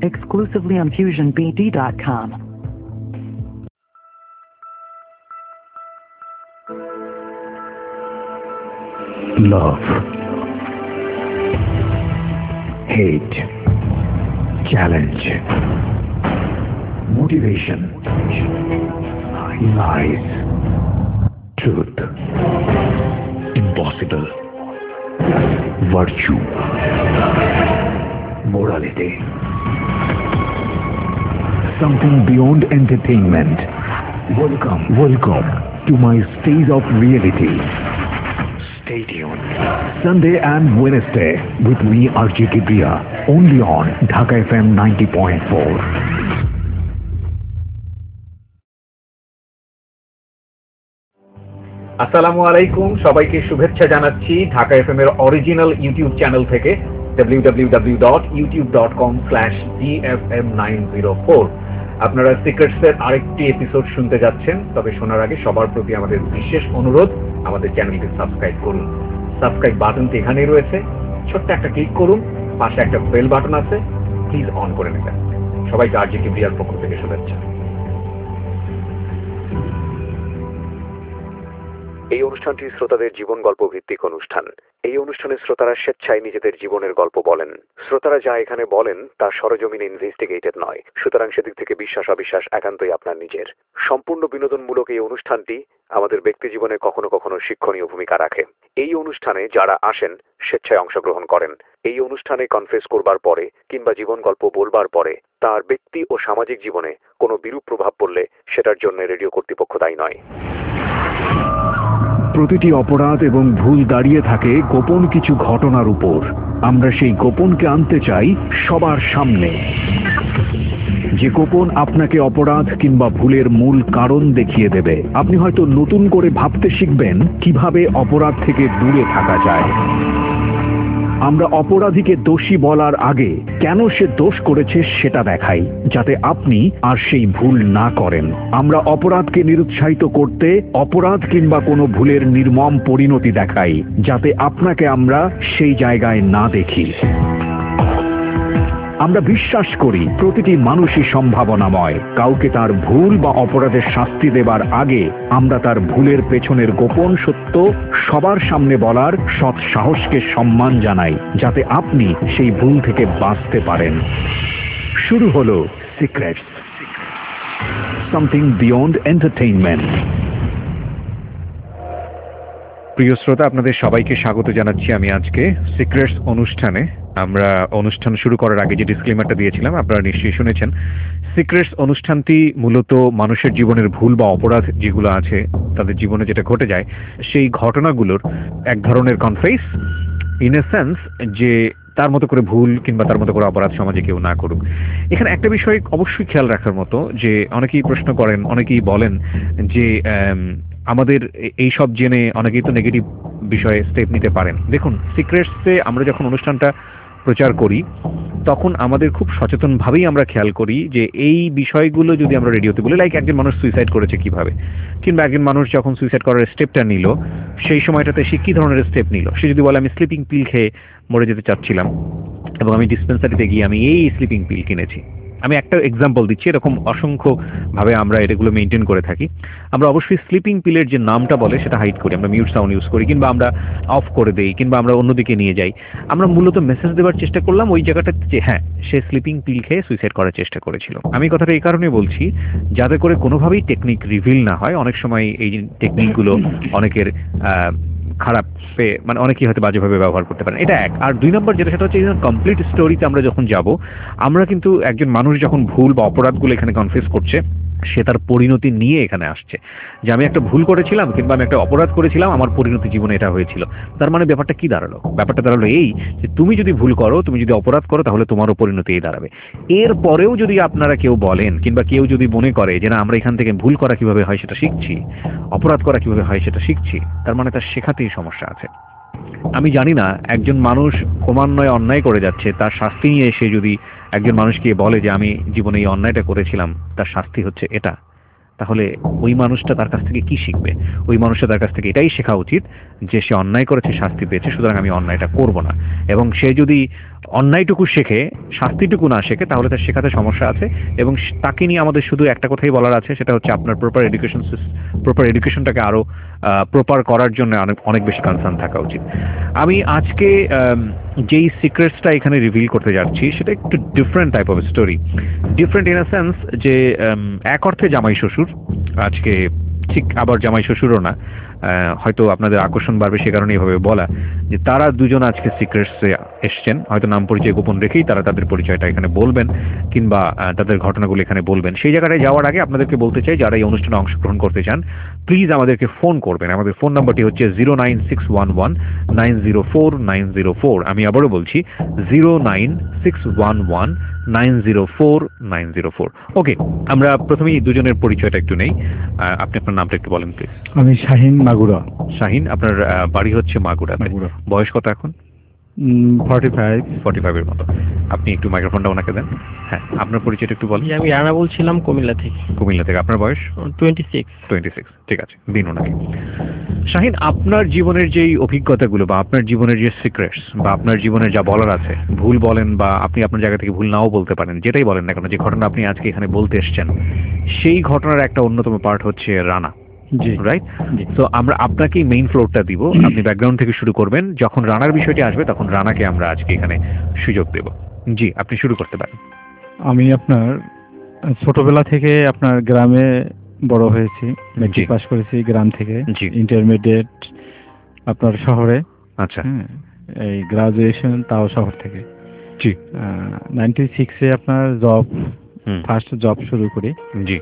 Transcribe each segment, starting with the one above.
exclusively on FusionBD.com. Love, hate, challenge, motivation, lies, truth, impossible, virtue, morality, something beyond entertainment. Welcome to my stage of reality. Stay tuned. Sunday and Wednesday with me, RJ Kibriya, only on Dhaka FM 90.4. আসসালামু আলাইকুম, সবাইকে শুভেচ্ছা জানাচ্ছি Dhaka FM এর original YouTube channel থেকে www.youtube.com/dfm904। আপনারা সিক্রেটসের আরেকটি episode শুনতে যাচ্ছেন। তবে শোনার আগে সবার প্রতি আমাদের বিশেষ অনুরোধ, আমাদের চ্যানেলটি সাবস্ক্রাইব করুন। সাবস্ক্রাইব বাটনটি এখানেই রয়েছে, ছোট্ট একটা ক্লিক করুন, পাশে একটা বেল বাটন আছে, প্লিজ অন করে নেবেন। সবাইকে আরজে কিবরিয়ার পক্ষ থেকে শুভেচ্ছা। এই অনুষ্ঠানটি শ্রোতাদের জীবন গল্প ভিত্তিক অনুষ্ঠান। এই অনুষ্ঠানে শ্রোতারা স্বেচ্ছায় নিজেদের জীবনের গল্প বলেন। শ্রোতারা যা এখানে বলেন তা সরজমিনে ইনভেস্টিগেটেড নয়, সুতরাং সেদিক থেকে বিশ্বাস অবিশ্বাস একান্তই আপনার নিজের। সম্পূর্ণ বিনোদনমূলক এই অনুষ্ঠানটি আমাদের ব্যক্তি জীবনে কখনো কখনো শিক্ষণীয় ভূমিকা রাখে। এই অনুষ্ঠানে যারা আসেন স্বেচ্ছায় অংশগ্রহণ করেন। এই অনুষ্ঠানে কনফেস করবার পরে কিংবা জীবন গল্প বলবার পরে তার ব্যক্তি ও সামাজিক জীবনে কোনো বিরূপ প্রভাব পড়লে সেটার জন্য রেডিও কর্তৃপক্ষ দায়ী নয়। প্রতিটি অপরাধ এবং ভুল দাঁড়িয়ে থাকে গোপন কিছু ঘটনার উপর। আমরা সেই গোপনকে আনতে চাই সবার সামনে, যে গোপন আপনাকে অপরাধ কিংবা ভুলের মূল কারণ দেখিয়ে দেবে। আপনি হয়তো নতুন করে ভাবতে শিখবেন কিভাবে অপরাধ থেকে দূরে থাকা যায়। আমরা অপরাধীকে দোষী বলার আগে কেন সে দোষ করেছে সেটা দেখাই, যাতে আপনি আর সেই ভুল না করেন। আমরা অপরাধকে নিরুৎসাহিত করতে অপরাধ কিংবা কোনো ভুলের নির্মম পরিণতি দেখাই, যাতে আপনাকে আমরা সেই জায়গায় না দেখি। আমরা বিশ্বাস করি প্রতিটি মানুষই সম্ভাবনাময়। কাউকে তার ভুল বা অপরাধের শাস্তি দেবার আগে আমরা তার ভুলের পেছনের গোপন সত্য সবার সামনে বলার সৎ সাহসকে সম্মান জানাই, যাতে আপনি সেই ভুল থেকে বাঁচতে পারেন। শুরু হলো সিক্রেটস, সামথিং বিয়ন্ড এন্টারটেইনমেন্ট। প্রিয় শ্রোতা, আপনাদের সবাইকে স্বাগত জানাচ্ছি আমি আজকে সিক্রেটস অনুষ্ঠানে। আমরা অনুষ্ঠান শুরু করার আগে যে ডিসক্লেমারটা দিয়েছিলাম আপনারা নিশ্চয়ই শুনেছেন। সিক্রেটস অনুষ্ঠানটি মূলত মানুষের জীবনের ভুল বা অপরাধ যেগুলো আছে তাদের জীবনে যেটা ঘটে যায় সেই ঘটনাগুলোর এক ধরনের কনফেস, ইন এ সেন্স যে তার মতো করে ভুল কিংবা তার মতো করে অপরাধ সমাজে কেউ না করুক। এখানে একটা বিষয় অবশ্যই খেয়াল রাখার মতো, যে অনেকেই প্রশ্ন করেন, অনেকেই বলেন যে আমাদের এই সব জেনে অনেকেই তো নেগেটিভ বিষয়ে স্টেপ নিতে পারেন। দেখুন, সিক্রেটসে আমরা যখন অনুষ্ঠানটা প্রচার করি তখন আমাদের খুব সচেতনভাবেই আমরা খেয়াল করি যে এই বিষয়গুলো যদি আমরা রেডিওতে বলি, লাইক একজন মানুষ সুইসাইড করেছে কিভাবে, কিংবা একজন মানুষ যখন সুইসাইড করার স্টেপটা নিল সেই সময়টাতে সে কী ধরনের স্টেপ নিল। সে যদি বলে আমি স্লিপিং পিল খেয়ে মরে যেতে চাচ্ছিলাম এবং আমি ডিসপেন্সারিতে গিয়ে আমি এই স্লিপিং পিল কিনেছি। আমি একটা এক্সাম্পল দিচ্ছি, এরকম অসংখ্যভাবে আমরা এগুলো মেনটেন করে থাকি। আমরা অবশ্যই স্লিপিং পিলের যে নামটা বলে সেটা হাইড করি, আমরা মিউট সাউন্ড ইউজ করি, কিংবা আমরা অফ করে দেই, কিংবা আমরা অন্যদিকে নিয়ে যাই। আমরা মূলত মেসেজ দেওয়ার চেষ্টা করলাম ওই জায়গাটাতে যে হ্যাঁ, সে স্লিপিং পিল খেয়ে সুইসাইড করার চেষ্টা করেছিল। আমি কথাটা এই কারণে বলছি যাতে করে কোনোভাবেই টেকনিক রিভিল না হয়। অনেক সময় এই টেকনিকগুলো অনেকের খারাপ মানে অনেকেই হয়তো বাজেভাবে ব্যবহার করতে পারেন, এটা এক। আর দুই নম্বর যেটা, সেটা হচ্ছে কমপ্লিট স্টোরিতে আমরা যখন যাব, আমরা কিন্তু একজন মানুষ যখন ভুল বা অপরাধগুলো এখানে কনফেস করছে সে তার পরিণতি নিয়ে এখানে আসছে, যে আমি একটা ভুল করেছিলাম কিংবা আমি একটা অপরাধ করেছিলাম, আমার পরিণতি জীবনে এটা হয়েছিল। তার মানে ব্যাপারটা কি দাঁড়ালো? ব্যাপারটা দাঁড়ালো এই যে তুমি যদি ভুল করো, তুমি যদি অপরাধ করো, তাহলে তোমারও পরিণতি এই দাঁড়াবে। এরপরেও যদি আপনারা কেউ বলেন কিংবা কেউ যদি মনে করে যে না, আমরা এখান থেকে ভুল করা কিভাবে হয় সেটা শিখছি, অপরাধ করা কিভাবে হয় সেটা শিখছি, তার মানে তার শেখাতেই সমস্যা আছে। আমি জানি না, একজন মানুষ ক্রমান্বয়ে অন্যায় করে যাচ্ছে, তার শাস্তি নিয়ে এসে যদি একজন মানুষকে বলে যে আমি জীবনে এই অন্যায়টা করেছিলাম, তার শাস্তি হচ্ছে এটা, তাহলে ওই মানুষটা তার কাছ থেকে কি শিখবে? ওই মানুষটা তার কাছ থেকে এটাই শেখা উচিত যে সে অন্যায় করেছে, শাস্তি পেয়েছে, সুতরাং আমি অন্যায়টা করব না। এবং সে যদি অন্যায়টুকু শেখে, শাস্তিটুকু না শেখে, তাহলে তার শেখাতে সমস্যা আছে। এবং তাকে নিয়ে আমাদের শুধু একটা কথাই বলার আছে, সেটা হচ্ছে আপনার প্রপার এডুকেশনটাকে আরো প্রপার করার জন্য অনেক অনেক বেশি কনসার্ন থাকা উচিত। আমি আজকে যেই সিক্রেটসটা এখানে রিভিল করতে যাচ্ছি সেটা একটু different type of story. Different in a sense যে এক অর্থে জামাই শ্বশুর, আজকে ঠিক আবার জামাই শ্বশুরও না, হয়তো আপনাদের আকর্ষণ বাড়বে সে কারণে এভাবে বলা, যে তারা দুজন আজকে সিক্রেটসে এসছেন, হয়তো নাম পরিচয় গোপন রেখেই তারা তাদের পরিচয়টা এখানে বলবেন কিংবা তাদের ঘটনাগুলো এখানে বলবেন। সেই জায়গাটায় যাওয়ার আগে আপনাদেরকে বলতে চাই, যারা এই অনুষ্ঠানে অংশগ্রহণ করতে চান প্লিজ আমাদেরকে ফোন করবেন। আমাদের ফোন নাম্বারটি হচ্ছে 09611904904। আমি আবারও বলছি 09611904904। ওকে, আমরা প্রথমেই দুজনের পরিচয়টা একটু নেই। আপনি আপনার নামটা একটু বলেন প্লিজ। আমি শাহিন মাগুরা। শাহিন, আপনার বাড়ি হচ্ছে মাগুরা। বয়স কত এখন? 45 এর মতো। আপনি একটু মাইক্রোফোনটা ওনাকে দেন। হ্যাঁ, আপনার পরিচয়টা একটু বলেন। আমি রানা বলছিলাম কুমিল্লা থেকে। কুমিল্লা থেকে। আপনার বয়স? 26। ঠিক আছে, দিন ওনাকে। শাহিন, আপনার জীবনের যেই অভিজ্ঞতাগুলো বা আপনার জীবনের যে সিক্রেটস বা আপনার জীবনের যা বলার আছে, ভুল বলেন বা আপনি আপনার জায়গা থেকে ভুল নাও বলতে পারেন, যেটাই বলেন না কেন, যে ঘটনা আপনি আজকে এখানে বলতে এসেছেন, সেই ঘটনার একটা অন্যতম পার্ট হচ্ছে রানা। জি, রাইট। তো আমরা আপনাকেই মেইন ফ্লোরটা দিব, আপনি ব্যাকগ্রাউন্ড থেকে শুরু করবেন। যখন রানার বিষয়টি আসবে তখন রানাকে আমরা আজকে এখানে সুযোগ দেব। জি, আপনি শুরু করতে পারেন। আমি আপনার ছোটবেলা থেকে আপনার গ্রামে বড় হয়েছি, মেট্রিক পাস করেছি গ্রাম থেকে, ইন্টারমিডিয়েট আপনার শহরে। আচ্ছা। এই গ্রাজুয়েশন তাও শহর থেকে। জি। 96-এ আপনার ফার্স্ট জব শুরু করি। জি।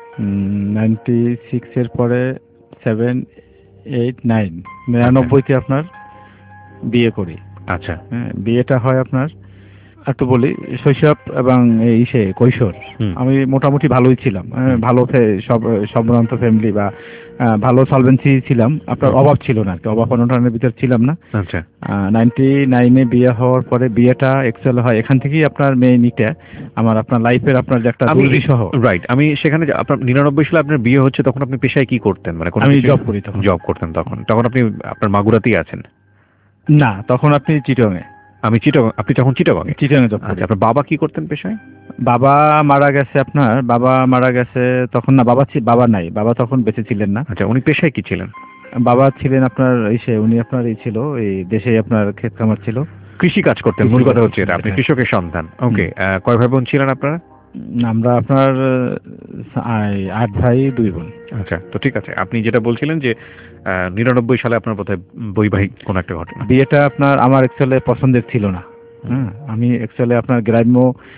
96-এর পরে 7, 8, 9, 99-তে আপনার বিয়ে করি। আচ্ছা। বিয়েটা হয় আপনার, একটু বলি, শৈশব এবং কৈশোর আমি মোটামুটি ভালোই ছিলাম, ভালো সম্ভ্রান্ত ফ্যামিলি বা ভালো সলভেন্সি ছিলাম, আপনার অভাব ছিল না, অভাব অনটনের ভিতর ছিলাম না। আচ্ছা। 99-এ বিয়ে হওয়ার পরে বিয়েটা অ্যাকচুয়ালি হয় এখান থেকেই আপনার মেইন আমার আপনার লাইফের আপনার যে একটা দুর্বিষহ। রাইট। আমি সেখানে আপনার 99 সালে আপনার বিয়ে হচ্ছে, তখন আপনি পেশায় কি করতেন? মানে আমি জব করি। জব করতেন তখন আপনি আপনার মাগুরাতেই আছেন? না, তখন আপনি চিটংয়ে। আপনি তখন চিটাগংয়ে জব করেন। আপনার বাবা কি করতেন পেশায়? বাবা মারা গেছে তখন। না, বাবা নাই, বাবা তখন বেঁচে ছিলেন না। আচ্ছা, উনি পেশায় কি ছিলেন? বাবা ছিলেন আপনার উনি আপনার ছিল এই দেশে আপনার ক্ষেত খামার ছিল, কৃষি কাজ করতেন। মূল কথা হচ্ছে এটা, আপনি কৃষকের সন্তান। ওকে, কয় ভাই বোন ছিলেন আপনারা? আমরা আপনার 8 ভাই 2 বোন। আচ্ছা, তো ঠিক আছে। আপনি যেটা বলছিলেন যে 99 সালে আপনার বোধহয় বৈবাহিক কোন একটা ঘটনা। বিয়েটা আপনার আমার অ্যাকচুয়ালি পছন্দের ছিল না। আমি অ্যাকচুয়ালি আপনার গ্রাম্য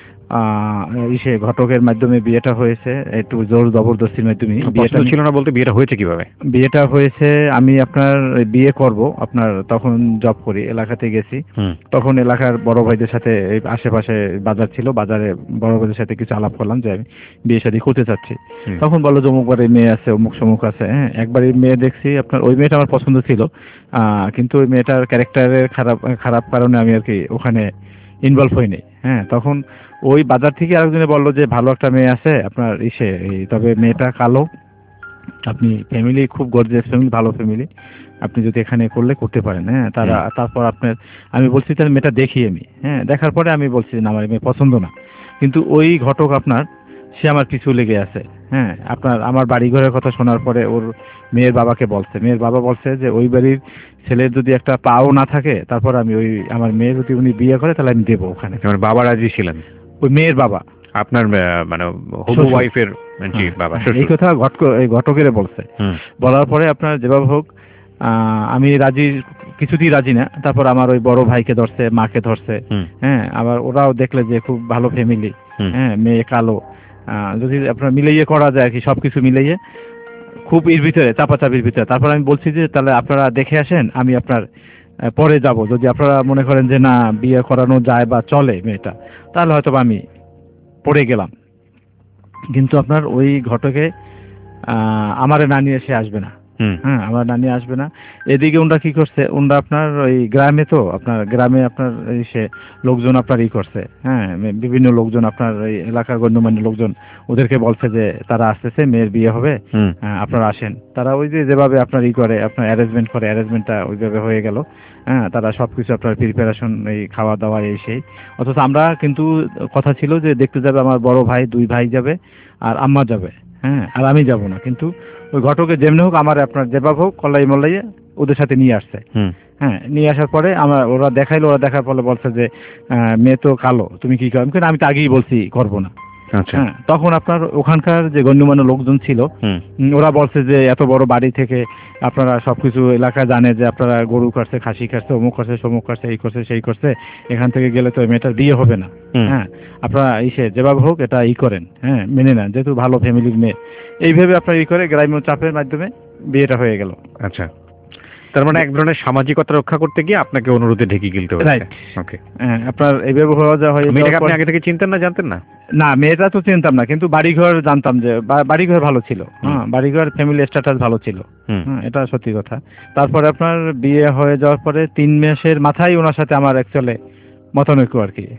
ঘটকের মাধ্যমে বিয়েটা হয়েছে, একটু জোর জবরদস্তির মাধ্যমে। বিয়েটা ছিল না বলতে বিয়েটা হয়েছে কিভাবে? বিয়েটা হয়েছে, আমি আপনার বিয়ে করব আপনার তখন জব করি, এলাকাতে গেছি। তখন এলাকার বড় ভাইদের সাথে আশেপাশে বাজার ছিল, বাজারে বড় ভাইদের সাথে কিছু আলাপ করলাম যে আমি বিয়ে শাদী করতে চাচ্ছি। তখন বললো যে অমুক বাড়ির মেয়ে আছে, অমুক সমুক আছে। একবারই মেয়ে দেখছি আপনার, ওই মেয়েটা আমার পছন্দ ছিল, কিন্তু ওই মেয়েটার ক্যারেক্টারের খারাপ কারণে আমি আর কি ওখানে ইনভলভ হইনি। তখন ওই বাজার থেকে আরেকজনে বললো যে ভালো একটা মেয়ে আছে আপনার তবে মেয়েটা কালো, আপনি ফ্যামিলি খুব গর্জিয়াস ফ্যামিলি, ভালো ফ্যামিলি, আপনি যদি এখানে করতে পারেন। তারপর আপনার আমি বলছি তাহলে মেয়েটা দেখি আমি। দেখার পরে আমি বলছি না, আমার মেয়ে পছন্দ না। কিন্তু ওই ঘটক আপনার সে আমার পিছু লেগে আছে। আপনার আমার বাড়ি ঘরের কথা শোনার পরে ওর মেয়ের বাবাকে বলছে, মেয়ের বাবা বলছে যে ওই বাড়ির ছেলের যদি একটা পাও না থাকে, তারপর আমি আমার মেয়ে যদি উনি বিয়ে করে তাহলে আমি দেবো ওখানে। বাবা রাজি ছিলেন? ওই মেয়ের বাবা, আপনার মানে হবু ওয়াইফের বাবা। এই কথা ঘটকের বলছে। বলার পরে আপনার যেভাবে হোক আমি কিছুতেই রাজি না। তারপর আমার ওই বড় ভাইকে ধরছে, মাকে ধরছে। আবার ওরাও দেখলে যে খুব ভালো ফ্যামিলি, মেয়ে কালো, যদি আপনার মিলাইয়ে করা যায় আর কি, সবকিছু মিলাইয়ে খুব চাপাচাপির ভিতরে। তারপর আমি বলছি যে তাহলে আপনারা দেখে আসেন, আমি আপনার পরে যাব, যদি আপনারা মনে করেন যে না বিয়ে করানো যায় বা চলে মেয়েটা, তাহলে হয়তো আমি পড়ে গেলাম। কিন্তু আপনার ওই ঘটকে আমারে না নিয়ে সে আসবে না। হ্যাঁ, আমার নানি আসবে না। এদিকে ওনরা কি করছে, ওনরা আপনার ওই গ্রামে, তো আপনার গ্রামে আপনার এই সে লোকজন আপনার ই করছে, হ্যাঁ, বিভিন্ন লোকজন আপনার এই এলাকার গণ্যমান্য লোকজন ওদেরকে বলছে যে তারা আসতেছে, মেয়ের বিয়ে হবে, আপনারা আসেন। তারা ওই যে যেভাবে আপনার ই করে, আপনার অ্যারেঞ্জমেন্ট করে, অ্যারেঞ্জমেন্টটা ওইভাবে হয়ে গেল। হ্যাঁ, তারা সবকিছু আপনার প্রিপারেশন, এই খাওয়া দাওয়া এই সেই। অথচ আমরা কিন্তু কথা ছিল যে দেখতে যাবে আমার বড় ভাই, 2 ভাই যাবে আর আম্মা যাবে, হ্যাঁ, আর আমি যাব না। কিন্তু ওই ঘটকে যেমনি হোক আমার আপনার যেভাবে হোক কল্লাই মল্লাইয়ে ওদের সাথে নিয়ে আসছে। হ্যাঁ, নিয়ে আসার পরে ওরা দেখাইলো, ওরা দেখার পরে বলছে যে মেয়ে তো কালো, তুমি কি করো? আমি তো আগেই বলছি করবো না। হ্যাঁ, তখন আপনার ওখানকার যে গণ্যমান্য লোকজন ছিল ওরা বলছে যে এত বড় বাড়ি থেকে আপনারা সবকিছু এলাকা জানে যে আপনারা গরু কাটছে, খাসি কাটছে, অমুক করছে, সমুক করছে, এই করছে, সেই করছে, এখান থেকে গেলে তো মেয়েটার বিয়ে হবে না। হ্যাঁ, আপনারা ইসে যেভাবে হোক এটা ই করেন, হ্যাঁ, মেনে নেন, যেহেতু ভালো ফ্যামিলির মেয়ে। এইভাবে আপনার ই করে গ্রাম্য চাপের মাধ্যমে বিয়েটা হয়ে গেল। আচ্ছা, তার মানে এক ধরনের সামাজিকতা রক্ষা করতে গিয়ে আপনাকে অনুরোধে ঢেকে গিলতে হয়েছে। Right, okay. হ্যাঁ, আপনার এইভাবে হওয়া যা হয়। মেয়েটাকে আপনি আগে থেকে চিনতেন না, জানতেন না? না, মেয়েটা তো চিনতাম না, কিন্তু বাড়িঘর জানতাম যে বাড়িঘর ভালো ছিল। হ্যাঁ, বাড়িঘর ফ্যামিলি স্ট্যাটাস ভালো ছিল। হ্যাঁ, এটা সত্যি কথা। তারপরে আপনার বিয়ে হয়ে যাওয়ার পরে 3 মাসের মাথায় ওনার সাথে আমার অ্যাকচুয়ালি মতানৈক্য আর কি।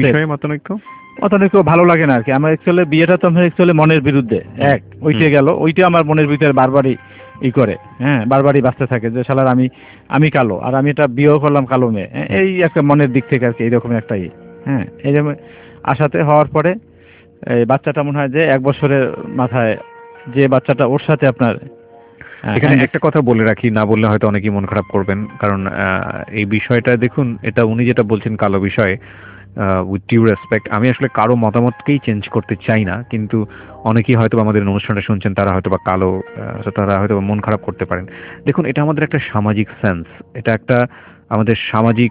মতানৈক্য ভালো লাগে না আর কি। আমার অ্যাকচুয়ালি বিয়েটা তো আমার অ্যাকচুয়ালি মনের বিরুদ্ধে ওইটা গেল, ওইটা আমার মনের ভিতরে বারবারই ই করে, হ্যাঁ, বারবারই বাঁচতে থাকে যে শালার আমি কালো আর আমি এটা বিয়েও করলাম কালো মেয়ে, এই একটা মনের দিক থেকে আর কি এইরকম একটা ই। হ্যাঁ, এই যে আশাতে হওয়ার পরে এই বাচ্চাটা মনে হয় যে 1 বছরের মাথায় যে বাচ্চাটা ওর সাথে আপনার। এখানে একটা কথা বলে রাখি, না বললে হয়তো অনেকেই মন খারাপ করবেন, কারণ এই বিষয়টা দেখুন, এটা উনি যেটা বলছেন কালো বিষয়ে, উইথ ডিউ রেসপেক্ট, আমি আসলে কারো মতামতকেই চেঞ্জ করতে চাই না, কিন্তু অনেকেই হয়তো আমাদের অনুষ্ঠানটা শুনছেন, তারা হয়তো বা কালো, তারা হয়তো মন খারাপ করতে পারেন। দেখুন, এটা আমাদের একটা সামাজিক সেন্স, এটা একটা আমাদের সামাজিক,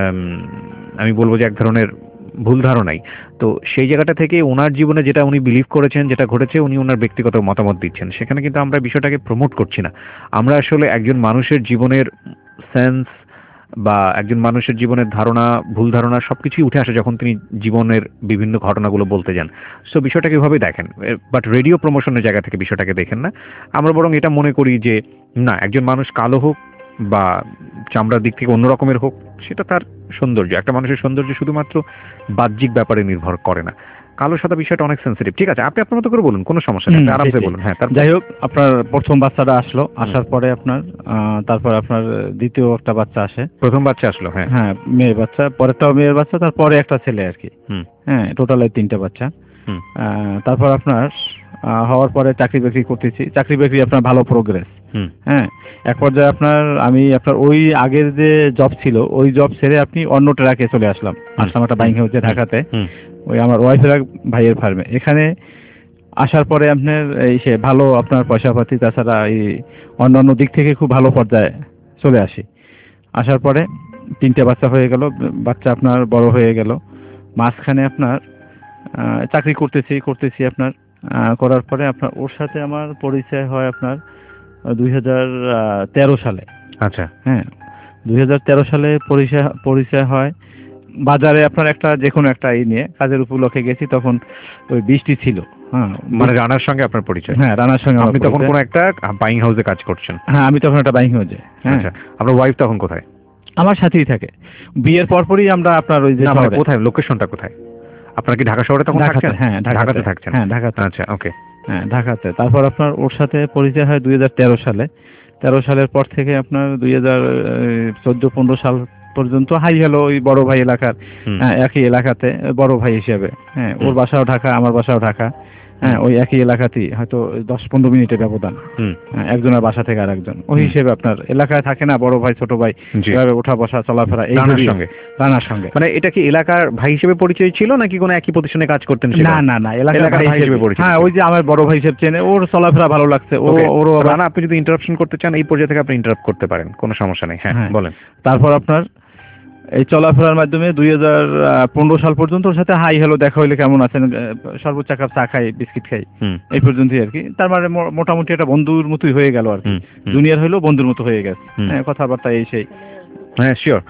আমি বলবো যে এক ধরনের ভুল ধারণাই। তো সেই জায়গাটা থেকে ওনার জীবনে যেটা উনি বিলিভ করেছেন, যেটা ঘটেছে, উনি ওনার ব্যক্তিগত মতামত দিচ্ছেন, সেখানে কিন্তু আমরা বিষয়টাকে প্রমোট করছি না। আমরা আসলে একজন মানুষের জীবনের সেন্স বা একজন মানুষের জীবনের ধারণা, ভুল ধারণা সবকিছুই উঠে আসে যখন তিনি জীবনের বিভিন্ন ঘটনাগুলো বলতে যান। সো বিষয়টাকে এভাবেই দেখেন, বাট রেডিও প্রমোশনের জায়গা থেকে বিষয়টাকে দেখেন না। আমরা বরং এটা মনে করি যে না, একজন মানুষ কালো হোক বা চামড়ার দিক থেকে অন্য রকমের হোক, সেটা তার সৌন্দর্য। একটা মানুষের সৌন্দর্য শুধুমাত্র বাহ্যিক ব্যাপারে নির্ভর করে না। কালো সাদা বিষয়টা অনেক সেন্সিটিভ। ঠিক আছে, আপনি আপনার মতো করে বলুন, কোনো সমস্যা নেই, আরামসে বলুন। হ্যাঁ, যাই হোক, আপনার প্রথম বাচ্চাটা আসলো, আসার পরে আপনার তারপর আপনার দ্বিতীয় একটা বাচ্চা আসে। প্রথম বাচ্চা আসলো, হ্যাঁ, হ্যাঁ, মেয়ের বাচ্চা, পরেরটাও মেয়ের বাচ্চা, তারপরে একটা ছেলে আর কি। হ্যাঁ, টোটালে 3টে বাচ্চা। তারপর আপনার হওয়ার পরে চাকরি বাকরি করতেছি, চাকরি বাকরি আপনার ভালো প্রোগ্রেস। হ্যাঁ, এক পর্যায়ে আমি আপনার ওই আগের যে জব ছিল ওই জব ছেড়ে আপনি অন্য ট্রাকে চলে আসলাম একটা বাইং হাউসে ঢাকাতে, ওই আমার ওয়াইফের এক ভাইয়ের ফার্মে। এখানে আসার পরে আপনার এই সে ভালো আপনার পয়সা পাতি, তাছাড়া এই অন্যান্য দিক থেকে খুব ভালো পর্যায়ে চলে আসি। আসার পরে 3টে বাচ্চা হয়ে গেল, বাচ্চা আপনার বড় হয়ে গেল। মাঝখানে আপনার চাকরি করতেছি আপনার করার পরে আপনার ওর সাথে আমার পরিচয় হয় আপনার 2013 সালে। আচ্ছা, হ্যাঁ, 2013 সালে পরিচয় হয়। বাজারে আপনার একটা যে কোনো একটা নিয়ে কাজের উপলক্ষে গেছি, তখন ওই বৃষ্টি ছিল। হ্যাঁ, মানে রানার সঙ্গে আপনার পরিচয়? হ্যাঁ, রানার সঙ্গে। আপনি তখন কোনো একটা বাইং হাউসে কাজ করছেন? হ্যাঁ, আমি তখন একটা বাইং হাউসে। আচ্ছা, আপনার ওয়াইফ তখন কোথায়? আমার সাথেই থাকে। বিয়ের পরপরই আমরা আপনার ওই যে কোথায়, লোকেশনটা কোথায়? আপনার কি ঢাকা শহরে তখন থাকছেন? হ্যাঁ, ঢাকাতে থাকছেন। হ্যাঁ, ঢাকাতে। আচ্ছা, ওকে। হ্যাঁ, ঢাকাতে। তারপর আপনার ওর সাথে পরিচয় হয় 2013 সালে। 13 সালের পর থেকে আপনার 2014-15 সাল পর্যন্ত হাই হ্যালো ওই বড় ভাই এলাকার, একই এলাকাতে বড় ভাই হিসেবে। হ্যাঁ, ওর বাসাও ঢাকা, আমার বাসাও ঢাকা। হ্যাঁ, ওই একই এলাকাতেই হয়তো 10-15 মিনিটের ব্যবধান একজনের বাসা থেকে আর একজন। ওই হিসেবে আপনার এলাকায় থাকে না বড় ভাই ছোট ভাই, এভাবে ওঠা বসা চলাফেরা এই রানার সঙ্গে। মানে এটা কি এলাকার ভাই হিসেবে পরিচয় ছিল নাকি কোনো একই প্রতিষ্ঠানে কাজ করতেন? না, এলাকার ভাই হিসেবে পরিচয়। হ্যাঁ, ওই যে আমার বড় ভাই হিসেবে চেনে, ওর চলাফেরা ভালো লাগছে। ওর রানা, আপনি যদি ইন্টারাপশন করতে চান এই পর্যায়ে থেকে আপনি ইন্টারাপ্ট করতে পারেন, কোনো সমস্যা নেই। হ্যাঁ, বলেন। তারপর আপনার এই চলাফেরার মাধ্যমে 2015 সাল পর্যন্ত ওর সাথে হাই হ্যালো দেখা হইলে কেমন আছেন, সর্বোচ্চ কাপ চা খাই, বিস্কিট খাই, এই পর্যন্তই আর কি। তার মানে মোটামুটি একটা বন্ধুর মতোই হয়ে গেল আর কি। জুনিয়র হইলেও বন্ধুর মতো হয়ে গেছে। হ্যাঁ, কথাবার্তা এই সেই। হ্যাঁ, শিওর।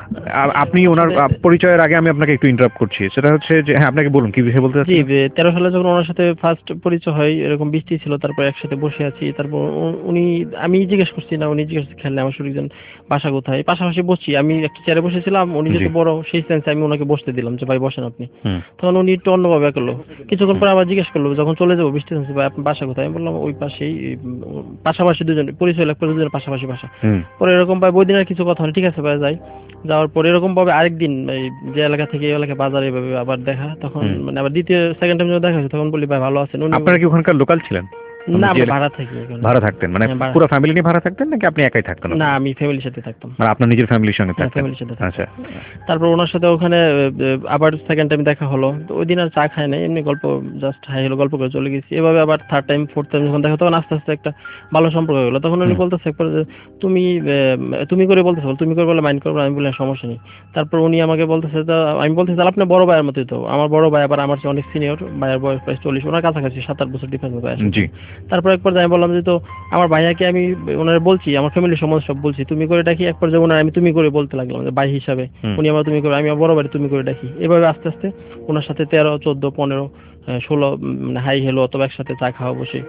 আপনি ওনার পরিচয়ের আগে আমি আপনাকে একটু ইন্টারাপ্ট করছি, সেটা হচ্ছে যে হ্যাঁ আপনাকে বলুন কি বিষয়ে বলতে জি চাচ্ছেন। 13 সালে যখন ওনার সাথে ফার্স্ট পরিচয় হয়, এরকম বৃষ্টি ছিল, তারপর একসাথে বসে আছি, তারপর উনি, আমি জিজ্ঞেস করছি না, উনি জিজ্ঞেস করছে খেললে আমার শরীরজন বাসা কোথায়, পাশাপাশি বসছি, আমি একটা চেয়ারে বসেছিলাম, উনি যেহেতু বড় সেই সেন্সে আমি ওনাকে বসতে দিলাম যে ভাই বসেন আপনি। তখন উনি একটু অন্যভাবে করলো, কিছুক্ষণ পরে আবার জিজ্ঞেস করলো যখন চলে যাবো বৃষ্টি থামছে ভাই আপনার বাসা কোথায়, আমি বললাম ওই পাশেই, পাশাপাশি দুজন পরিচয় লাগবে, দুজনের পাশাপাশি বাসা। পরে এরকম ভাই ওই দিন আর কিছু কথা হলো, ঠিক আছে ভাই যাই। যাওয়ার পরে এরকম ভাবে আরেকদিন এই যে এলাকা থেকে এই এলাকা বাজারে এভাবে আবার দেখা, তখন মানে আবার দ্বিতীয় সেকেন্ড টাইম যখন দেখা হয়েছে তখন বলি ভাই ভালো আছেন। উনি আপনারা কি ওখানকার লোকাল ছিলেন? না আমরা ভাড়া থাকি এখানে। ভাড়া থাকতেন মানে পুরো ফ্যামিলি নিয়ে ভাড়া থাকতেন নাকি আপনি একাই থাকতেন? না আমি ফ্যামিলির সাথে থাকতাম। মানে আপনার নিজের ফ্যামিলির সঙ্গে থাকতেন? ফ্যামিলির সাথে থাকতাম। আচ্ছা। তারপর ওনার সাথে ওখানে আবার সেকেন্ড টাইম দেখা হলো, তো ওই দিন আর চা খাই নাই, এমনি গল্প জাস্ট হাই হলো, গল্প করে চলে গেছি। এভাবে আবার থার্ড টাইম ফোর্থ টাইম যখন দেখা, তখন আস্তে আস্তে একটা ভালো সম্পর্ক হয়ে গেলো। তখন উনি বলতেছে একবার যে তুমি তুমি করে বলতেছে, তুমি করে বলে মাইন্ড করবো, আমি বললাম সমস্যা নেই। তারপর উনি আমাকে বলতেছে, আমি বলতেছি তাহলে আপনার বড় ভাইয়ের মতোই তো, আমার বড় ভাই আবার আমার চেয়ে অনেক সিনিয়র, ভাইয়ের বয়স প্রায় 40, ওনার কাছাকাছি 7-8 বছর ডিফারেন্স হবে। তারপর একবার আমি বললাম যে তো আমার ভাইয়াকে আমি ওনার বলছি, আমার ফ্যামিলির সম্বন্ধে সব বলছি, তুমি করে ডাকি। একবার যেমন আমি তুমি করে বলতে লাগলাম যে ভাই হিসাবে, উনি আমার তুমি করে, আমি আমার বড় ভাই তুমি করে ডাকি। এভাবে আস্তে আস্তে ওনার সাথে 13, 14, 15, 16 মানে হাই হেলো, অথবা একসাথে চা খাওয়া, বসে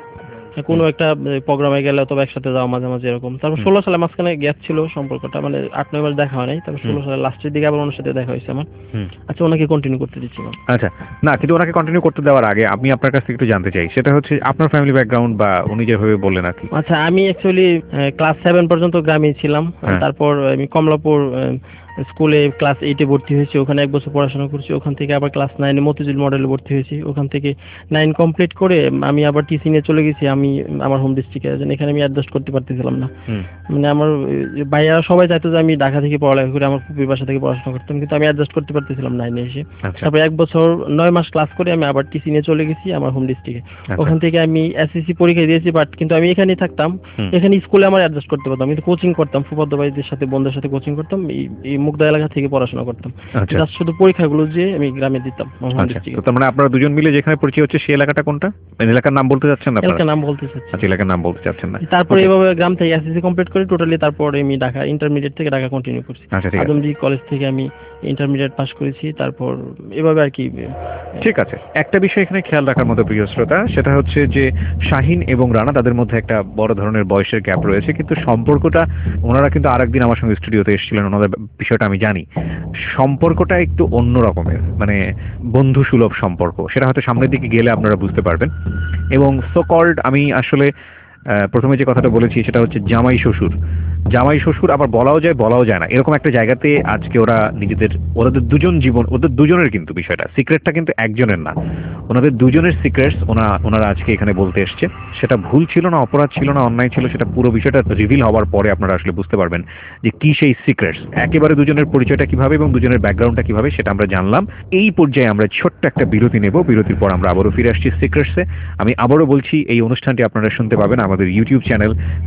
কোনো একটা প্রোগ্রামে গেলে অথবা একসাথে যাওয়া মাঝে মাঝে এরকম। তারপর 16 সালে মাঝখানে গ্যাপ ছিল সম্পর্কটা, মানে 8-9 মাস দেখা হয় নাই। তারপর 16 সালের লাস্টের দিকে আবার ওনার সাথে দেখা হয়েছে আমার। আচ্ছা ওনাকে কন্টিনিউ করতে দিচ্ছি না। আচ্ছা না, কিন্তু ওনাকে কন্টিনিউ করতে দেওয়ার আগে আমি আপনার কাছ থেকে একটু জানতে চাই, সেটা হচ্ছে আপনার ফ্যামিলি ব্যাকগ্রাউন্ড বা উনি যেভাবে বললেন আর কি। আচ্ছা আমি অ্যাকচুয়ালি ক্লাস 7 পর্যন্ত গ্রামেই ছিলাম। তারপর আমি কমলাপুর স্কুলে ক্লাস 8-এ ভর্তি হয়েছি, ওখানে 1 বছর পড়াশোনা করছি। ওখান থেকে আবার ক্লাস 9-এ মতিঝিল মডেলে ভর্তি হয়েছি। ওখান থেকে 9 কমপ্লিট করে আমি আবার টিসি নিয়ে চলে গেছি আমি আমার হোম ডিস্ট্রিক্টে। এখানে আমি অ্যাডজাস্ট করতে পারতেছিলাম না, মানে আমার ভাইয়ারা সবাই চাইতো যে আমি ঢাকা থেকে পড়ালেখা করে আমার ফুপির বাসা থেকে পড়াশোনা করতাম, কিন্তু আমি অ্যাডজাস্ট করতে পারতেছিলাম না এসে। তারপর 1 বছর 9 মাস ক্লাস করে আমি আবার টিসি নিয়ে চলে গেছি আমার হোম ডিস্ট্রিক্টে। ওখান থেকে আমি এসএসসি পরীক্ষা দিয়েছি, বাট কিন্তু আমি এখানেই থাকতাম, এখানে স্কুলে আমার অ্যাডজাস্ট করতে পারতাম, কিন্তু কোচিং করতাম, ফুফাতো ভাইদের সাথে বন্ধুদের সাথে কোচিং করতাম, এই মুগদা এলাকা থেকে পড়াশোনা করতাম। জাস্ট শুধু পরীক্ষাগুলো যে আমি গ্রামে দিতাম হোম ডিস্ট্রিক্টে। তার মানে আপনারা দুজন মিলে যেখানে পরিচয় হচ্ছে সেই এলাকাটা কোনটা? এলাকার নাম বলতে চাচ্ছেন না? এলাকার নাম বলতে চাচ্ছি। আচ্ছা এলাকার নাম বলতে চাচ্ছেন না। তারপরে এভাবে গ্রাম থেকে এসএসসি কমপ্লিট করে টোটালি তারপরে আমি ঢাকা ইন্টারমিডিয়েট থেকে ঢাকা কন্টিনিউ করছি। আদমজি কলেজ থেকে আমি ইন্টারমিডিয়েট পাস করেছি। তারপর এভাবে আর কি। ঠিক আছে, একটা বিষয় এখানে খেয়াল রাখার মতো প্রিয় শ্রোতা, সেটা হচ্ছে যে শাহিন এবং রানা তাদের মধ্যে একটা বড় ধরনের বয়সের গ্যাপ রয়েছে, কিন্তু সম্পর্কটা ওনারা কিন্তু আরেকদিন আমার সঙ্গে স্টুডিওতে এসেছিলেন, ওনাদের বিষয়টা আমি জানি। সম্পর্কটা একটু অন্য রকমের, মানে বন্ধু সুলভ সম্পর্ক, সেটা হয়তো সামনের দিকে গেলে আপনারা বুঝতে পারবেন। এবং সো কল্ড আমি আসলে প্রথমে যে কথাটা বলেছি সেটা হচ্ছে জামাই শ্বশুর। জামাই শ্বশুর আবার বলাও যায় বলাও যায় না, এরকম একটা জায়গাতে আজকে ওরা ওদের দুজন জীবন, ওদের দুজনের কিন্তু বিষয়টা, সিক্রেটটা কিন্তু একজনের না, ওনাদের দুজনের সিক্রেটস ওনারা আজকে এখানে বলতে এসছে। সেটা ভুল ছিল না, অপরাধ ছিল না, অন্যায় ছিল, সেটা পুরো বিষয়টা রিভিল হওয়ার পরে আপনারা আসলে বুঝতে পারবেন যে কি সেই সিক্রেটস। একেবারে দুজনের পরিচয়টা কিভাবে এবং দুজনের ব্যাকগ্রাউন্ডটা কিভাবে সেটা আমরা জানলাম। এই পর্যায়ে আমরা ছোট্ট একটা বিরতি নেব, বিরতির পর আমরা আবারও ফিরে আসছি সিক্রেটসে। আমি আবারও বলছি এই অনুষ্ঠানটি আপনারা শুনতে পাবেন আমাদের ইউটিউব চ্যানেল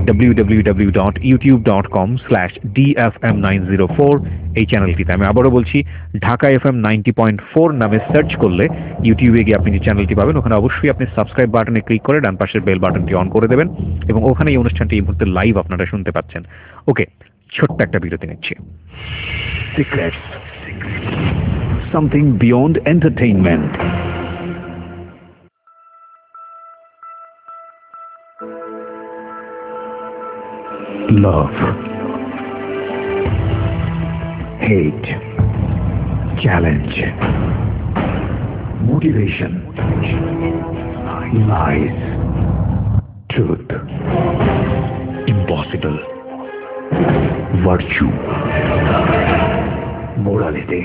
www.youtube.com/dfm904 এই চ্যানেলটিতে। আমি আবারও বলছি ঢাকা FM 90.4 নামে সার্চ করলে ইউটিউবে গিয়ে আপনি যে চ্যানেলটি পাবেন, ওখানে অবশ্যই আপনি সাবস্ক্রাইব বাটনে ক্লিক করে ডান পাশের বেল বাটনটি অন করে দেবেন এবং ওখানে এই অনুষ্ঠানটি এই মুহূর্তে লাইভ আপনারা শুনতে পাচ্ছেন। ওকে, ছোট্ট একটা বিরতি নিচ্ছি। Secrets. Something beyond entertainment. Love, hate, challenge, motivation, lies, truth, impossible, virtue, morality.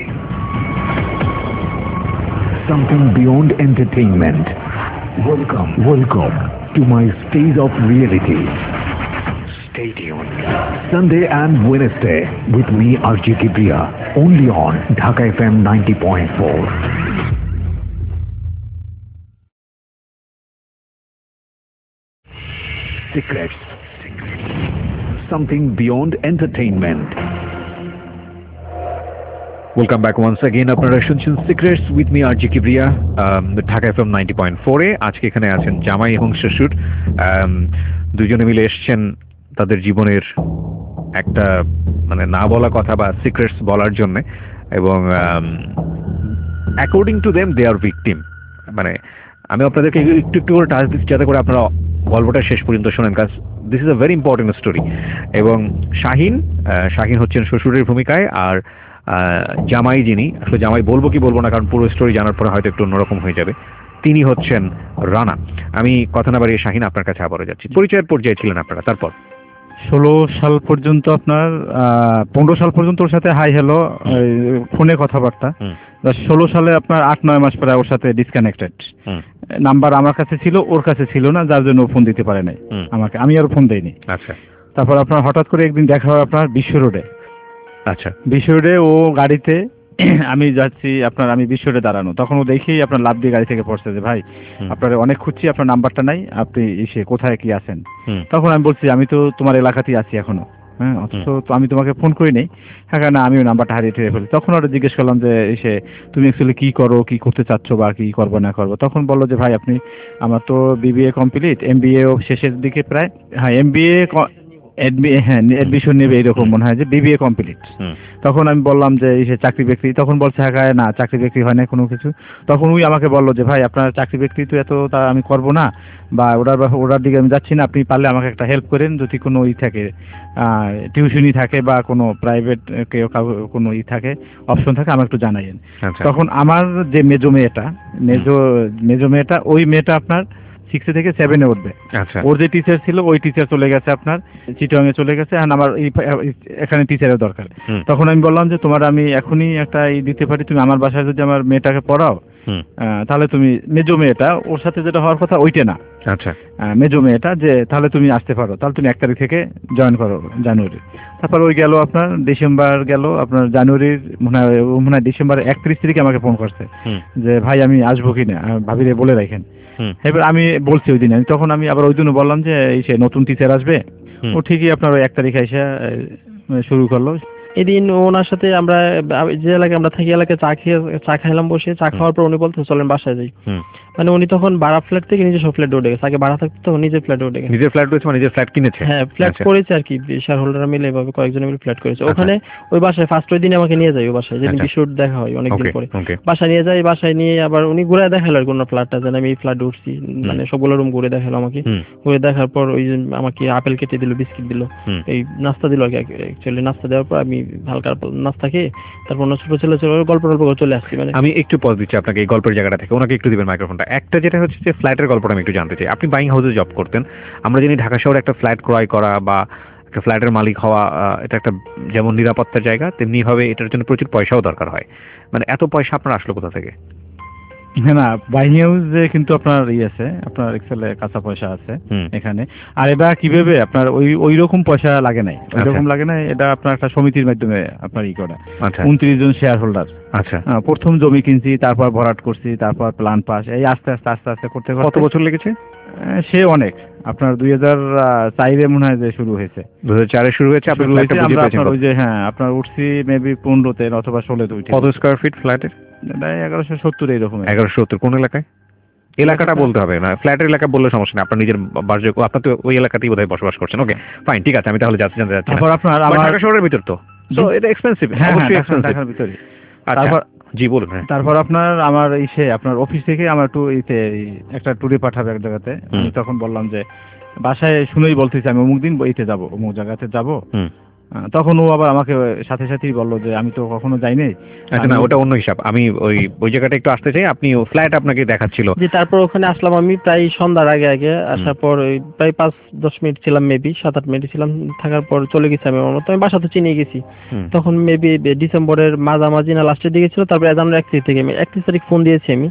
Something beyond entertainment. Welcome to my stage of reality. Stay tuned. Sunday and Wednesday with me, RJ Kibriya, only on Dhaka FM 90.4. Secrets. Something beyond entertainment. Welcome back once again. আপনারা শুনছেন secrets with me RJ Kibria, Dhaka FM 90.4-এ। আজকে এখানে আছেন জামাই এবং শ্বশুর, দুজনে মিলে এসছেন তাদের জীবনের একটা মানে না বলা কথা বা সিক্রেটস বলার জন্য, এবং according to them they are victim. মানে আমি আপনাদেরকে একটু একটু করে টাচ দিচ্ছি যাতে করে আপনারা গল্পটা শেষ পর্যন্ত শোনেন, কাজ this is a very important story. এবং শাহিন হচ্ছেন শ্বশুরের ভূমিকায়, আর জামাই যিনি, আসলে জামাই বলবো কি বলবো না কারণ পুরো স্টোরি জানার পরে হয়তো একটু অন্যরকম হয়ে যাবে, তিনি হচ্ছেন রানা। আমি কথা না বাড়িয়ে শাহিন আপনার কাছে আবারও যাচ্ছি। পরিচয়ের পর্যায়ে ছিলেন আপনারা, তারপর 16 সাল পর্যন্ত আপনার 15 সাল পর্যন্ত ওর সাথে হাই হ্যালো ফোনে কথাবার্তা। 16 সালে আপনার 8-9 মাস পরে ওর সাথে ডিসকানেক্টেড। নাম্বার আমার কাছে ছিল, ওর কাছে ছিল না, যার জন্য ও ফোন দিতে পারে নাই আমাকে, আমি আর ফোন দেইনি। আচ্ছা। তারপর আপনার হঠাৎ করে একদিন দেখা হয় আপনার বিশ্ব রোডে। আচ্ছা। বিশ্ব রোডে ও গাড়িতে, আমি যাচ্ছি আপনার, আমি বিশ্ব রোডে দাঁড়ানো, তখন ও দেখেই আপনার লাফ দিয়ে গাড়ি থেকে পড়ছে যে ভাই আপনার অনেক খুঁজছি, আপনার নাম্বারটা নাই, আপনি এসে কোথায় কি আছেন। তখন আমি বলছি আমি তো তোমার এলাকাতেই আছি এখনো, হ্যাঁ, অথচ তো আমি তোমাকে ফোন করি নাই। হ্যাঁ না, আমি ওই নাম্বারটা হারিয়ে ঠেয়ে ফেলি। তখন ওরা জিজ্ঞেস করলাম যে এসে তুমি অ্যাকচুয়ালি কি করো, কি করতে চাচ্ছ বা কি করবো না করবো। তখন বললো যে ভাই আপনি, আমার তো বিবিএ কমপ্লিট, এমবিএ শেষের দিকে প্রায়, হ্যাঁ এমবিএ অ্যাডমিশন নেবে এরকম মনে হয় যে বিবিএ কমপ্লিট। তখন আমি বললাম যে সে চাকরি বাকরি, তখন বলছে হ্যাঁ না চাকরি বাকরি হয় না কোনো কিছু। তখন ওই আমাকে বললো যে ভাই আপনার চাকরি বাকরি তো এত তা আমি করবো না, বা ওটার দিকে আমি যাচ্ছি না, আপনি পারলে আমাকে একটা হেল্প করেন, যদি কোনো থাকে টিউশনি থাকে বা কোনো প্রাইভেট কোনো থাকে অপশন থাকে আমাকে একটু জানাইন। তখন আমার যে মেজো মেয়েটা ওই মেয়েটা আপনার 6 থেকে 7 উঠবে। আচ্ছা। ওর যে টিচার ছিল ওই টিচার চলে গেছে আপনার চিটাগাং এ চলে গেছে, আমার এখানে টিচারের দরকার। তখন আমি বললাম যে তোমার আমি এখনই একটা দিতে পারি, তুমি আমার বাসায় যদি আমার মেয়েটাকে পড়াও, তাহলে তুমি মেজো মেয়েটা ওর সাথে যেটা হওয়ার কথা ওইটা না, আচ্ছা মেজো মেয়েটা, যে তাহলে তুমি আসতে পারো, তাহলে তুমি 1 তারিখ থেকে জয়েন করো জানুয়ারি। তারপর ওই গেল আপনার ডিসেম্বর গেল, আপনার জানুয়ারির মনে হয় ডিসেম্বর 31 তারিখে আমাকে ফোন করছে যে ভাই আমি আসবো কিনা, ভাবিরে বলে রাখেন। এবার আমি বলছি ওই দিন, তখন আমি আবার ওই দিনও বললাম যে এই সে নতুন টিচার আসবে, ও ঠিকই আপনার ওই 1 তারিখে এসে শুরু করলো। এদিন ওনার সাথে আমরা যে এলাকায় আমরা থাকি এলাকায় চা খাইলাম বসে, চা খাওয়ার পর উনি বলতে চলেন বাসায় যাই। মানে উনি তখন ভাড়া ফ্ল্যাট থেকে নিজস্ব ফ্ল্যাটে উঠে গেছে, আগে ভাড়া থাকতো তখন নিজের ফ্ল্যাটে উঠে গেছে। নিজের ফ্ল্যাট রয়েছে মানে নিজের ফ্ল্যাট কিনেছে? হ্যাঁ ফ্ল্যাট করেছে আর কি, শেয়ার হোল্ডাররা মিলে এভাবে কয়েকজন মিলে ফ্ল্যাট করেছে ওখানে। ওই বাসায় ফার্স্ট ওই দিনে আমাকে নিয়ে যায় ওই বাসায়, যেদিন বিশুর দেখা হয় অনেকদিন পরে, বাসায় নিয়ে যায়। বাসায় নিয়ে আবার উনি ঘুরে দেখালো আর কোনো ফ্ল্যাটটা, যেন আমি এই ফ্ল্যাটে উঠছি, মানে সবগুলো রুম ঘুরে দেখালো আমাকে। ঘুরে দেখার পর ওই আমাকে আপেল কেটে দিল, বিস্কিট দিল, এই নাস্তা দিল আর কি। অ্যাকচুয়ালি নাস্তা দেওয়ার পর আমি হালকা নাস্তা খেয়ে তারপর ছোট ছেলে গল্প চলে আসছি। মানে আমি একটু পজ দিচ্ছি আপনাকে এই গল্পের জায়গাটা থেকে, ওনাকে একটু দিবেন মাইক্রোফোনটা। একটা যেটা হচ্ছে যে ফ্ল্যাটের গল্পটা আমি একটু জানতে চাই। আপনি বাইং হাউসে জব করতেন, আমরা জানি ঢাকা শহরে একটা ফ্ল্যাট ক্রয় করা বা একটা ফ্ল্যাটের মালিক হওয়া, এটা একটা যেমন নিরাপত্তার জায়গা, তেমনি ভাবে এটার জন্য প্রচুর পয়সাও দরকার হয়। মানে এত পয়সা আপনার আসলো কোথা থেকে? হ্যাঁ না, বাইং হাউসে কিন্তু আপনার আছে, আপনার এক্সেলে কাঁচা পয়সা আছে এখানে। আর এটা কিভাবে আপনার ওই রকম পয়সা লাগে নাই, ওই রকম লাগে নাই, এটা আপনার একটা সমিতির মাধ্যমে আপনার করা। 29 জন শেয়ার হোল্ডার। আচ্ছা। প্রথম জমি কিনছি, তারপর ভরাট করছি, তারপর প্ল্যান পাস, এই আস্তে আস্তে করতে কত বছর লেগেছে? সে অনেক, আপনার 2004 মনে হয় যে শুরু হয়েছে। 2004 শুরু হয়েছে। আপনার ওই যে হ্যাঁ আপনার উঠছি মেবি 15-তে অথবা 16-তে উঠে। কত স্কয়ার ফিট ফ্ল্যাটের? 1170 এইরকম। 1170 কোন এলাকায়? এলাকাটা বলতে হবে না, ফ্ল্যাটের এলাকা বললে সমস্যা নেই, আপনার নিজের বাসযোগ্য, আপনার তো ওই এলাকাতেই বোধহয় বসবাস করছেন। ওকে ফাইন, ঠিক আছে, আমি তাহলে জানতে যাচ্ছি। তারপর আপনার ঢাকা শহরের ভিতর তো, সো এটা এক্সপেন্সিভ, অবশ্যই এক্সপেন্সিভ ঢাকার ভিতরে। তারপর জি বলুন। তারপর আপনার আমার আপনার অফিস থেকে আমার একটু একটা ট্যুরে পাঠাবে এক জায়গাতে। আমি তখন বললাম যে বাসায় শুনেই বলতেছি আমি অমুক দিন বইতে যাবো, অমুক জায়গাতে যাবো। তখন ও আবার আমাকে সাথেই বললো যে আমি তো কখনো যাইনি। আচ্ছা না, ওটা অন্য হিসাব। আমি ওই জায়গাটা একটু আসতে চাই। আপনি ফ্ল্যাট আপনাকে দেখাচ্ছিল যে, তারপর ওখানে আসলাম আমি প্রায় সন্ধ্যার আগে আসার পর প্রায় 5-10 মিনিট ছিলাম, মেবি 7-8 মিনিট ছিলাম। থাকার পর চলে গেছি আমি আমার মতো, আমি বাসা তো চিনে গেছি। তখন মেবি ডিসেম্বরের মাঝামাঝি না লাস্টের দিকে ছিল। তারপরে জানুয়ারি 31 থেকে, আমি 31 তারিখ ফোন দিয়েছি আমি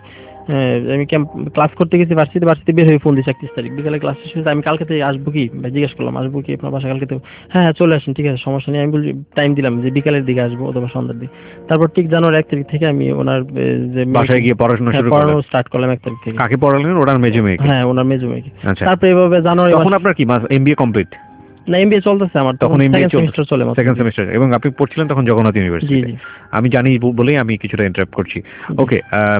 ক্লাস করতে গেছি ভার্সিটি বের হয়ে ফোন দিয়েছি 31 তারিখ বিকালে ক্লাস শেষ হয়েছে। আমি কালকে থেকে আসবো কি জিজ্ঞেস করলাম, আসবো কি আপনার বাসা কালকে থেকে? হ্যাঁ চলে আসেন, ঠিক আছে সমস্যা নেই। আমি বলি টাইম দিলাম যে বিকালের দিকে আসবো অথবা সন্ধ্যার দিকে। তারপর ঠিক জানুয়ারি 1 তারিখ থেকে আমি ওনার যে বাসায় গিয়ে পড়াশোনা স্টার্ট করলাম 1 তারিখ থেকে। কাকে পড়ালেন? ওনার মেজো মেয়েকে? হ্যাঁ ওনার মেজো মেয়েকে। তারপর এভাবে জানুয়ারি। তখন আপনার কি এমবিএ কমপ্লিট? না এমবিএ চলতেছে আমার, তখন সেকেন্ড সেমিস্টার চলে। Second semester. এবং আপনি পড়ছিলেন তখন জগন্নাথ ইউনিভার্সিটি? আমি জানি বলেই আমি কিছুটা ইন্টারাপ্ট করছি। ওকে,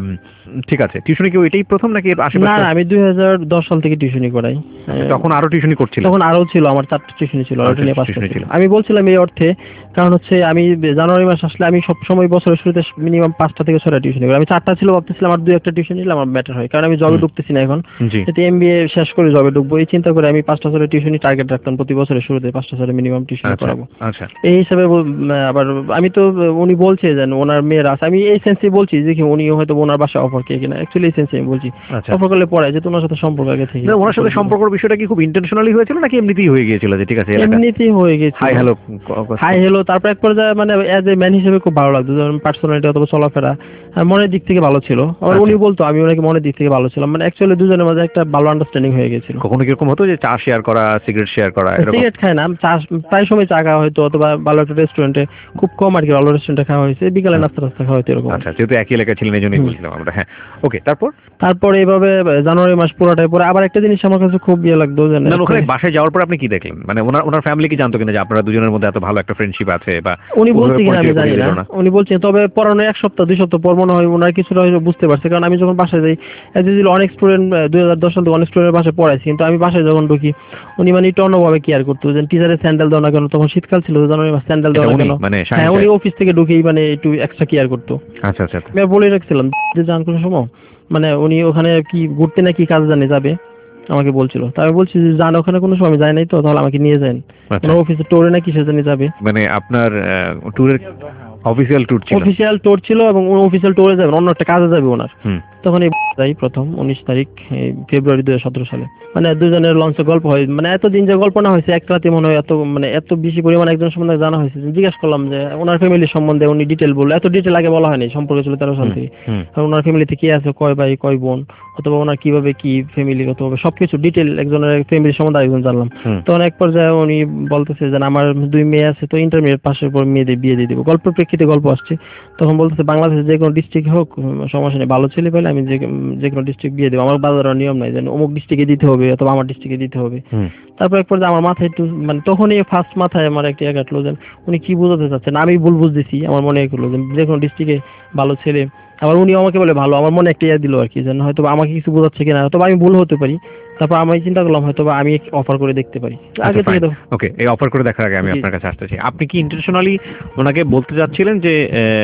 ঠিক আছে, টিউশনি কি এটাই প্রথম নাকি এর না আশেপাশে? না, আমি 2010 সাল থেকে টিউশনি করাই। তখন আরো টিউশনি করছিল? তখন আরো ছিল, আমার 4টা টিউশনি ছিল, আচ্ছা, ওটা নিয়ে 5টা টিউশনি ছিল। ছিল। আমি বলছিলাম এই অর্থে, কারণ হচ্ছে আমি জানুয়ারি মাস আসলে আমি সব সময় বছরের শুরুতে মিনিমাম 5টা থেকে 6টা টিউশনি করি। আমি 4টা ছিল ভাবতেছিলাম আর 2-1টা টিউশন নিলে আমার বেটার হয়, কারণ আমি জবে ঢুকতেছি না এখন, জি। যদি এমবিএ শেষ করে জবে ঢুকবো এই চিন্তা করে আমি 5টা 6টা টিউশনি টার্গেট রাখতাম, প্রতি বছরের শুরুতে 5টা 6টা মিনিমাম টিউশনি আচ্ছা করাবো। আচ্ছা। এই হিসাবে আবার আমি তো উনি বলছে যে ওনার মেয়ের আছে, আমি এই সেন্সে বলছি যে কি উনি হয়তো ওনার বাসায় অফার কে কিনা, অ্যাকচুয়ালি এই সেন্সে আমি বলছি আচ্ছা। অফার করলে পড়ায় যে তোমার সাথে সম্পর্ক আগে থেকে। না, ওনার সাথে সম্পর্কের বিষয়টা কি খুব ইন্টেনশনালি হয়েছিল নাকি এমনিতেই হয়ে গিয়েছিল যে ঠিক আছে এলাকা এমনিতেই হয়ে গেছে, হাই হ্যালো? হাই হ্যালো, তারপর এক পর্যায়ে মানে এজ এ ম্যান হিসেবে খুব ভালো লাগতো, যেমন পার্সোনালিটি অথবা চলাফেরা মনের দিক থেকে ভালো ছিল। আবার উনি বলতো আমি ওনাকে মনের দিক থেকে ভালো ছিলাম, মানে অ্যাকচুয়ালি দুজনের মাঝে একটা ভালো আন্ডারস্ট্যান্ডিং হয়ে গেছিল। কখনো কিরকম হতো যে চা শেয়ার করা, সিগারেট শেয়ার করা এরকম? সিগারেট খায় না, প্রায় সময় চা খাওয়া হয়তো, অথবা ভালো একটা রেস্টুরেন্টে, খুব কম আর কি ভালো রেস্টুরেন্টে খাওয়া হয়েছে, বিকালে নাস্তা টাস্তা খাওয়া হয়তো এরকম। আচ্ছা, যেহেতু একই এলাকায় ছিলেন এই জন্যই বলছিলাম আমরা। হ্যাঁ, ওকে। তারপর এইভাবে জানুয়ারি মাস পুরোটাই পরে আবার একটা জিনিস আমার কাছে খুব ইয়ে লাগতো, যে না, ওখানে বাসায় যাওয়ার পর আপনি কি দেখলেন? মানে ওনার ফ্যামিলি কি জানতো কিনা যে আপনারা দুজনের মধ্যে এত ভালো একটা ফ্রেন্ডশিপ আছে, বা উনি বলছে কিনা আমি জানি না, উনি বলছেন তবে পড়ানোর 1 সপ্তাহ 2 সপ্তাহ পর মনে হয় ওনার কিছুটা হয়তো বুঝতে পারছে, কারণ আমি যখন বাসায় যাই ছিল অনেক স্টুডেন্ট 2010 সাল থেকে অনেক স্টুডেন্টের বাসায় পড়াইছি, কিন্তু আমি বাসায় যখন ঢুকি উনি মানে একটু অন্যভাবে কেয়ার করতো, যে টিচারের স্যান্ডেল দাও না কেন, তখন শীতকাল ছিল জানুয়ারি মাস, স্যান্ডেল দাও না কেন। মানে হ্যাঁ, উনি অফিস থেকে ঢুকেই মানে একটু এক্সট্রা কেয়ার করতো। আচ্ছা আচ্ছা। আমি বলে রাখছিলাম যে যান কোনো সময়, মানে উনি ওখানে কি ঘুরতে না কি কাজ জানে যাবে, আমাকে বলছিল, তাই আমি বলছি যে যান ওখানে কোনো সময় যাই নাই তো, তাহলে আমাকে নিয়ে যান, ওনার অফিসে টোরে না কিসে জানি যাবে, মানে আপনার ট্যুরের অফিসিয়াল ট্যুর ছিল এবং অফিসিয়াল ট্যুরে যাবেন, অন্য একটা কাজে যাবে ওনার। তখন এই যাই প্রথম 19 তারিখ ফেব্রুয়ারি 2017 সালে, মানে দুজনের লঞ্চে গল্প হয়, মানে এতদিন যে গল্প না হয়েছে এক রাতে মনে হয় এত বেশি পরিমাণ একজন সম্বন্ধে জানা হয়েছে। জিজ্ঞাসা করলাম যে ওনার ফ্যামিলির সম্বন্ধে, উনি ডিটেল বললো, এত ডিটেল আগে বলা হয়নি, সম্পর্ক ছিল 13 সাল থেকে, ওনার ফ্যামিলিতে কি আছে, কয় ভাই কয় বোন, অথবা ওনার কিভাবে কি ফ্যামিলি, অথবা সবকিছু ডিটেল একজনের ফ্যামিলির সম্বন্ধে আরেকজন জানলাম। তখন এক পর্যায়ে উনি বলতেছে যে আমার 2 মেয়ে আছে, তো ইন্টারমিডিয়েট পাশের পর মেয়েদের বিয়ে দিয়ে দিব, গল্পের প্রেক্ষিতে গল্প আসছে। তখন বলতেছে বাংলাদেশের যে কোনো ডিস্ট্রিক্ট হোক সমস্যা নেই, ভালো ছেলে পেলে আমি যে কোনো ডিস্ট্রিক্ট বিয়ে দেবো, আমার বাজারের নিয়ম নাই যে অমুক ডিস্ট্রিক্টে দিতে হবে অথবা আমার ডিস্ট্রিক্টে দিতে হবে। তারপর এক পর্যায়ে আমার মাথায় একটু মানে তখনই ফার্স্ট মাথায় আমার একটা কাটলো যে উনি কি বোঝাতে চাচ্ছেন, আমি ভুল বুঝতেছি, আমার মনে হলো যে কোনো ডিস্ট্রিক্টে ভালো ছেলে, আবার উনি আমাকে বলে ভালো, আমার মনে একটা দিল আর কি, যেন হয়তো আমাকে কিছু বোঝাচ্ছে কিনা, অথবা আমি ভুল হতে পারি। তারপর আমি চিন্তা করলাম হয়তো আমি অফার করে দেখতে পারি আগে থেকে। ওকে, এই অফার করে দেখার আগে আমি আপনার কাছে আসতে চাই, আপনি কি ইন্টেনশনালি ওনাকে বলতে যাচ্ছিলেন যে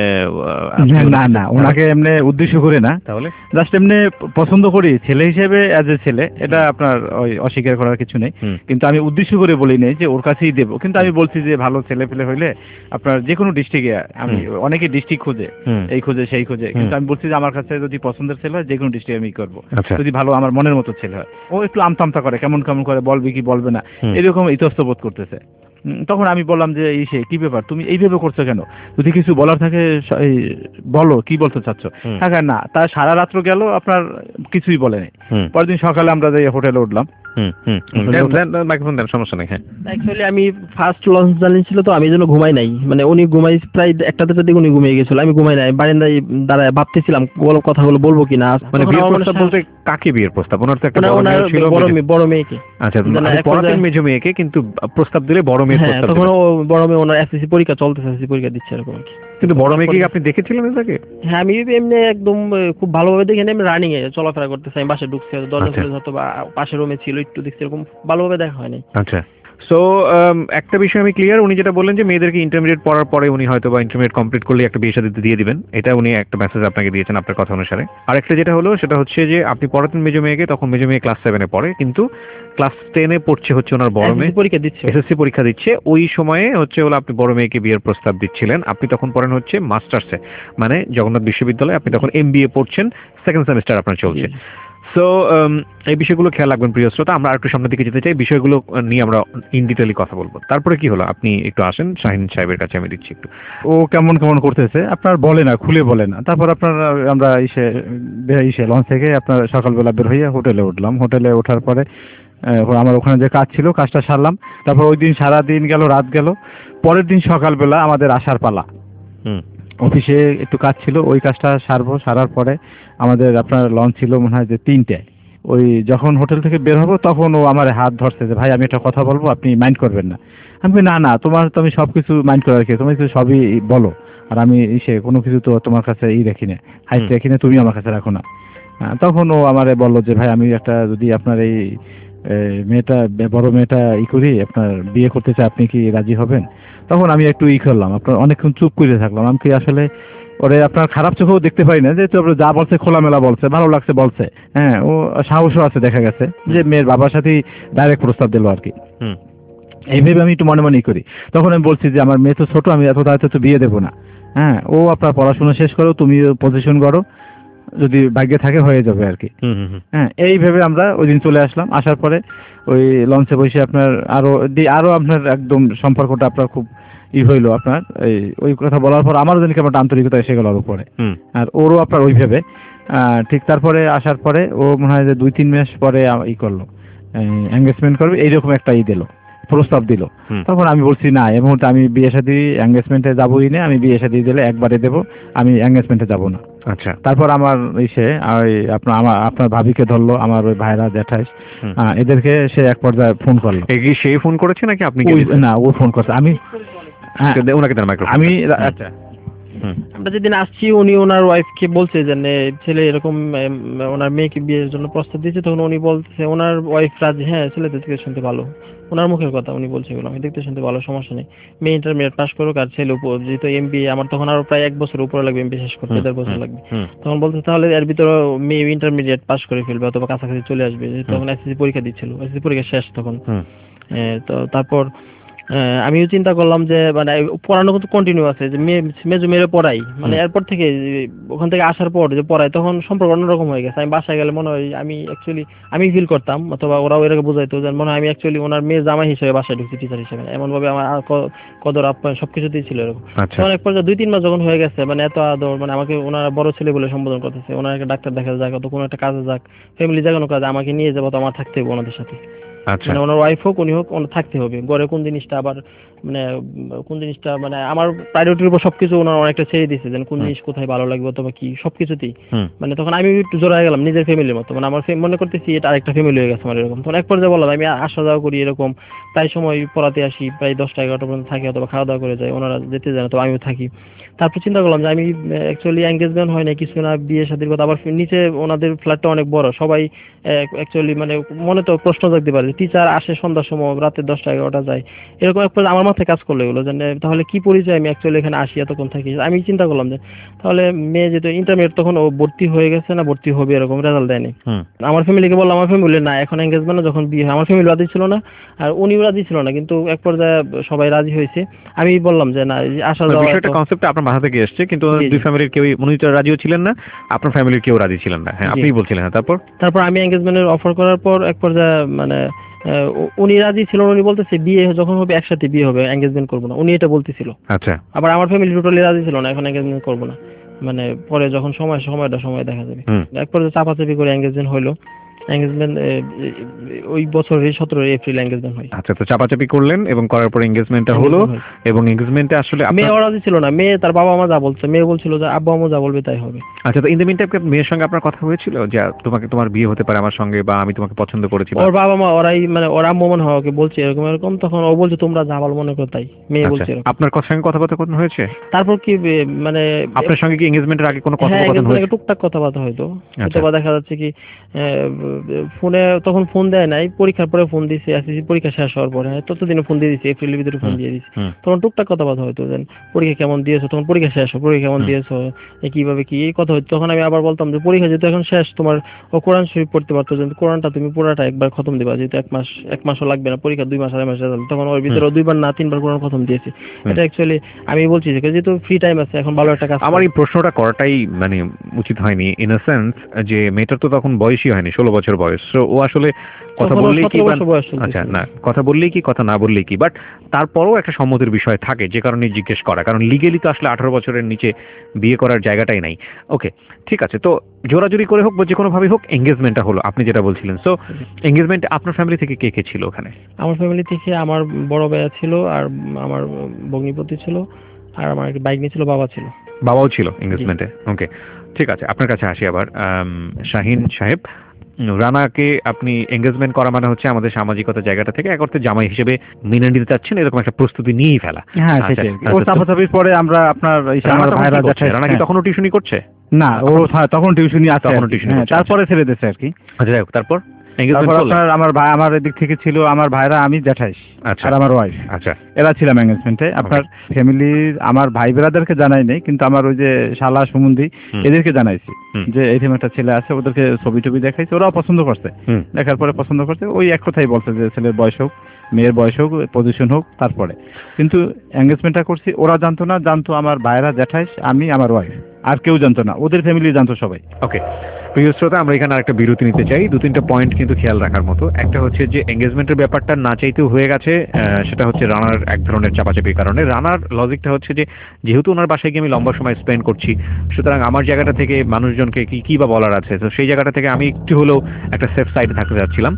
না না, ওনাকে এমনি উদ্দেশ্য করে না, তাহলে জাস্ট এমনি পছন্দ করি ছেলে হিসেবে, অ্যাজ এ ছেলে, এটা আপনার অস্বীকার করার কিছু নেই, কিন্তু আমি উদ্দেশ্য করে বলি নাই যে ওর কাছেই দেবো, কিন্তু আমি বলছি যে ভালো ছেলে পেলে হইলে আপনার যে কোনো ডিস্ট্রিক্টে, আমি অনেকে ডিস্ট্রিক্ট খোঁজে, এই খোঁজে সেই খোঁজে, কিন্তু আমি বলছি যে আমার কাছে যদি পছন্দের ছেলে হয় যে কোনো ডিস্ট্রিক্টে আমি করবো, যদি ভালো আমার মনের মতো ছেলে হয়। ও একটু আমতামতা করে, কেমন কেমন করে, বলবে কি বলবে না এরকম ইতস্ত বোধ করতেছে। তখন আমি বললাম যে এই সে কি ব্যাপার, তুমি এইভাবে করছো কেন, যদি কিছু বলার থাকে বলো, কি বলতে চাচ্ছ। হ্যাঁ না, তা সারা রাত্র গেল, আপনার কিছুই বলে নাই। পরের দিন সকালে আমরা যাই হোটেলে উঠলাম। অ্যাকচুয়ালি আমি ফার্স্ট লঞ্চ জানিয়েছিল তো, আমি যেন ঘুমাই নাই, মানে উনি ঘুমাই প্রায় 1টা দিকে উনি ঘুমিয়ে গেছিল, আমি ঘুমাই নাই, বারান্দায় দাঁড়ায় ভাবতেছিলাম কথাগুলো বলবো কিনা। মানে বিয়ের প্রস্তাব বলতে কাকে বিয়ের প্রস্তাব? ওনার তো একটা বড় মেয়েকে। আচ্ছা, পড়াতেন মেজো মেয়েকে, কিন্তু প্রস্তাব দিলে বড় মেয়ের প্রস্তাব। তখন বড় মেয়ে ওনার এসএসসি পরীক্ষা চলতেছে, এসএসসি পরীক্ষা দিচ্ছে এরকম আর কি। কিন্তু বড় মেয়েকে আপনি দেখেছিলেন তাকে? হ্যাঁ, আমি এমনি একদম খুব ভালোভাবে দেখে আমি রানিং এ চলাফেরা করতেছি, আমি বাসে ঢুকছি, দরজা খুলে হয়তো বা পাশের রুমে ছিল, একটু দেখছি, এরকম ভালোভাবে দেখা হয়নি। আচ্ছা, সো একটা বিষয় আমি ক্লিয়ার, উনি যেটা বললেন যে মেয়েদেরকে ইন্টারমিডিয়েট পড়ার পরে উনি হয়তো বা ইন্টারমিডিয়েট কমপ্লিট করলে একটা বিয়ে শাদী দিয়ে দিবেন, এটা উনি একটা মেসেজ আপনাকে দিয়েছেন আপনার কথা অনুসারে। আরেকটা যেটা হলো সেটা হচ্ছে যে আপনি পড়াতেন মেজো মেয়েকে, তখন মেজো মেয়ে ক্লাস 7-এ পড়ে, কিন্তু ক্লাস 10-এ পড়ছে হচ্ছে ওনার বড় মেয়ে, পরীক্ষা দিচ্ছে, এসএসসি পরীক্ষা দিচ্ছে, ওই সময়ে হচ্ছে হলো আপনি বড় মেয়েকে বিয়ের প্রস্তাব দিচ্ছিলেন। আপনি তখন পড়েন হচ্ছে মাস্টার্সে, মানে জগন্নাথ বিশ্ববিদ্যালয়ে, আপনি তখন এমবিএ পড়ছেন, 2nd সেমিস্টার আপনার চলছে। সো এই বিষয়গুলো খেয়াল রাখবেন প্রিয় শ্রোতা। আমরা একটু সামনের দিকে যেতে চাই, বিষয়গুলো নিয়ে আমরা ইন ডিটেইলি কথা বলবো। তারপরে কি হলো, আপনি একটু আসেন শাহিন সাহেবের কাছে, আমি দিচ্ছি একটু। ও কেমন কেমন করতেছে, আপনার বলে না, খুলে বলে না। তারপর আপনার আমরা এসে লঞ্চ থেকে আপনার সকালবেলা বের হয়ে হোটেলে উঠলাম। হোটেলে ওঠার পরে আমার ওখানে যে কাজ ছিল, কাজটা সারলাম। তারপর ওই দিন সারা দিন গেল, রাত গেল। পরের দিন সকালবেলা আমাদের আসার পালা। অফিসে একটু কাজ ছিল, ওই কাজটা সারার পরে আমাদের আপনার লঞ্চ ছিল মনে হয় যে 3টে। ওই যখন হোটেল থেকে বের হবো তখন ও আমার হাত ধরছে যে ভাই আমি একটা কথা বলবো, আপনি মাইন্ড করবেন না। আমি না না, তোমার তো আমি সবকিছু মাইন্ড করার কি, তুমি তো সবই বলো। আর আমি কোনো কিছু তো তোমার কাছে রাখি না, হাইট রাখি না, তুমি আমার কাছে রাখো না। তখন ও আমারে বললো যে ভাই আমি একটা যদি আপনার এই মেয়েটা, বড় মেয়েটা করি, আপনার বিয়ে করতে চাই, আপনি কি রাজি হবেন? তখন আমি একটু করলাম, আপনার অনেকক্ষণ চুপ করে থাকলাম। আমি কি আসলে ওরে আপনার খারাপ চোখেও দেখতে পাই না, যেহেতু আপনার যা বলছে খোলামেলা বলছে, ভালো লাগছে বলছে। হ্যাঁ, ও সাহসও আছে দেখা গেছে, যে মেয়ের বাবার সাথেই ডাইরেক্ট প্রস্তাব দিল আর কি। এইভাবে আমি একটু মনে মনেই করি। তখন আমি বলছি যে আমার মেয়ে তো ছোট, আমি এত তাড়াতাড়ি তো বিয়ে দেবো না। হ্যাঁ, ও আপনার পড়াশোনা শেষ করো, তুমি পজিশন করো, যদি ভাগ্যে থাকে হয়ে যাবে আর কি। হ্যাঁ, এইভাবে আমরা ওই দিন চলে আসলাম। আসার পরে ওই লঞ্চে বসে আপনার আরো আপনার একদম সম্পর্কটা আপনার খুব হইলো আপনার। ওই কথা বলার পর আমারও যেন কেমন একটা আন্তরিকতা এসে গেল ওর উপরে, আর ওরও আপনার ওইভাবে। ঠিক তারপরে আসার পরে ও মনে হয় যে 2-3 মাস পরে করলো, এঙ্গেজমেন্ট করবে, এইরকম একটা দিল, প্রস্তাব দিল। তখন আমি বলছি না, এই মুহূর্তে আমি বিয়ে শাদী এঙ্গেজমেন্টে যাবোই না, আমি বিয়ে শাদী দিলে একবারে দেবো, আমি এঙ্গেজমেন্টে যাব না। আচ্ছা। তারপর আমার আপনার ভাবিকে ধরলো, আমার ওই ভাইরা জ্যাঠাই, এদেরকে সে এক পর্যায়ে ফোন করলো। সে ফোন করেছে নাকি আপনি? না, ও ফোন করছে। আমি ওনাকে দেন মাইক্রোফোন। আমি আচ্ছা, আমরা যেদিন আসছি উনি ওনার ওয়াইফকে বলছে যে ছেলে এরকম ওনার মেয়েকে বিয়ের জন্য প্রস্তাব দিয়েছে। তখন উনি বলছে ওনার ওয়াইফ রাজি, হ্যাঁ ছেলে দেখতে শুনতে ভালো, ওনার মুখের কথা উনি বলছে এগুলো, আমি দেখতে শুনতে ভালো, সমস্যা নেই, মেয়ে ইন্টারমিডিয়েট পাস করুক, আর ছেলে যেহেতু এমবিএ, আমার তখন আরো প্রায় 1 বছর উপরে লাগবে এমবিএ শেষ করতে, 1.5 বছর লাগবে। তখন বলছে তাহলে এর ভিতরে মেয়ে ইন্টারমিডিয়েট পাস করে ফেলবে অথবা কাছাকাছি চলে আসবে, তখন এসএসসি পরীক্ষা দিচ্ছিল, এসএসসি পরীক্ষা শেষ তখন। তো তারপর আমিও চিন্তা করলাম যে মানে পড়ানো কিন্তু কন্টিনিউ আছে, যে মেজো মেরে পড়াই, মানে এরপর থেকে ওখান থেকে আসার পর যে পড়াই, তখন সম্পর্ক অন্যরকম হয়ে গেছে। আমি বাসায় গেলে মনে হয় আমি ফিল করতাম, অথবা ওরাও এরকম বোঝাইতো যে মনে হয় আমি অ্যাকচুয়ালি ওনার মেয়ে জামাই হিসেবে বাসায় ঢুকছি, টিচার হিসেবে, এমন ভাবে আমার কদর আপ্যায়ন সবকিছুতেই ছিল এরকম। তখন এক পর্যায়ে 2-3 মাস যখন হয়ে গেছে, মানে এত আদর, মানে আমাকে ওনারা বড় ছেলে বলে সম্বোধন করতেছে, ওনার একটা ডাক্তার দেখাতে যাক, কোনো একটা কাজে যাক, ফ্যামিলি যে কোনো কাজে আমাকে নিয়ে যাবো, তো আমার থাকতে হবে ওনাদের সাথে। মানে ওনার ওয়াইফ হোক উনি হোক, ওনার থাকতে হবে ঘরে। কোন জিনিসটা মানে আমার প্রায়োরিটির উপর সবকিছু ওনার অনেকটা ছেড়ে দিয়েছে, যেন কোন জিনিস কোথায় ভালো লাগবে অথবা কি, সবকিছুতেই। মানে তখন আমি একটু জোড়া গেলাম নিজের ফ্যামিলির মতো, মানে আমার মনে করতেছি এটা আরেকটা ফ্যামিলি হয়ে গেছে আমার এরকম। তখন এক পর্যায়ে বললাম আমি আসা যাওয়া করি এরকম, প্রায় সময় পড়াতে আসি, প্রায় 10টা-11টা পর্যন্ত থাকি, অথবা খাওয়া দাওয়া করে যাই, ওনারা যেতে যায় না তো আমিও থাকি। তারপর চিন্তা করলাম যে আমি অ্যাকচুয়ালি এঙ্গেজমেন্ট হয় না কিছু না, বিয়ে শাদীর কথা, আবার নিচে ওনাদের ফ্ল্যাটটা অনেক বড়, সবাই অ্যাকচুয়ালি মানে মনে তো প্রশ্ন জাগতে পারে, টিচার আসে সন্ধ্যার সময়, রাতে 10টা-11টা যায়, এরকম এক পর্যায়ে আমার মাথায় কাজ করলো এগুলো, যে তাহলে কি পরিচয় আমি অ্যাকচুয়ালি এখানে আসি এতক্ষণ থাকি। আমি চিন্তা করলাম যে তাহলে মেয়ে যেহেতু ইন্টারমিডিয়েট, তখন ও ভর্তি হয়ে গেছে না ভর্তি হবে এরকম, রেজাল্ট দেয়নি। আমার ফ্যামিলিকে বললাম, আমার ফ্যামিলি না, এখন এঙ্গেজমেন্ট যখন বিয়ে, আমার ফ্যামিলি রাজি ছিল না, আর উনিও রাজি ছিল না, কিন্তু এক পর্যায়ে সবাই রাজি হয়েছে। আমি বললাম যে না, আসা যাওয়া বিষয়টা কনসেপ্টটা আপনার মাথা থেকে এসেছে, কিন্তু দুই ফ্যামিলির কেউই, উনি তো রাজিও ছিলেন না, আপনার ফ্যামিলির কেউ রাজি ছিলেন না। হ্যাঁ, আপনিই বলছিলেন। তারপর আমি এঙ্গেজমেন্টের অফার করার পর এক পর্যায়ে মানে উনি রাজি ছিল, উনি বলতেছে বিয়ে যখন হবে একসাথে বিয়ে হবে, এঙ্গেজমেন্ট করবো না, উনি এটা বলতেছিল। আচ্ছা। আবার আমার ফ্যামিলি টোটালি রাজি ছিল না, এখন এঙ্গেজমেন্ট করবো না, মানে পরে যখন সময় দেখা যাবে। এক পর্যায়ে চাপাচাপি করে এঙ্গেজমেন্ট হইলো। এঙ্গেজমেন্ট ওই বছরের 17 এপ্রিল এঙ্গেজমেন্ট হয়। আচ্ছা, তো চাপাচাপি করলেন এবং করার পর এঙ্গেজমেন্টটা হলো, এবং এঙ্গেজমেন্টে আসলে মেয়ে রাজি ছিল না, মেয়ে তার বাবা মা যা বলছে, মেয়ে বলছিল যে আব্বা আম্মু যা বলবে তাই হবে। আচ্ছা, তো ইন দ্য মিন টাইম মেয়ের সঙ্গে আপনার কথা হয়েছিল যে তোমার বিয়ে হতে পারে আমার সঙ্গে, বা আমি তোমাকে পছন্দ করেছি? ওর বাবা মা ওরাই, মানে ওর আম্মু মনে হয় ওকে বলছে এরকম, তখন ও বলছে তোমরা যা ভালো মনে করো তাই, মেয়ে বলছে এরকম। আপনার সঙ্গে কথাবার্তা হয়েছে? তারপর কি মানে আপনার সঙ্গে কি এঙ্গেজমেন্টের আগে কোনো কথাবার্তা হয়েছে? টুকটাক কথাবার্তা হয়তো, অথবা দেখা যাচ্ছে কি ফোনে, তখন ফোন দেয় নাই, পরীক্ষার পরে ফোন দিয়েছে, এসএসসি পরীক্ষা শেষ হওয়ার পরে, ততদিনে ফোন দিয়ে দিয়েছে, এপ্রিলের ভিতরে ফোন দিয়ে দিয়েছে। তখন টুকটাক কথাবার্তা হয়তো, যেন পরীক্ষা কেমন দিয়েছো, তখন পরীক্ষা শেষ, পরীক্ষা কেমন দিয়েছো, কিভাবে কি, এই কথা হতো। তখন আমি আবার বলতাম যে পরীক্ষা যেহেতু এখন শেষ, তোমার কোরআন শরীফ পড়তে পারতো, যে কোরআনটা তুমি পুরোটা একবার খতম দিবা, যেহেতু এক মাসও লাগবে না, পরীক্ষা 2 মাস 2.5 মাস রেজাল্ট, তখন ওর ভিতরে 2বার না 3বার কোরআন খতম দিয়েছে। এটা অ্যাকচুয়ালি আমি বলছি যে যেহেতু ফ্রি টাইম আছে, এখন ভালো একটা কাজ। আমার এই প্রশ্নটা করাটাই মানে উচিত হয়নি, ইন আ সেন্স যে মেয়েটার তো তখন বয়সই হয়নি, 16 বছর বয়স। ও আসলে কথা বললেই কি, আচ্ছা না কথা বললেই কি, কথা না বললেই কি, বাট তারপরও একটা সম্মতির বিষয় থাকে, যে কারণে জিজ্ঞেস করা, কারণ লিগেলি তো আসলে 18 বছরের নিচে বিয়ে করার জায়গাটাই নাই। ওকে, ঠিক আছে, তো জোরাজুরি করে হোক বা যে কোনো ভাবে হোক এঙ্গেজমেন্টটা হলো, আপনি যেটা বলছিলেন। সো এঙ্গেজমেন্টে আপনার ফ্যামিলি থেকে কে কে ছিল ওখানে? আমার ফ্যামিলি থেকে আমার বড় ভাইয়া ছিল, আর আমার ভগ্নিপতি ছিল, আর আমার একটা বাইক নিয়ে ছিল, বাবা ছিল। বাবাও ছিল এঙ্গেজমেন্টে? ওকে, ঠিক আছে, আপনার কাছে আসি আবার। শাহিন সাহেব, রানাকে আপনি এঙ্গেজমেন্ট করা মানে হচ্ছে আমাদের সামাজিকতা জায়গাটা থেকে এক অর্থে জামাই হিসেবে মেনে নিতে চাচ্ছেন, এরকম একটা প্রস্তুতি নিয়েই ফেলা। হ্যাঁ সেটাই। ও চাপাচাপির পরে আমরা আপনার আমার ভাইরা জ্যাঠাই। রানা কি তখনও টিউশনি করছে? না, ও তখন টিউশনি আছে, তারপরে ছেড়ে দিয়েছে আর কি। আচ্ছা যাই হোক, তারপর আপনার আমার ভাই আমার এদিক থেকে ছিল আমার ভাইরা, আমি জ্যাঠাই আর আমার ওয়াইফ, আচ্ছা এরা ছিলাম এঙ্গেজমেন্টে। আপনার ফ্যামিলির আমার ভাই ব্রাদারকে জানাই নাই, কিন্তু আমার ওই যে শালা সুমন্দি এদেরকে জানাইছি যে এইরকম একটা ছেলে আছে, ওদেরকে ছবি টবি দেখাইছে, ওরাও পছন্দ করছে। দেখার পরে পছন্দ করছে, ওই এক কথাই বলছে যে ছেলের বয়স হোক, মেয়ের বয়স হোক, পজিশন হোক, তারপরে কিন্তু এঙ্গেজমেন্টটা করছি। ওরা জানতো না, জানতো আমার ভাইরা জ্যাঠাই, আমি, আমার ওয়াইফ, আর কেউ জানতো না, ওদের ফ্যামিলি জানতো সবাই। ওকে প্রিয় শ্রোতা, আমরা এখানে আরেকটা বিরতি নিতে চাই। 2-3টা পয়েন্ট কিন্তু খেয়াল রাখার মতো। একটা হচ্ছে যে এঙ্গেজমেন্টের ব্যাপারটা না চাইতেও হয়ে গেছে, সেটা হচ্ছে রানার এক ধরনের চাপাচাপির কারণে। রানার লজিকটা হচ্ছে যে যেহেতু ওনার বাসায় গিয়ে আমি লম্বা সময় স্পেন্ড করছি, সুতরাং আমার জায়গাটা থেকে মানুষজনকে কি বা বলার আছে, তো সেই জায়গাটা থেকে আমি একটু হলেও একটা সেফ সাইডে থাকতে যাচ্ছিলাম।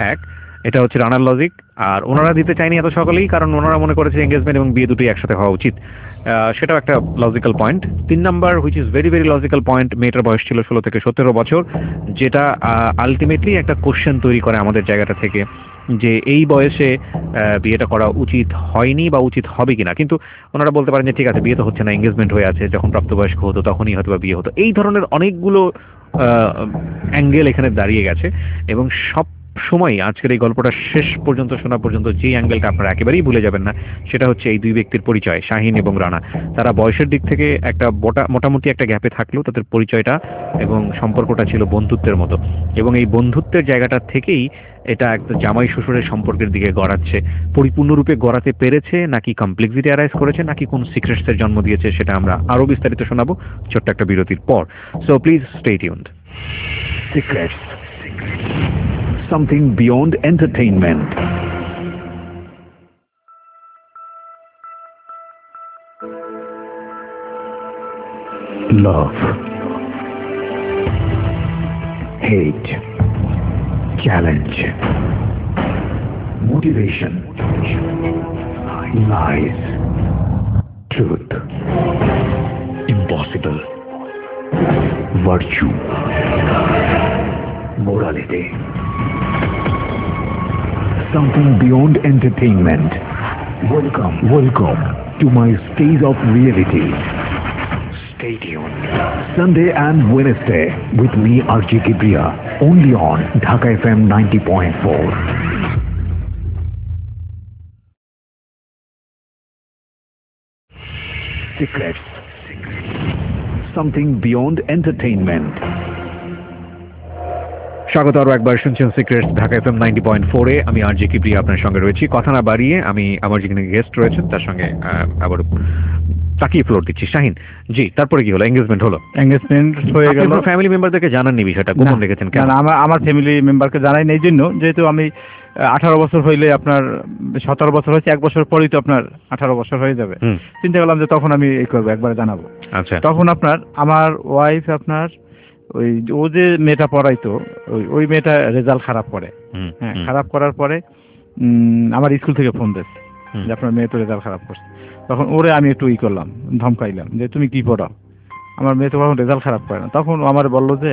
এটা হচ্ছে রানার লজিক। আর ওনারা দিতে চায়নি এত সকালেই, কারণ ওনারা মনে করেছে এঙ্গেজমেন্ট এবং বিয়ে দুটোই একসাথে হওয়া উচিত। সেটাও একটা logical point. 3 number, which is very very logical point, মেয়েটার বয়স ছিল 16 থেকে 17 বছর, যেটা আলটিমেটলি একটা কোশ্চেন তৈরি করে আমাদের জায়গাটা থেকে যে এই বয়সে বিয়েটা করা উচিত হয়নি বা উচিত হবে কিনা। কিন্তু ওনারা বলতে পারেন যে ঠিক আছে, বিয়ে তো হচ্ছে না, এঙ্গেজমেন্ট হয়ে আছে, যখন প্রাপ্তবয়স্ক হতো তখনই হয়তো বা বিয়ে হতো। এই ধরনের অনেকগুলো অ্যাঙ্গেল এখানে দাঁড়িয়ে গেছে, এবং সব সময় আজকের এই গল্পটা শেষ পর্যন্ত শোনা পর্যন্ত যে অ্যাঙ্গেলটা আপনারা একেবারেই ভুলে যাবেন না, সেটা হচ্ছে এই দুই ব্যক্তির পরিচয়, শাহিন এবং রানা। তারা বয়সের দিক থেকে একটা মোটামুটি একটা গ্যাপে থাকলেও তাদের পরিচয়টা এবং সম্পর্কটা ছিল বন্ধুত্বের মতো, এবং এই বন্ধুত্বের জায়গাটা থেকেই এটা একটা জামাই শ্বশুরের সম্পর্কের দিকে গড়াচ্ছে। পরিপূর্ণরূপে গড়াতে পেরেছে নাকি কমপ্লেক্সিটি অ্যারাইজ করেছে নাকি কোন সিক্রেটসের জন্ম দিয়েছে, সেটা আমরা আরো বিস্তারিত শোনাবো ছোট্ট একটা বিরতির পর। So please stay tuned. Secrets. Something beyond entertainment. Love, hate, challenge, motivation, lies, truth, impossible, virtue, morality. Something beyond entertainment. Welcome to my stage of reality. Stay tuned. Sunday and Wednesday with me, RJ Kibriya, only on Dhaka FM 90.4. Secrets. Something beyond entertainment. স্বাগত আরো একবার, শুনছেন secrets Dhaka FM 90.4-এ। আমি RJ Kibria আপনার সঙ্গে রয়েছি। কথা না বাড়িয়ে আমি আমার যেখানে গেস্ট রয়েছেন তার সঙ্গে আবার তাকিয়ে ফ্লোর দিচ্ছি। শাহিন জি, তারপরে কি হলো? এঙ্গেজমেন্ট হলো? এঙ্গেজমেন্ট হয়ে গেল। আপনার ফ্যামিলি মেম্বারদেরকে জানাননি বিষয়টা, গোপন রেখেছেন কেন? আমার ফ্যামিলি মেম্বারকে জানাই না এই জন্য, যেহেতু আমি 18 বছর হইলে আপনার 17 বছর হয়েছে, 1 বছর পরেই তো আপনার 18 বছর হয়ে যাবে। চিন্তা করলাম যে তখন আমি এই করবো, একবারে জানাবো। আচ্ছা, তখন আপনার আমার ওয়াইফ আপনার ওই ও যে মেয়েটা পড়াইতো, ওই মেয়েটা রেজাল্ট খারাপ করে। হ্যাঁ, খারাপ করার পরে আমার স্কুল থেকে ফোন দিয়েছে যে আপনার মেয়ে তো রেজাল্ট খারাপ করছে। তখন ওরে আমি একটু করলাম, ধমকাইলাম যে তুমি কি পড়াও, আমার মেয়ে তো কখন রেজাল্ট খারাপ করে না। তখন আমার বললো যে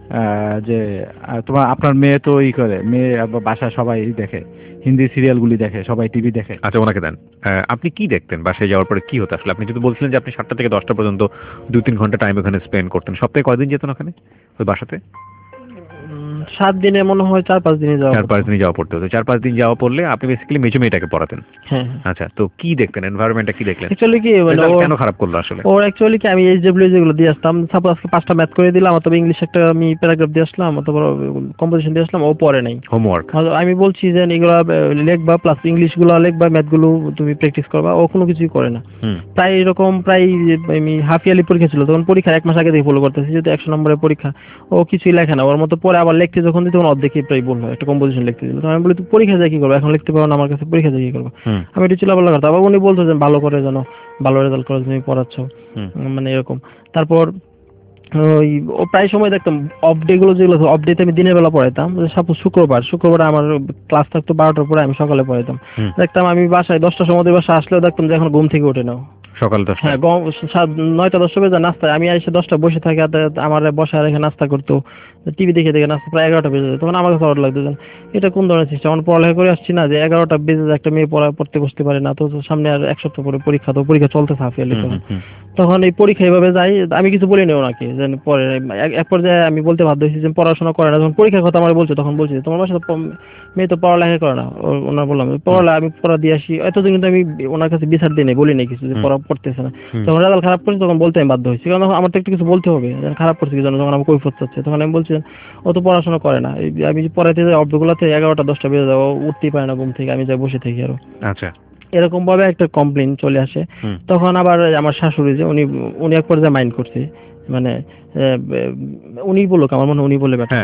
আপনার মেয়ে তো করে, মেয়ে বাসায় সবাই দেখে, হিন্দি সিরিয়ালগুলি দেখে, সবাই টিভি দেখে। আচ্ছা, ওনাকে দেন। আপনি কি দেখতেন বাসায় যাওয়ার পরে? কি হতো আসলে? আপনি যদি বলছিলেন যে আপনি 7টা থেকে 10টা পর্যন্ত 2-3 ঘন্টা টাইম ওখানে স্পেন্ড করতেন, সপ্তাহে কয়দিন যেতেন ওখানে ওই বাসাতে? 7 দিনে মনে হয় 4-5 দিনে যাওয়া 4-5 দিনে যাওয়া পড়তে হতো। 4-5 দিন যাওয়া পড়লে আপনি বেসিক্যালি মেজো মেয়েটাকে পড়াতেন। হ্যাঁ। আচ্ছা, তো কি দেখতেন, এনভায়রনমেন্টটা কি দেখলেন? অ্যাকচুয়ালি কি মানে ও কেন খারাপ করলো আসলে? ওর অ্যাকচুয়ালি কি আমি এইচডব্লিউ যেগুলো দিয়ে আসতাম, সাপোজ আজকে 5টা ম্যাথ করে দিলাম অথবা ইংলিশ একটা আমি প্যারাগ্রাফ দিয়ে আসলাম অথবা কম্পোজিশন দিয়ে আসলাম, ও পড়ে নাই হোমওয়ার্ক। আমি বলছি যে এগুলো লিখবা, প্লাস ইংলিশ গুলো লিখবা, ম্যাথ গুলো তুমি প্র্যাকটিস করবা, ও কোনো কিছুই করে না। প্রায় এরকম আমি হাফ ইয়ারলি পরীক্ষা ছিল, তখন পরীক্ষার 1 মাস আগে থেকে ফলো করতেছি, যেহেতু 100 নম্বরের পরীক্ষা, ও কিছুই লেখে না। ওর মতো পরে আবার লিখতে যখন দিত তখন অর্ধেকই প্রায় ভুল হয়। একটা কম্পোজিশন লিখতে দিল, আমি বলি তুই পরীক্ষা যায় কি করবো, এখন লিখতে পারো না আমার কাছে, পরীক্ষা যায় কি করবো? আমি একটু চিল্লাপাল্লা করতাম। আবার উনি বলতো যে ভালো করে যেন ভালো রেজাল্ট করে তুমি পড়াচ্ছ, মানে এরকম। তারপর ওই ও প্রায় সময় দেখতাম অফ ডে গুলো, যেগুলো অফ ডেতে আমি দিনের বেলা পড়াইতাম। সাপোজ শুক্রবার আমার ক্লাস থাকতো 12টার পরে, আমি সকালে পড়াইতাম। দেখতাম আমি বাসায় 10টার সময় বাসায় আসলেও দেখতাম যে এখন ঘুম থেকে ওঠে নাও সকাল 10টা। হ্যাঁ, 9টা 10টা বেজে নাস্তায় আমি এসে 10টা বসে থাকি, আমার বসায় রেখে নাস্তা করতো, টিভি দেখে দেখে নাচতে প্রায় 11টা বেজে যায়। তখন আমার কাছে অড লাগতো যে এটা কোন ধরনের সিস্টেম, আমরা পড়ালেখা করে আসছি না যে 11টা বেজে যায় একটা মেয়ে পড়তে বসতে পারে না, তো সামনে আর 1 সপ্তাহ পরে পরীক্ষা, তো পরীক্ষা চলতেছে হাফ ইয়ারলি। তখন এই পরীক্ষা এইভাবে যাই, আমি কিছু বলি না ওনাকে যে পরে এক পর্যায়ে আমি বলতে বাধ্য হয়েছি যে পড়াশোনা করে না। যখন পরীক্ষার কথা আমার বলছে তখন বলছি তোমার বাসায় তো মেয়ে তো পড়ালেখা করে না। ওনার বললাম পড়ালে আমি পড়া দিয়ে আসি, এতদিন কিন্তু আমি ওনার কাছে বিচার দিই নাই, বলি নাই কিছু যে পড়া পড়তেছে না। যখন রেজাল্ট খারাপ করছে তখন বলতে আমি বাধ্য হয়েছি, কারণ আমার তো একটু কিছু বলতে হবে খারাপ করছে কি জন্য। যখন আমি কৈফিয়ত চাচ্ছে তখন আমি বলছি ও তো পড়াশোনা করে না, আমি পড়াইতে যাই অর্ধগুলাতে 11টা 10টা বেজে যাবো, উঠতেই পারে না ঘুম থেকে, আমি যাই বসে থাকি আরো। আচ্ছা, এরকম ভাবে একটা কমপ্লেইন চলে আসে। তখন আবার আমার শাশুড়ি যে উনি এক পর্যায়ে মাইন্ড করছে, মানে উনি বললো আমার মনে হয় উনি বলে ব্যাটা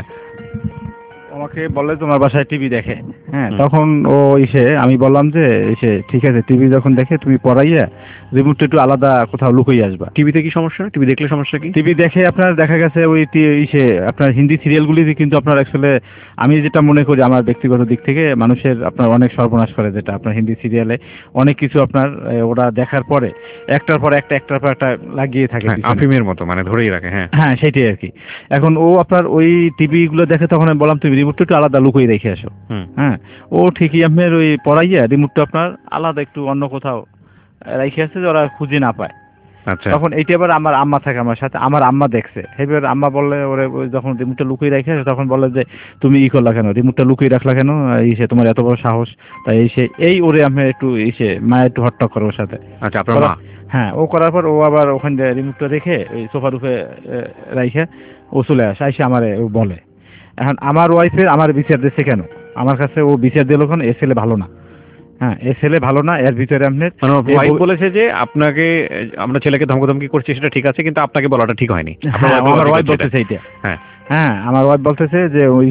আমাকে বলে তোমার বাসায় টিভি দেখে। হ্যাঁ, তখন ও আমি বললাম যে ঠিক আছে, টিভি যখন দেখে তুমি পড়াইয়া রিমোটটা একটু আলাদা কোথাও লুকিয়ে আসবা। টিভিতে কি সমস্যা? টিভি দেখলে সমস্যা কি? টিভি দেখে আপনার দেখা গেছে ওই আপনার হিন্দি সিরিয়ালগুলিতে কিন্তু আপনার আসলে আমি যেটা মনে করি আমার ব্যক্তিগত দিক থেকে মানুষের আপনার অনেক সর্বনাশ করে, যেটা আপনার হিন্দি সিরিয়ালে অনেক কিছু আপনার ওরা দেখার পরে একটার পর একটা লাগিয়ে থাকে আফিমের মতো, মানে ধরেই রাখে। হ্যাঁ হ্যাঁ, সেটাই আর কি। এখন ও আপনার ওই টিভি গুলো দেখে, তখন আমি বললাম তুমি রিমোটটা একটু আলাদা লুকিয়ে রেখে আসো। হ্যাঁ, ও ঠিকই আপনার ওই পড়াইয়া রিমোটটা আপনার আলাদা একটু অন্য কোথাও রেখে আসছে যে ওরা খুঁজে না পায়। আচ্ছা, তখন এইটা এবার আমার আম্মা থাকে আমার সাথে, আমার আম্মা দেখছে। এবার আম্মা বললে ওরে যখন রিমোটটা লুকিয়ে রেখে আসে তখন বলে যে তুমি করলা কেন, রিমোটটা লুকিয়ে রাখলা কেন, তোমার এত বড় সাহস। তাই ওরে আমি একটু মায়া একটু হট্টক করে ওর সাথে। আচ্ছা, আপনার মা? হ্যাঁ, ও করার পর ও আবার ওখানে রিমোটটা রেখে ওই সোফার উপরে রাইখে ও চলে আসে আমারে বলে। এখন আমার ওয়াইফের আমার বিচার দিচ্ছে কেন আমার কাছে, ও বিচার দিল কেন এ ছেলে ভালো না। হ্যাঁ, এ ছেলে ভালো না, এর ভিতরে আপনার ওয়াইফ বলেছে যে আপনাকে আমরা ছেলেকে ধমকাধমকি করছি, সেটা ঠিক আছে, কিন্তু আপনাকে বলাটা ঠিক হয়নি। আমার ওয়াইফ বলতেছে এইটা। হ্যাঁ, আমার ওয়াইফ বলতেছে যে ওই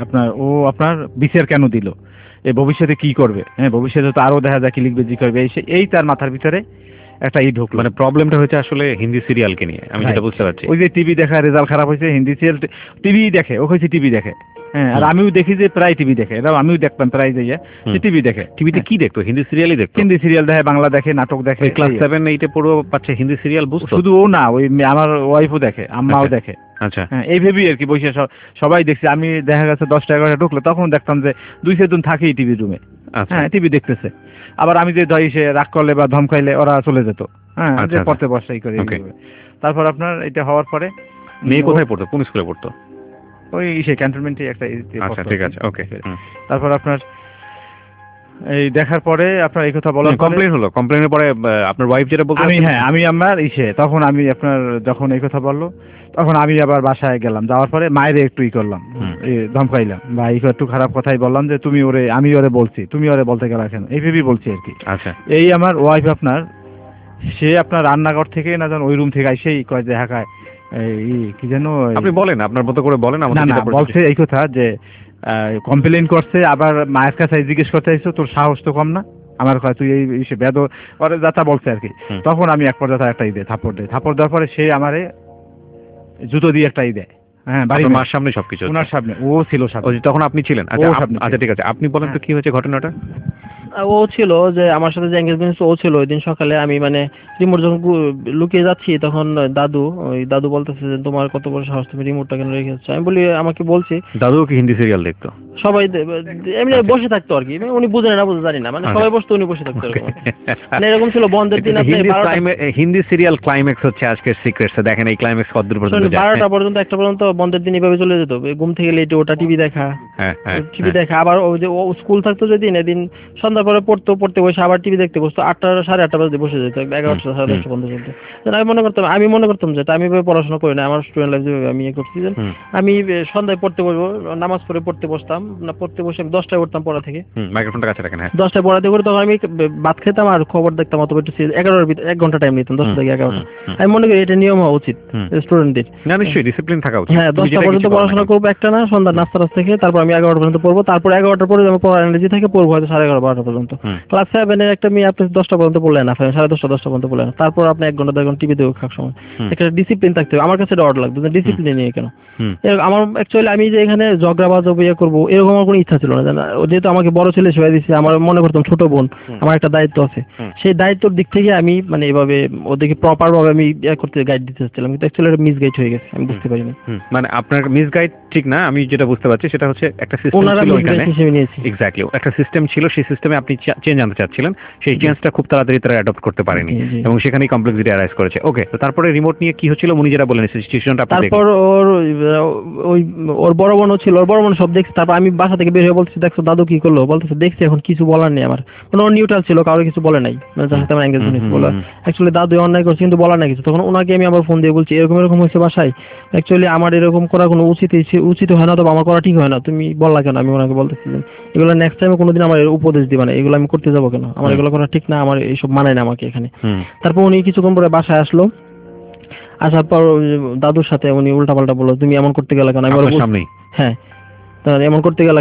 আপনার বিচার কেন দিল, এ ভবিষ্যতে কি করবে, হ্যাঁ ভবিষ্যতে তো আরো দেখা যায় কি লিখবে জি করবে, এই তার মাথার ভিতরে একটা ঢুকলো। মানে প্রবলেমটা হচ্ছে আসলে হিন্দি সিরিয়ালকে নিয়ে, আমি যেটা বুঝতে পারছি। ওই যে টিভি দেখা রেজাল্ট খারাপ হয়েছে, হিন্দি সিরিয়াল টিভি দেখে, ও কইছে টিভি দেখে। হ্যাঁ, আর আমিও দেখি যে প্রায় টিভি দেখে, এরাও আমিও দেখতাম প্রায় যাইয়া টিভি দেখে। টিভিতে কি দেখতো? হিন্দি সিরিয়ালই দেখতো? হিন্দি সিরিয়াল দেখে, বাংলা দেখে, নাটক দেখে। ক্লাস 7 8 পড়ো পাচ্ছে হিন্দি সিরিয়াল বুঝতো? শুধু ও না, ওই আমার ওয়াইফও দেখে, আম্মাও দেখে। আচ্ছা, হ্যাঁ, এই ভেবেই আর কি বসে সবাই দেখছে। আমি দেখা গেছে 10টা 11টা ঢুকলে তখন দেখতাম যে 2-4 জন থাকেই টিভি রুমে। হ্যাঁ, টিভি দেখতেছে। আবার আমি যে রাগ করলে বা ধমকাইলে ওরা চলে যেত। হ্যাঁ, পড়তে বসাই করে। তারপর আপনার এটা হওয়ার পরে মেয়ে কোথায় পড়তো? কোন স্কুলে পড়তো? ওই ক্যান্টনমেন্টে একটা। আচ্ছা, ঠিক আছে, ওকে। তারপর আপনার এই দেখার পরে আপনার এই কথা বলার কমপ্লেইন হলো, কমপ্লেইনের পরে আপনার ওয়াইফ যেটা বলতো, আমি আমার তখন আমি আপনার যখন এই কথা বললো তখন আমি আবার বাসায় গেলাম, যাওয়ার পরে মায়ের একটু করলাম, ধমকাইলাম বা একটু খারাপ কথাই বললাম যে আমি ওরে বলছি, তুমি ওরে বলতে গেলা কেন, এই ভেবেই বলছি আর কি। আচ্ছা, এই আমার ওয়াইফ আপনার আপনার রান্নাঘর থেকে না জানো ওই রুম থেকে আইসেই কয় যে হাঁকায় কি যেন, আপনি বলেন আপনার মতো করে বলেন। বলছে এই কথা যে কমপ্লেইন করছে, আবার মায়ের কাছে জিজ্ঞেস করতে চাইছো, তোর সাহস তো কম না, আমার কথা তুই এই বেদ ওরে যাতা বলছে আর কি। তখন আমি এক পর্যায়ে একটা থাপ্পড় দেওয়ার পরে সে আমারে জুতো দিয়ে একটা দেয়। হ্যাঁ, বাড়ির মার সামনে সবকিছু, ওনার সামনে, ও ছিল সামনে, তখন আপনি ছিলেন? আচ্ছা, ঠিক আছে, আপনি বলেন তো কি হয়েছে ঘটনাটা। ও ছিল যে আমার সাথে যে এনগেজমেন্ট ও ছিল ওই দিন সকালে, আমি মানে রিমোট যখন লুকিয়ে যাচ্ছি তখন দাদু বলতেছে যে তোমার কত বড় সাহস, তুমি রিমোটটা কেন রেখেছো। আমি বলি আমাকে বলছি। দাদু কি হিন্দি সিরিয়াল দেখতো? সবাই এমনি বসে থাকতো আর কি, উনি বুঝে না বুঝে জানি না, মানে সবাই বসতো উনি বসে থাকতো মানে এরকম ছিল। বন্ধের দিন হিন্দি সিরিয়াল ক্লাইম্যাক্স হচ্ছে আজকের সিক্রেটস, দেখেন এই ক্লাইম্যাক্স কতদূর পর্যন্ত যায়। 12টা পর্যন্ত 1টা পর্যন্ত বন্ধের দিন এইভাবে চলে যেত, ঘুম থেকে লেটে ওটা টিভি দেখা, টিভি দেখা। আবার ওই যে ও স্কুল থাকতো যেদিন, এদিন সন্ধ্যার পরে পড়তে বসে আবার টিভি দেখতে বসতো 8টা 8:30 বাজে বসে যেত, 11টা 10:30 পর্যন্ত চলতো। আমি মনে করতাম যে আমি পড়াশোনা করি না, আমার স্টুডেন্ট লাইফ যেভাবে আমি করছি যে আমি সন্ধ্যায় পড়তে বসবো, নামাজ পড়ে পড়তে বসতাম না, পড়তে বসে আমি 10টায় উঠতাম পড়া থেকে, মাইক্রোফোনটা কাছে রাখেন। 10টায় পড়াতে করে তখন আমি ভাত খেতাম আর খবর দেখতাম, অথবা একটু 1 ঘন্টা টাইম নিতাম, 10টা থেকে 11টা। আমি মনে করি এটা নিয়ম হওয়া উচিত স্টুডেন্টদের। না, নিশ্চয়ই ডিসিপ্লিন থাকা উচিত। হ্যাঁ, 10টা পর্যন্ত পড়াশোনা করবো একটা না, সন্ধ্যা নাস্তা থেকে, তারপর আমি 11টা পর্যন্ত পড়বো, তারপর 11টার পরে আমি পড়ার এনার্জি থেকে পড়বো হয়তো 11:30 12টা পর্যন্ত। পর্যন্ত। ক্লাস 7 এর একটা মেয়ে আপনি 10টা পর্যন্ত পড়লেন না, 10:30 পর্যন্ত পড়লেন, তারপর আপনি 1 ঘন্টা 2 ঘন্টা টিভি দেখে খাওয়ার সময় একটা ডিসিপ্লিন থাকতে হবে। আমার কাছে এটা অড লাগতো, ডিসিপ্লিন নিয়ে কেন আমার অ্যাকচুয়ালি আমি যে এখানে ঝগড়া বাজাবো ইয়ে করবো এরকম আমার কোনো ইচ্ছা ছিল না। যেহেতু আমাকে বড় ছেলে শুয়ে দিচ্ছে, আমার মনে করতাম ছোট বোন, আমার একটা দায়িত্ব আছে, সেই দায়িত্বের দিক থেকে আমি মানে এভাবে ওদেরকে প্রপার ভাবে আমি করতে গাইড দিতে চাচ্ছিলাম, কিন্তু অ্যাকচুয়ালি এটা মিসগাইড হয়ে গেছে, আমি বুঝতে পারিনি। মানে আপনার মিসগাইড ঠিক না, আমি যেটা বুঝতে পারছি সেটা হচ্ছে একটা সিস্টেম ছিল ওখানে, এক্স্যাক্টলি একটা সিস্টেম ছিল, সেই সিস্টেমে আপনি চেঞ্জ আনতে চাচ্ছিলেন, সেই চেঞ্জটা খুব তাড়াতাড়ি তারা অ্যাডপ্ট করতে পারেনি এবং সেখানেই কমপ্লেক্সিটি অ্যারাইজ করেছে। ওকে, তো তারপরে রিমোট নিয়ে কি হচ্ছিল উনি যেটা বলেন সিচুয়েশনটা আপনি দেখুন। তারপর ওর বড় বোনও ছিল, ওর বড় বোন সব দেখছে। তারপর আমি বাসা থেকে বের হয়ে বলছি, দেখছো দাদু কি করলো, বলতেছে দেখছি, এখন কিছু বলার নেই আমার, কোনো নিউট্রাল ছিল, কারো কিছু বলে নাই, মানে যার সাথে আমার এঙ্গেজমেন্ট হয়েছে বলে অ্যাকচুয়ালি দাদু অন্যায় করছে কিন্তু বলার নাই কিছু। তখন ওনাকে আমি আবার ফোন দিয়ে বলছি এরকম এরকম হয়েছে বাসায়, অ্যাকচুয়ালি আমার এরকম করা কোনো উচিত হয় না, তবে আমার করা ঠিক হয় না, তুমি বললা কেন? আমি ওনাকে বলতেছি এগুলো নেক্সট টাইমে কোনোদিন আমার উপদেশ দিবা না, এগুলো আমি করতে যাবো কেন, আমার এগুলো করা ঠিক না, আমার এইসব মানায় না আমাকে এখানে। তারপর উনি কিছুক্ষণ পরে বাসায় আসলো, আসার পর দাদুর সাথে উনি উল্টাপাল্টা বললো, তুমি এমন করতে গেলে কেন? আমি হ্যাঁ এমন করতে গেলে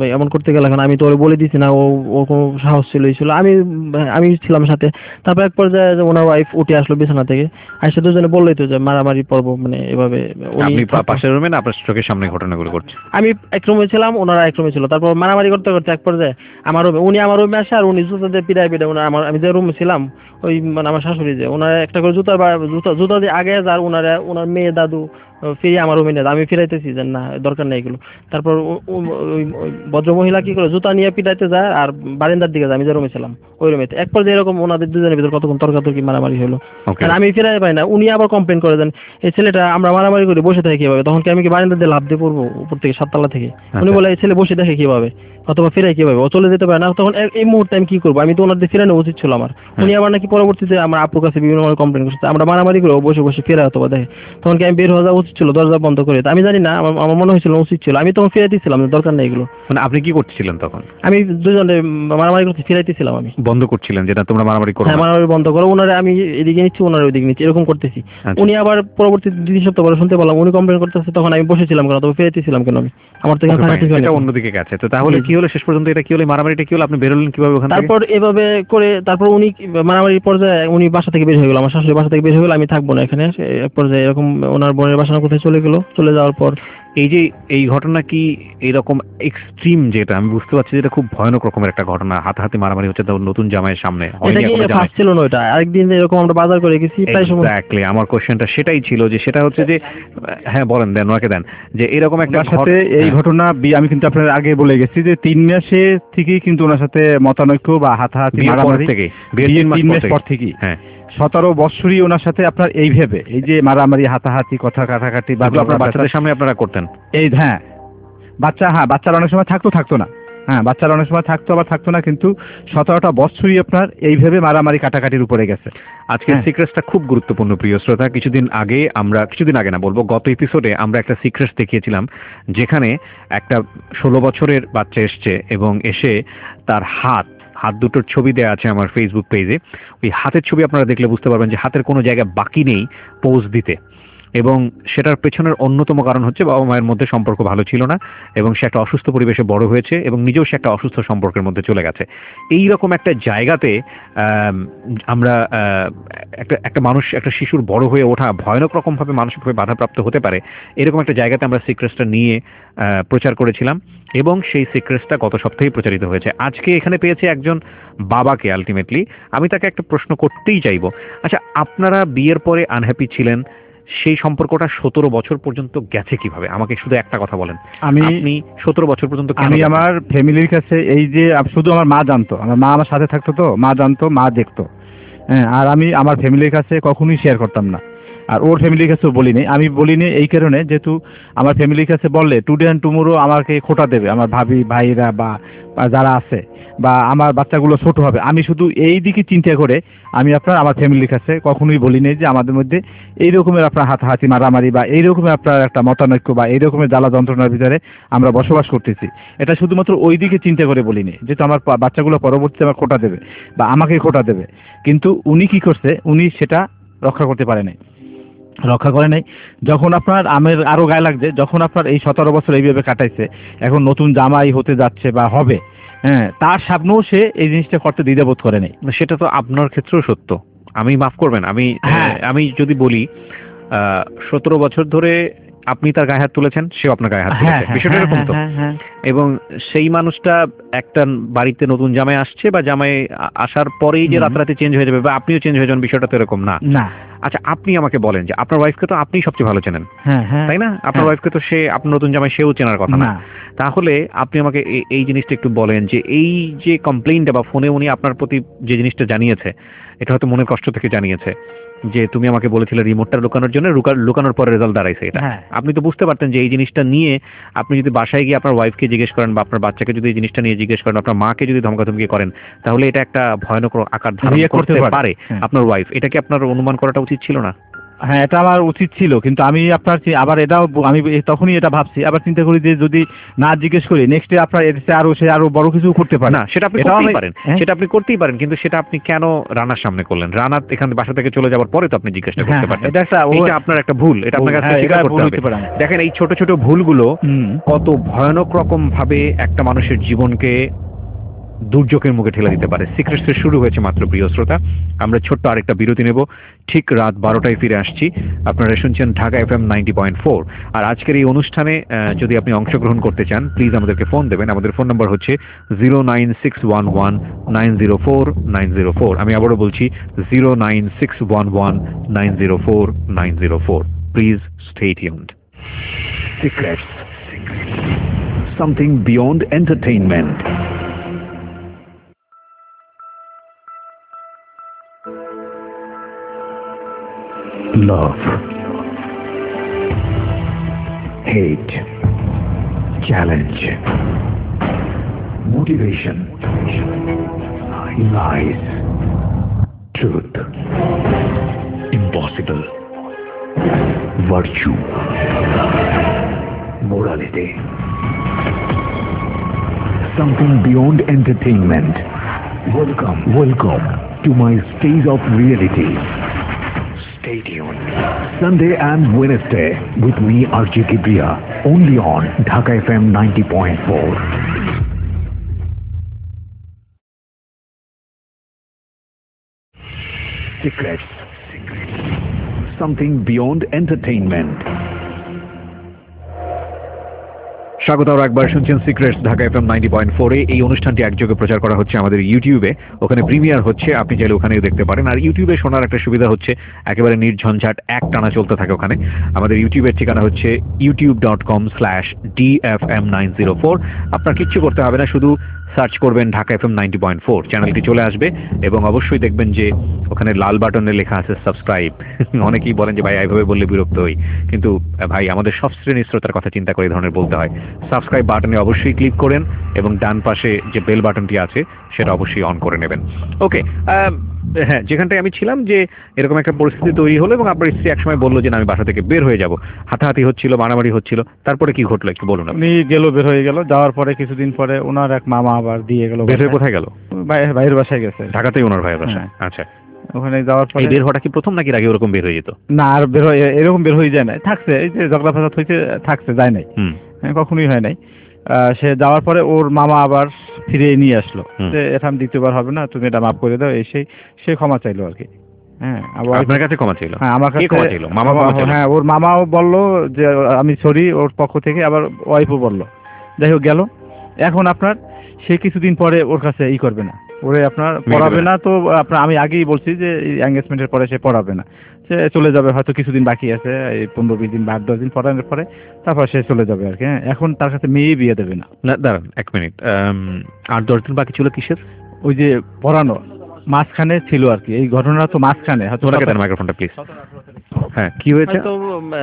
কেন, আমি তো ওরে বলে দিছি না, ও কোনো সাহস ছিল আমি ছিলাম সাথে। তারপর এক পর্যায়ে ওনার ওয়াইফ উঠে আসলো বিছানা থেকে, আইসা দুজনে বললেই তো যে মারামারি পর্ব, মানে এভাবে। আপনি পাশের রুমে না আপনার চোখের সামনে ঘটনাগুলো ঘটছে? আমি এক রুমে ছিলাম, ওনারা এক রুমে ছিল। তারপর মারামারি করতে করতে এক পর্যায়ে উনি আমার রুমে আসে, আর উনি জুতা দিয়ে পিড়ায় আমি যে রুমে ছিলাম, ওই মানে আমার শাশুড়ি যে ওনারা একটা করে জুতা দিয়ে আগে যার ওনার মেয়ে দাদু ফিরে আমার রুমে নিয়ে, আমি ফিরাইতেছি যে না দরকার নেই এগুলো। তারপর ওই ভদ্রমহিলা কি করে জুতা নিয়ে পিটাইতে যায় আর বারান্দার দিকে যায়, আমি যে রুমে ছিলাম ওই রুমে। এক পর্যায়ে এরকম ওনাদের দুজনের ভিতর কতক্ষণ তর্কাতর্কি মারামারি হলো, আর আমি ফিরাই পাই না। উনি আবার কমপ্লেন করে দেন এই ছেলেটা আমরা মারামারি করে বসে থাকে কিভাবে, তখন কি আমি কি বারান্দা দিয়ে লাফ দিয়ে পড়বো উপর থেকে 7 তলা থেকে? উনি বলে এই ছেলে বসে দেখে কিভাবে অথবা ফিরাই কিভাবে, ও চলে যেতে পারে না। তখন এই মুহূর্তে আমি কি করবো, আমি তো ওনাদের ফিরানো উচিত ছিল আমার। উনি আবার নাকি পরবর্তীতে আমার আপুর কাছে বিভিন্ন কমপ্লেন করছে আমরা মারামারি করে বসে বসে ফিরে অথবা দেখে, তখন কি আমি বের হয়ে যাওয়া উচিত ছিল দরজা বন্ধ করে? আমি জানি না, আমার মনে হয়েছিল উচিত ছিল, আমি তখন ফিরাইতেছিলাম, দরকার নেই এগুলো। মানে আপনি কি করছিলেন তখন? আমি দুজনে মারামারি করতে ফিরাইতেছিলাম, আমি বন্ধ করছিলেন যেটা তোমরা মারামারি করো? হ্যাঁ মারামারি বন্ধ করো, ওনারা আমি এদিকে নিচ্ছি ওনারা ওইদিকে নিচ্ছি এরকম করতেছি। উনি আবার পরবর্তী 2 সপ্তাহ পরে শুনতে পেলাম উনি কমপ্লেন করতেছে, তখন আমি বসেছিলাম কেন, তবে ফিরাইতেছিলাম কেন? আমি আমার তো এখানে থাকা ঠিক হয়নি, এটা অন্যদিকে গেছে। তো তাহলে কি হলো শেষ পর্যন্ত, এটা কি হলো মারামারিটা কি হলো, আপনি বের হলেন কিভাবে ওখান থেকে? তারপর এভাবে করে তারপর উনি মারামারির পর্যায়ে উনি বাসা থেকে বের হয়ে গেল, আমার শাশুড়ি বাসা থেকে বের হয়ে গেল, আমি থাকবো না এখানে। এক পর্যায়ে এরকম ওনার বোনের বাসা কোথায় চলে গেল, চলে যাওয়ার পর এই ঘটনা কি এইরকম এক্সট্রিম, যেটা আমি বুঝতে পারছি যেটা খুব ভয়ানক রকমের একটা ঘটনা, হাতাহাতি মারামারি হচ্ছে নতুন জামাইয়ের সামনে, ছিল না ওটা আরেকদিন এরকম আমরা বাজার করে গেছি প্রায় সময়। এক্স্যাক্টলি আমার কোশ্চেনটা সেটাই ছিল, যে সেটা হচ্ছে যে হ্যাঁ বলেন, দেন ওনাকে দেন, যে এরকম একটা সাথে এই ঘটনা আমি কিন্তু আপনার আগে বলে গেছি যে 3 মাসে থেকেই কিন্তু ওনার সাথে মতানৈক্য বা হাতাহাতি মারামারি থেকে 3 মাস পর থেকেই, হ্যাঁ 17 বছরই ওনার সাথে আপনার এইভাবে এই যে মারামারি হাতাহাতি কথা কাটাকাটি বা আপনার বাচ্চাদের সামনে আপনারা করতেন? এই বাচ্চারা অনেক সময় থাকতো না, বাচ্চারা অনেক সময় থাকতো আবার থাকতো না, কিন্তু 17টা বছরই আপনার এইভাবে মারামারি কাটাকাটির উপরে গেছে। আজকের সিক্রেটসটা খুব গুরুত্বপূর্ণ প্রিয় শ্রোতা। কিছুদিন আগে না বলবো, গত এপিসোডে আমরা একটা সিক্রেটস দেখিয়েছিলাম যেখানে একটা 16 বছরের বাচ্চা এসছে এবং এসে তার হাত দুটোর ছবি দেওয়া আছে আমার ফেসবুক পেজে। ওই হাতের ছবি আপনারা দেখলে বুঝতে পারবেন যে হাতের কোনো জায়গায় বাকি নেই পোজ দিতে, এবং সেটার পেছনের অন্যতম কারণ হচ্ছে বাবা মায়ের মধ্যে সম্পর্ক ভালো ছিল না এবং সে একটা অসুস্থ পরিবেশে বড় হয়েছে এবং নিজেও সে একটা অসুস্থ সম্পর্কের মধ্যে চলে গেছে। এই রকম একটা জায়গাতে আমরা একটা মানুষ, একটা শিশুর বড় হয়ে ওঠা ভয়ানক রকমভাবে মানসিকভাবে বাধাপ্রাপ্ত হতে পারে, এরকম একটা জায়গাতে আমরা সিক্রেটসটা নিয়ে প্রচার করেছিলাম এবং সেই সিক্রেটসটা গত সপ্তাহেই প্রচারিত হয়েছে। আজকে এখানে পেয়েছে একজন বাবাকে। আলটিমেটলি আমি তাকে একটা প্রশ্ন করতেই চাইবো, আচ্ছা আপনারা বিয়ের পরে আনহ্যাপি ছিলেন, সেই সম্পর্কটা 17 বছর পর্যন্ত গেছে কিভাবে? আমাকে শুধু একটা কথা বলেন, আপনি 17 বছর পর্যন্ত? আমি আমার ফ্যামিলির কাছে এই যে শুধু আমার মা জানতো, আমার মা আমার সাথে থাকতো, তো মা জানতো, মা দেখতো, হ্যাঁ, আর আমি আমার ফ্যামিলির কাছে কখনোই শেয়ার করতাম না, আর ওর ফ্যামিলির কাছেও বলিনি। আমি বলিনি এই কারণে, যেহেতু আমার ফ্যামিলির কাছে বললে টুডে অ্যান্ড টুমোরো আমাকে খোটা দেবে, আমার ভাইরা বা যারা আছে, বা আমার বাচ্চাগুলো ছোট হবে। আমি শুধু এই দিকে চিন্তা করে আমি আমার ফ্যামিলির কাছে কখনোই বলিনি যে আমাদের মধ্যে এই রকমের আপনার হাতাহাতি মারামারি বা এই রকমের আপনার একটা মতানৈক্য বা এই রকমের জ্বালা যন্ত্রণার ভিতরে আমরা বসবাস করতেছি। এটা শুধুমাত্র ওই দিকে চিন্তা করে বলিনি, যেহেতু আমার বাচ্চাগুলো পরবর্তীতে আমার খোটা দেবে বা আমাকে খোটা দেবে। কিন্তু উনি কি করছে, উনি সেটা রক্ষা করতে পারে নাই। যখন আপনার আমের আরো গায়ে লাগছে, যখন আপনার এই 17 বছর এইভাবে কাটাইছে, এখন নতুন জামাই হতে যাচ্ছে বা হবে, হ্যাঁ, তার সামনেও সে এই জিনিসটা করতে দ্বিধাবোধ করে নাই। সেটা তো আপনার ক্ষেত্রেও সত্য। আমি মাফ করবেন, হ্যাঁ। আমি যদি বলি 17 বছর ধরে আপনি তার গায়ে হাত তুলেছেন, সেও আপনার গায়ে হাত তুলেছে, বিষয়টা এরকম তো। এবং সেই মানুষটা একটা বাড়িতে নতুন জামাই আসছে বা জামাই আসার পরেই যে রাতারাতি চেঞ্জ হয়ে যাবে বা আপনিও চেঞ্জ হয়ে যাবেন, বিষয়টা তো এরকম না। না। আচ্ছা, আপনি আমাকে বলেন যে আপনার ওয়াইফকে তো আপনি সবচেয়ে ভালো চেনেন, হ্যাঁ, তাই না? আপনার ওয়াইফকে তো সে আপনার নতুন জামাই সেও চেনার কথা না। তাহলে আপনি আমাকে এই জিনিসটা একটু বলেন যে এই যে কমপ্লেইনটা বা ফোনে উনি আপনার প্রতি যে জিনিসটা জানিয়েছে, এটা হয়তো মনের কষ্ট থেকে জানিয়েছে যে তুমি আমাকে বলেছিলে রিমোটটা লুকানোর জন্য, লুকানোর পরে রেজাল্ট দাঁড়াইছে এটা। আপনি তো বুঝতে পারতেন যে এই জিনিসটা নিয়ে আপনি যদি বাসায় গিয়ে আপনার ওয়াইফকে জিজ্ঞেস করেন বা আপনার বাচ্চাকে যদি এই জিনিসটা নিয়ে জিজ্ঞেস করেন, আপনার মাকে যদি ধমকাধমকি করেন, তাহলে এটা একটা ভয়ানক আকার ধারণ করতে পারে আপনার ওয়াইফ। এটা কি আপনার অনুমান করাটা উচিত ছিল না? হ্যাঁ, এটা আমার উচিত ছিল, কিন্তু আমি আপনার আবার এটাও আমি তখনই এটা ভাবছি, আবার চিন্তা করি যে যদি না জিজ্ঞেস করি নেক্সট ডে আপনার সে আরো বড় কিছু করতে পারে। না, সেটা আপনি করতেই পারেন, সেটা আপনি করতেই পারেন, কিন্তু সেটা আপনি কেন রানার সামনে করলেন? রানা এখান বাসা থেকে চলে যাওয়ার পরে তো আপনি জিজ্ঞাসা করতে পারতেন। এটা আপনার একটা ভুল, এটা আপনার কাছে স্বীকার করতে হবে। দেখেন, এই ছোট ছোট ভুলগুলো কত ভয়ানক রকম ভাবে একটা মানুষের জীবনকে দুর্যোগের মুখে ঠেলে দিতে পারে। সিক্রেটসের শুরু হয়েছে মাত্র, প্রিয় শ্রোতা। আমরা ছোট্ট আরেকটা বিরতি নেব, ঠিক রাত 12টায় ফিরে আসছি। আপনারা শুনছেন ঢাকা FM 90.4। আর আজকের এই অনুষ্ঠানে যদি আপনি অংশগ্রহণ করতে চান, প্লিজ আমাদেরকে ফোন দেবেন। আমাদের ফোন নম্বর হচ্ছে 09611904904। আমি আবারও বলছি 09611904904। Please stay tuned. Secrets. Something beyond entertainment. Love, hate, challenge, motivation, lies, truth, impossible, virtue, morality, something beyond entertainment. Welcome to my stage of reality. Stay tuned. Sunday and Wednesday with me, RJ Kibriya, only on Dhaka FM 90.4. Secrets. Something beyond entertainment. স্বাগত আরো একবার, শুনছেন secrets Dhaka FM 90.4 এ। এই অনুষ্ঠানটি একযোগে প্রচার করা হচ্ছে আমাদের ইউটিউবে, ওখানে প্রিমিয়ার হচ্ছে, আপনি চাইলে ওখানেও দেখতে পারেন। আর ইউটিউবে শোনার একটা সুবিধা হচ্ছে একেবারে নির্ঝঞ্ঝাট, এক টানা চলতে থাকে ওখানে। আমাদের ইউটিউবের ঠিকানা হচ্ছে youtube.com/DFM904। আপনার কিচ্ছু করতে হবে না, শুধু সার্চ করবেন ঢাকা FM 90.4, চ্যানেলটি চলে আসবে এবং অবশ্যই দেখবেন যে ওখানে লাল বাটনে লেখা আছে সাবস্ক্রাইব। অনেকেই বলেন যে ভাই এইভাবে বললে বিরক্ত হই, কিন্তু ভাই আমাদের সব শ্রেণীর শ্রোতার কথা চিন্তা করে এই ধরনের বলতে হয়। সাবস্ক্রাইব বাটনে অবশ্যই ক্লিক করেন এবং ডান পাশে যে বেল বাটনটি আছে সেটা অবশ্যই অন করে নেবেন। ওকে, হ্যাঁ, যেখানটায় আমি ছিলাম যে এরকম একটা পরিস্থিতি তৈরি হলো এবং আপনার স্ত্রী একসময় বললো যে আমি বাসা থেকে বের হয়ে যাব, হাতাহাতি হচ্ছিল, মারামারি হচ্ছিল, তারপরে কি ঘটলো একটু বলুন। উনি বের হয়ে গেল, যাওয়ার পরে কিছুদিন পরে ওনার এক মামা আবার দিয়ে গেল। বের হয়ে কোথায় গেল? ভাইয়ের বাসায় গেছে, ঢাকাতেই ওনার ভাইয়ের বাসা। আচ্ছা, ওখানে যাওয়ার পরে বের হওয়াটা কি প্রথম নাকি আগে ওরকম বের হয়ে যেত? না, আর এরকম বের হয়ে যায় না, থাকছে, এই যে ঝগড়া ফাসাদ হয়েছে, থাকছে, যায় নাই, কখনোই হয় নাই। সে যাওয়ার পরে ওর মামা আবার ফিরে নিয়ে আসলো যে এরকম দ্বিতীয়বার হবে না, তুমি এটা মাফ করে দাও। সে ক্ষমা চাইলো আর কি। হ্যাঁ, আপনার কাছে ক্ষমা চাইলো? হ্যাঁ, আমার কাছে ক্ষমা চাইলো, মামা ক্ষমা চাইলো। হ্যাঁ, ওর মামাও বললো যে আমি সরি ওর পক্ষ থেকে, আবার ওয়াইফও বললো। যাই হোক, গেল। এখন আপনার সে কিছুদিন পরে ওর কাছে করবে না, ওরে আপনার পড়াবে না। তো আপনার আমি আগেই বলছি যে এঙ্গেজমেন্টের পরে সে পড়াবে না, সে চলে যাবে, হয়তো কিছুদিন বাকি আছে, এই 15-20 দিন বা 10 দিন পড়ানোর পরে তারপর সে চলে যাবে আর কি। হ্যাঁ, এখন তার কাছে মেয়ে বিয়ে দেবে না। দাঁড়ান 1 মিনিট, 8-10 দিন বাকি ছিল কিসের? ওই যে পড়ানো মাঝখানে ছিল আর কি, এই ঘটনা তো মাঝখানে। হয়তো মাইক্রোফোনটা প্লিজ। হ্যাঁ, কি হয়েছে? তো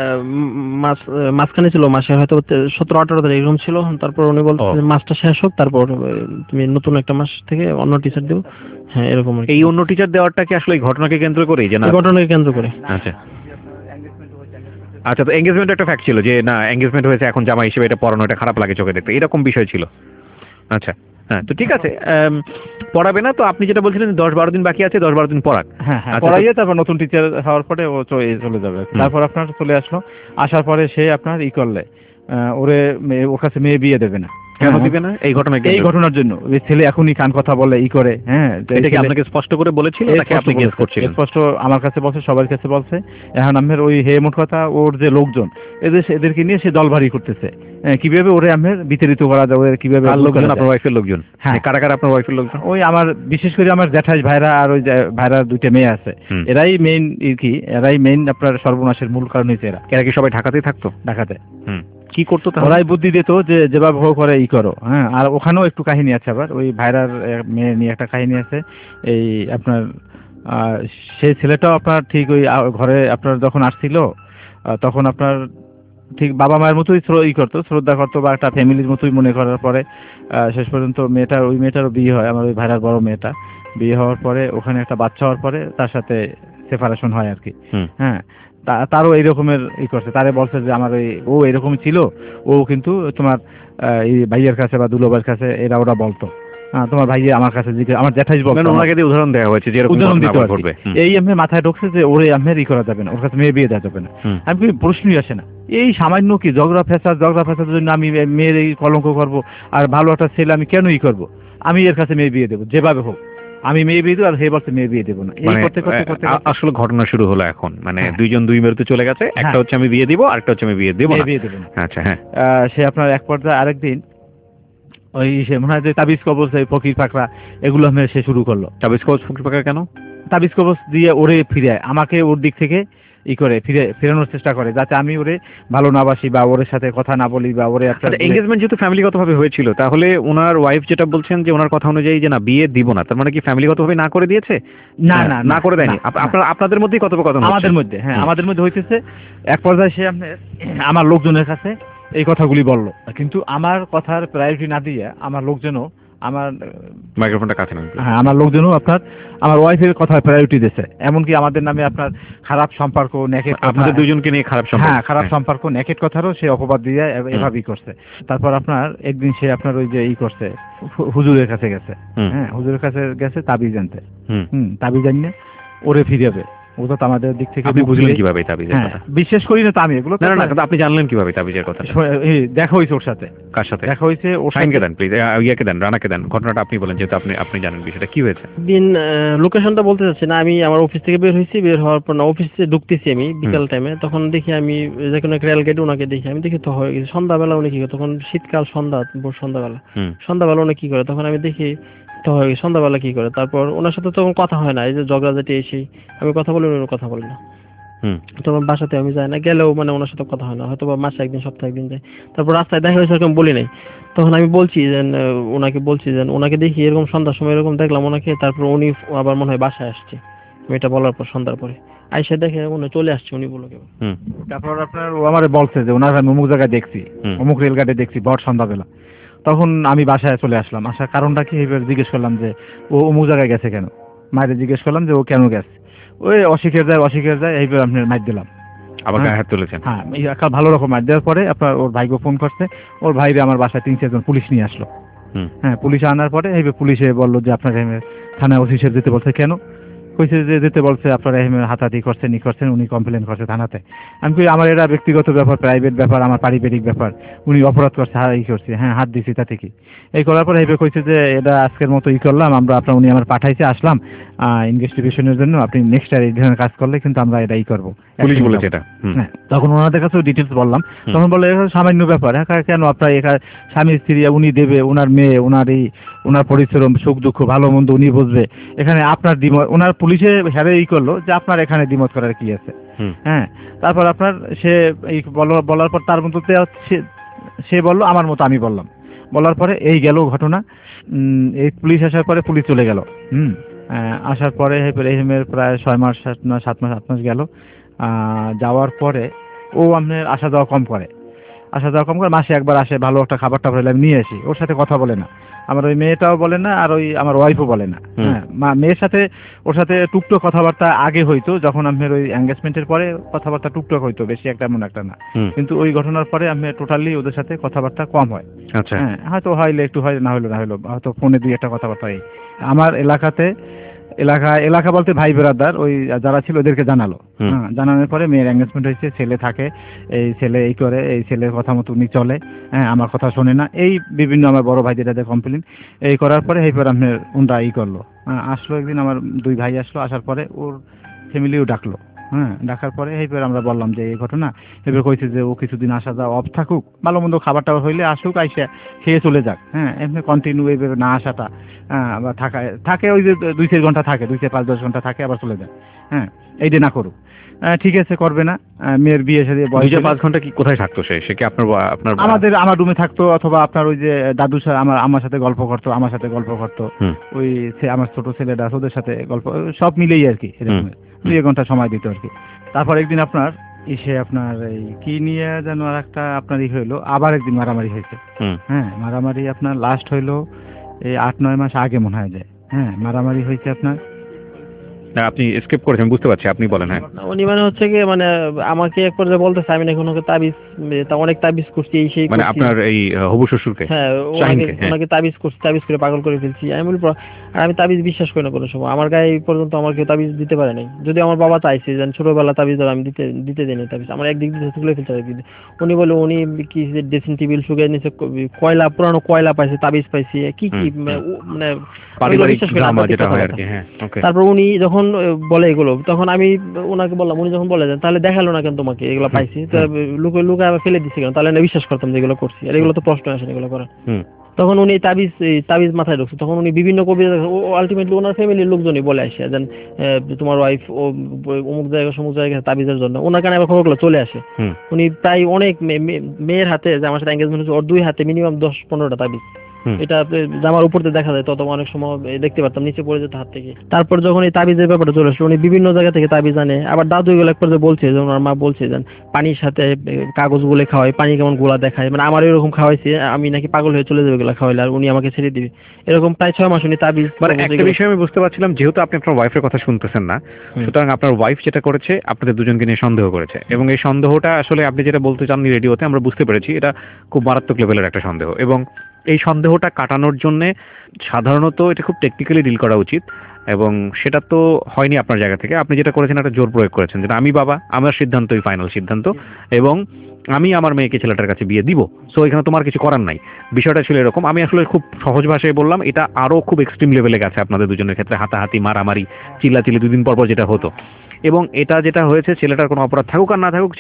মাঝখানে ছিল, মাসে হয়তো 17-18 তারিখ এরকম ছিল। তারপর উনি বলতেছে মাসটা শেষ হোক, তারপর তুমি নতুন একটা মাস থেকে অন্য টিচার দিও। হ্যাঁ, এরকম। এই অন্য টিচার দেওয়ারটা কি আসলে এই ঘটনাকে কেন্দ্র করে? যে না, ঘটনাকে কেন্দ্র করে। আচ্ছা আচ্ছা, তো এঙ্গেজমেন্ট একটা ফ্যাক্ট ছিল যে না, এঙ্গেজমেন্ট হয়েছে, এখন জামাই হিসেবে এটা পড়ানো, এটা খারাপ লাগে চোখে দেখতে, এরকম বিষয় ছিল। আচ্ছা, হ্যাঁ, তো ঠিক আছে, পড়াবে না। তো আপনি যেটা বলছিলেন 10-12 দিন বাকি আছে, 10-12 দিন পড়াক। হ্যাঁ, পড়াইয়ে তারপর নতুন টিচার হওয়ার পরে ও চলে যাবে। তারপর আপনার চলে আসলো, আসার পরে সে আপনার করলে ওর কাছে মেয়ে বিয়ে দেবে না। কেন দিবে না এই ঘটনা? এই ঘটনার জন্য ওই ছেলে এখনই কান কথা বলে ই করে। হ্যাঁ, এটা কি আপনাকে স্পষ্ট করে বলেছিল নাকি আপনি গেস করছিলেন? স্পষ্ট আমার কাছে বলছে, সবার কাছে বলছে। এখন আমের ওই হে মোট কথা ওর যে লোকজন এদেরকে নিয়ে সে দলবাড়ি করতেছে, কিভাবে ওরে আমের বিতাড়িত করা যাবে, কিভাবে লোকজন, আপনার ওয়াইফের লোকজন? হ্যাঁ, কারা কারা আপনার ওয়াইফের লোকজন? ওই আমার বিশেষ করে আমার জ্যাঠাই ভাইরা আর ওই ভাইরার 2টা মেয়ে আছে, এরাই মেইন কি, এরাই মেইন আপনার সর্বনাশের মূল কারণ হয়েছে। এরা কি সবাই ঢাকাতেই থাকতো? ঢাকাতে। কি করতো? ওরাই বুদ্ধি দিত যে যেভাবে হোক করে ই করো। হ্যাঁ, আর ওখানেও একটু কাহিনী আছে, আবার ওই ভাইরার মেয়ে নিয়ে একটা কাহিনী আছে। এই আপনার সেই ছেলেটাও আপনার ঠিক ওই ঘরে আপনার যখন আসছিল তখন আপনার ঠিক বাবা মায়ের মতোই ই করতো, শ্রদ্ধা করতো, বা একটা ফ্যামিলির মতোই মনে করার পরে শেষ পর্যন্ত ওই মেয়েটারও বিয়ে হয়, আমার ওই ভাইরার বড় মেয়েটা বিয়ে হওয়ার পরে ওখানে একটা বাচ্চা হওয়ার পরে তার সাথে সেপারেশন হয় আর কি। হ্যাঁ, তারও এই রকমের ই করছে, তারে বলছে যে আমার ও এরকম ছিল, ও কিন্তু তোমার এই ভাইয়ের কাছে বা দুলোভাইয়ের কাছে ওরা বলতো, তোমার ভাই আমার কাছে আমার জ্যাঠাই বলতো, ওনাকে দিয়ে উদাহরণ দেওয়া হয়েছে যে উদাহরণ দিতে পারবে। এই আমি মাথায় ঢুকছে যে ওরে আমি ই করা যাবে না, ওর কাছে মেয়ে বিয়ে দেওয়া যাবে না। আমি প্রশ্নই আসে না, এই সামান্য কি ঝগড়া ফেসার জন্য আমি মেয়ের এই কলঙ্ক করবো, আর ভালো একটা ছেলে আমি কেন ই করবো? আমি এর কাছে মেয়ে বিয়ে দেবো যেভাবে হোক, আমি মেয়ে বিয়ে দেবো, আর হে বলছে মেয়ে বিয়ে দেবো না। এই করতে করতে করতে আসলে ঘটনা শুরু হলো এখন, মানে দুইজন দুই মেরুতে চলে গেছে, একটা হচ্ছে আমি বিয়ে দিব, আরেকটা হচ্ছে আমি বিয়ে দেবো না। আচ্ছা, হ্যাঁ। সে আপনার এক পর্যায়ে আরেকদিন ওই সে মনে হয় যে তাবিজ কবজ, ফকির ফাকরা এগুলো সে শুরু করলো। তাবিজ কবজ ফকির ফাকরা কেন? তাবিজ কবজ দিয়ে ওরে ফিরে আমাকে ওর দিক থেকে ই করে ফেরানোর চেষ্টা করে, যাতে আমি ওরে ভালো না বাসি বা ওর সাথে কথা না বলি বা ওরে একটা এনগেজমেন্ট যেহেতু ফ্যামিলিগতভাবে হয়েছিল, তাহলে ওনার ওয়াইফ যেটা বলছেন যে ওনার কথা অনুযায়ী যে না বিয়ে দিব না, তার মানে কি ফ্যামিলিগতভাবে না করে দিয়েছে? না না না করে দেয়নি। আপনাদের মধ্যেই কথোপকথন? আমাদের মধ্যে, হ্যাঁ আমাদের মধ্যে হইতেছে। এক পর্যায়ে সে আমার লোকজনের কাছে এই কথাগুলি বললো, কিন্তু আমার কথার প্রায়োরিটি না দিয়ে আমার লোকজনও আমার মাইক্রোফোনটা কাছে নেন। হ্যাঁ, আমার লোকজনও আপনার আমার ওয়াইফের কথা প্রায়োরিটি দিয়েছে, এমনকি আমাদের নামে আপনার খারাপ সম্পর্ক, নেকেট, আপনাদের দুইজনকে নিয়ে খারাপ সম্পর্ক, হ্যাঁ খারাপ সম্পর্ক, নেকেট কথারও সে অপবাদ দিয়ে এভাবেই করছে। তারপর আপনার একদিন সে আপনার ওই যে ই করছে, হুজুরের কাছে গেছে। হ্যাঁ, হুজুরের কাছে গেছে তাবিজ আনতে। তাবিজ আনিয়ে ওরে ফিরাবে। ও তো আমাদের দিক থেকে আপনি বুঝলেন কিভাবে তাবিজের কথা? বিশ্বাস করি না তো আমি এগুলো। না না, আপনি জানলেন কিভাবে তাবিজের কথা? দেখা হয়েছে ওর সাথে। কার সাথে দেখা হয়েছে? ওর সাইনকে দেন প্লিজ, ইয়াকে দেন, রানাকে দেন। ঘটনাটা আপনি বলেন, যেহেতু আপনি জানেন বিষয়টা কি হয়েছে। দিন লোকেশনটা বলতে চাচ্ছি না, আমি আমার অফিস থেকে বের হয়েছি, বের হওয়ার পর না অফিসে ঢুকতেছি আমি বিকাল টাইমে, তখন দেখি আমি যে কোনো একটা রেল গেটে ওনাকে দেখি, আমি দেখি তো হয়ে গেছে সন্ধ্যাবেলা। উনি কি করে, তখন শীতকাল সন্ধ্যাবেলা উনি কি করে, তখন আমি দেখি তো হয়ে গেছে সন্ধ্যাবেলা কি করে। তারপর ওনার সাথে তখন কথা হয় না, এই যে ঝগড়াঝাটি এসে আমি কথা বলি, উনি কথা বলি না। তখন বাসাতে আমি যাই না, গেলেও মানে ওনার সাথে কথা হয় না, হয়তো বা মাসে একদিন সপ্তাহে একদিন যায়। তারপর রাস্তায় দেখা হয়েছে, এরকম বলি নাই। তখন আমি বলছি যে ওনাকে দেখি এরকম সন্ধ্যার সময় এরকম দেখলাম ওনাকে। তারপর উনি আবার মনে হয় বাসায় আসছে, আমি এটা বলার পর সন্ধ্যার পরে আইসা দেখে উনি চলে আসছে, উনি বলো কেউ। তারপর আপনার ও আমার বলছে যে ওনার আমি অমুক জায়গায় দেখছি, অমুক রেলগাটে দেখছি ভর সন্ধ্যাবেলা। তখন আমি বাসায় চলে আসলাম, আসার কারণটা কি এবার জিজ্ঞেস করলাম যে ও অমুক জায়গায় গেছে কেন। মায়ের জিজ্ঞেস করলাম যে ও কেন গেছে, ওই অস্বীকার যায় এইবার আপনার মাইর দিলাম, আবার গায়ে হাত তুলেছেন। হ্যাঁ, ভালো রকম মাইর দেওয়ার পরে আপনার ওর ভাইকে ফোন করছে, ওর ভাইরে আমার বাসায় 3-4 জন পুলিশ নিয়ে আসলো। হ্যাঁ, পুলিশ আনার পরে এইবার পুলিশে বললো যে আপনাকে থানায় ওসি সাহেব যেতে বলছে। কেন? কইছে যে যেতে বলছে, আপনারা হাতাহাতি করছেন, উনি কমপ্লেন করছে থানাতে। আমি কই আমার এটা ব্যক্তিগত ব্যাপার, প্রাইভেট ব্যাপার, আমার পারিবারিক ব্যাপার, উনি অপরাধ করছে, করছে, হ্যাঁ হাত দিছি তাতে কি। এই করার পরে এইভাবে কইছে যে এটা আজকের মতো করলাম আমরা, উনি আমার পাঠাইছে, আসলাম ইনভেস্টিগেশনের জন্য, আপনি নেক্সট আর এই ধরনের কাজ করলে কিন্তু আমরা এটা করবো, পুলিশ বলেছে এটা। হ্যাঁ, তখন ওনাদের কাছেও ডিটেলস বললাম, তখন বললো এটা সামান্য ব্যাপার, হ্যাঁ কেন আপনার এখানে স্বামী স্ত্রী উনি দেবে, ওনার মেয়ে, ওনার পরিশ্রম সুখ দুঃখ ভালো মন্দ উনি বুঝবে, এখানে আপনার দ্বিমত, ওনার পুলিশে হ্যারে করলো যে আপনার এখানে দ্বিমত করার কি আছে। হ্যাঁ, তারপর আপনার সে এই বলার পর তার মতো সে বললো আমার মতো আমি বললাম, বলার পরে এই গেল ঘটনা। এই পুলিশ আসার পরে পুলিশ চলে গেল। আসার পরে প্রায় 6 মাস 7 মাস গেল। যাওয়ার পরে ও আপনার আসা যাওয়া কম করে, মাসে একবার আসে, ভালো একটা খাবার টাবার আমি নিয়ে আসি, ওর সাথে কথা বলে না, আমার ওই মেয়েটাও বলে না, আর ওই আমার ওয়াইফও বলে না। হ্যাঁ, মেয়ের সাথে ওর সাথে টুকটাক কথাবার্তা আগে হইতো, যখন আপনার ওই এঙ্গেজমেন্টের পরে কথাবার্তা টুকটাক হইতো, বেশি একটা এমন একটা না। কিন্তু ওই ঘটনার পরে আমি টোটালি ওদের সাথে কথাবার্তা কম হয়। হ্যাঁ, হয়তো হইলে একটু হয়, না হইলো হয়তো ফোনে 2-1 কথাবার্তা। আমার এলাকাতে এলাকা বলতে ভাই ব্রাদার ওই যারা ছিল ওদেরকে জানালো। হ্যাঁ, জানানোর পরে মেয়ের এঙ্গেজমেন্ট হয়েছে, ছেলে থাকে, এই ছেলে এই করে, এই ছেলের কথা মতো উনি চলে, হ্যাঁ, আমার কথা শোনে না, এই বিভিন্ন আমার বড় ভাইদের কমপ্লেন এই করার পরে এই পরে আপনার উনরা ই করলো। হ্যাঁ, আসলো একদিন আমার 2 ভাই আসলো, আসার পরে ওর ফ্যামিলিও ডাকলো। হ্যাঁ, ডাকার পরে এইবার আমরা বললাম যে এই ঘটনা, এবার কইছে যে ও কিছুদিন আসা যাওয়া অফ থাকুক, ভালো মন্দ খাবার টাবার হইলে আসুক, আইসা খেয়ে চলে যাক। হ্যাঁ, এমনি কন্টিনিউ এইভাবে না আসাটা, আবার থাকে ওই যে 2-4 ঘন্টা থাকে, 2-5-10 ঘন্টা থাকে আবার চলে যায়। হ্যাঁ, এইটা না করুক। ঠিক আছে, করবে না। মেয়ের বিয়ে সাথে 2-5 ঘন্টা কি কোথায় থাকতো সে কি আপনার আমার রুমে থাকতো, অথবা আপনার ওই যে দাদুর সাথে আমার সাথে গল্প করতো, আমার সাথে গল্প করতো, ওই আমার ছোট ছেলেটা ওদের সাথে গল্প, সব মিলেই আর কি এরকম 2 ঘন্টা সময় দিত আর কি। তারপর একদিন আপনার আপনার এই কি নিয়ে যেন আর একটা আপনার হইলো, আবার একদিন মারামারি হয়েছে। হ্যাঁ, মারামারি আপনার লাস্ট হইলো এই 8-9 মাস আগে মনে হয় যায়। হ্যাঁ, মারামারি হয়েছে আপনার। না, আপনি স্কিপ করেছেন, বুঝতে পারছি, আপনি বলেন। হ্যাঁ, উনি মানে হচ্ছে কি মানে আমাকে এক পর্যায়ে বলতেছে আমি নাকি ওনাকে তাবিজ, অনেক তাবিজ করছি এই সেই, মানে আপনার এই হবু শ্বশুরকে? হ্যাঁ, ওনাকে তাবিজ করে পাগল করে ফেলছি। আমি বলি আর আমি তাবিজ বিশ্বাস করি না কোনো সময়, আমার গায়ে এই পর্যন্ত আমার কেউ তাবিজ দিতে পারে নাই। যদি আমার বাবা চাইছে যে ছোটবেলা তাবিজ আমি দিতে দেয়নি তাবিজ, আমার একদিক দিয়ে তুলে ফেলতে হবে। উনি বলে উনি কি ড্রেসিং টেবিল শুকিয়ে নিচে কয়লা, পুরানো কয়লা পাইছে, তাবিজ পাইছে, কি মানে পারিবারিক ড্রামা যেটা হয় আর কি। হ্যাঁ, ওকে। তারপর উনি যখন বলে এগুলো, তখন আমি ওনাকে বললাম, উনি যখন বলে দেন তাহলে দেখালো না কেন তোমাকে এগুলো পাইছি, লুকে আমি ফেলে দিচ্ছি কেন, তাহলে না বিশ্বাস করতাম যে এগুলো করছি, আর এগুলো তো প্রশ্ন আসে না এগুলো করার। তখন উনি তাবিজ মাথায় ঢুকছে, তখন উনি বিভিন্ন কবিতা, আলটিমেটলি ওনার ফ্যামিলির লোকজনই বলে আসে যেন তোমার ওয়াইফ ও অমুক জায়গায় তাবিজের জন্য, ওনার কানে আবার খবরগুলো চলে আসে। উনি প্রায় অনেক মেয়ের হাতে, যে আমার সাথে এঙ্গেজমেন্ট হচ্ছে, ওর 2 হাতে মিনিমাম 10-15টা তাবিজ। এটা জামার উপর দিয়ে দেখা যায়, তত অনেক সময় দেখতে পারতাম নিচে পড়ে যেত হাত থেকে। তারপর যখন এই তাবিজের ব্যাপারটা চলে আসলো, উনি বিভিন্ন জায়গা থেকে তাবিজ আনে। আবার দাদু এগুলো এক পর্যায়ে বলছে যে ওনার মা বলছে যে পানির সাথে কাগজ গুলে খাওয়ায়, পানি কেমন গোলা দেখায়, মানে আমার এরকম খাওয়াইছে, আমি নাকি পাগল হয়ে চলে যাবে এগুলো খাওয়াইলে, আর উনি আমাকে ছেড়ে দিবে। এরকম প্রায় 6 মাস উনি তাবিজ। মানে একটা বিষয় আমি বুঝতে পারছিলাম, যেহেতু আপনি আপনার ওয়াইফের কথা শুনতেছেন না, সুতরাং আপনার ওয়াইফ যেটা করেছে আপনাদের দুজনকে নিয়ে সন্দেহ করেছে, এবং এই সন্দেহটা আসলে আপনি যেটা বলতে চাননি রেডিওতে আমরা বুঝতে পেরেছি, এটা খুব মারাত্মক লেভেলের একটা সন্দেহ, এবং এই সন্দেহটা কাটানোর জন্য সাধারণত এটা খুব টেকনিক্যালি ডিল করা উচিত, এবং সেটা তো হয়নি আপনার জায়গা থেকে। আপনি যেটা করেছেন একটা জোর প্রয়োগ করেছেন, যেটা আমি বাবা, আমার সিদ্ধান্তই ফাইনাল সিদ্ধান্ত, এবং আমি আমার মেয়েকে ছেলেটার কাছে বিয়ে দিব, সো এখানে তোমার কিছু করার নাই। বিষয়টা ছিল এরকম। আমি আসলে খুব সহজ ভাষায় বললাম, এটা আরো খুব এক্সট্রিম লেভেলে গেছে আপনাদের দুজনের ক্ষেত্রে, হাতাহাতি, মারামারি, চিল্লাচিল্লি 2 দিন পর যেটা হতো। এবং এটা যেটা হয়েছে, ছেলেটার কোনো অপরাধ থাকুক আর না থাকুক,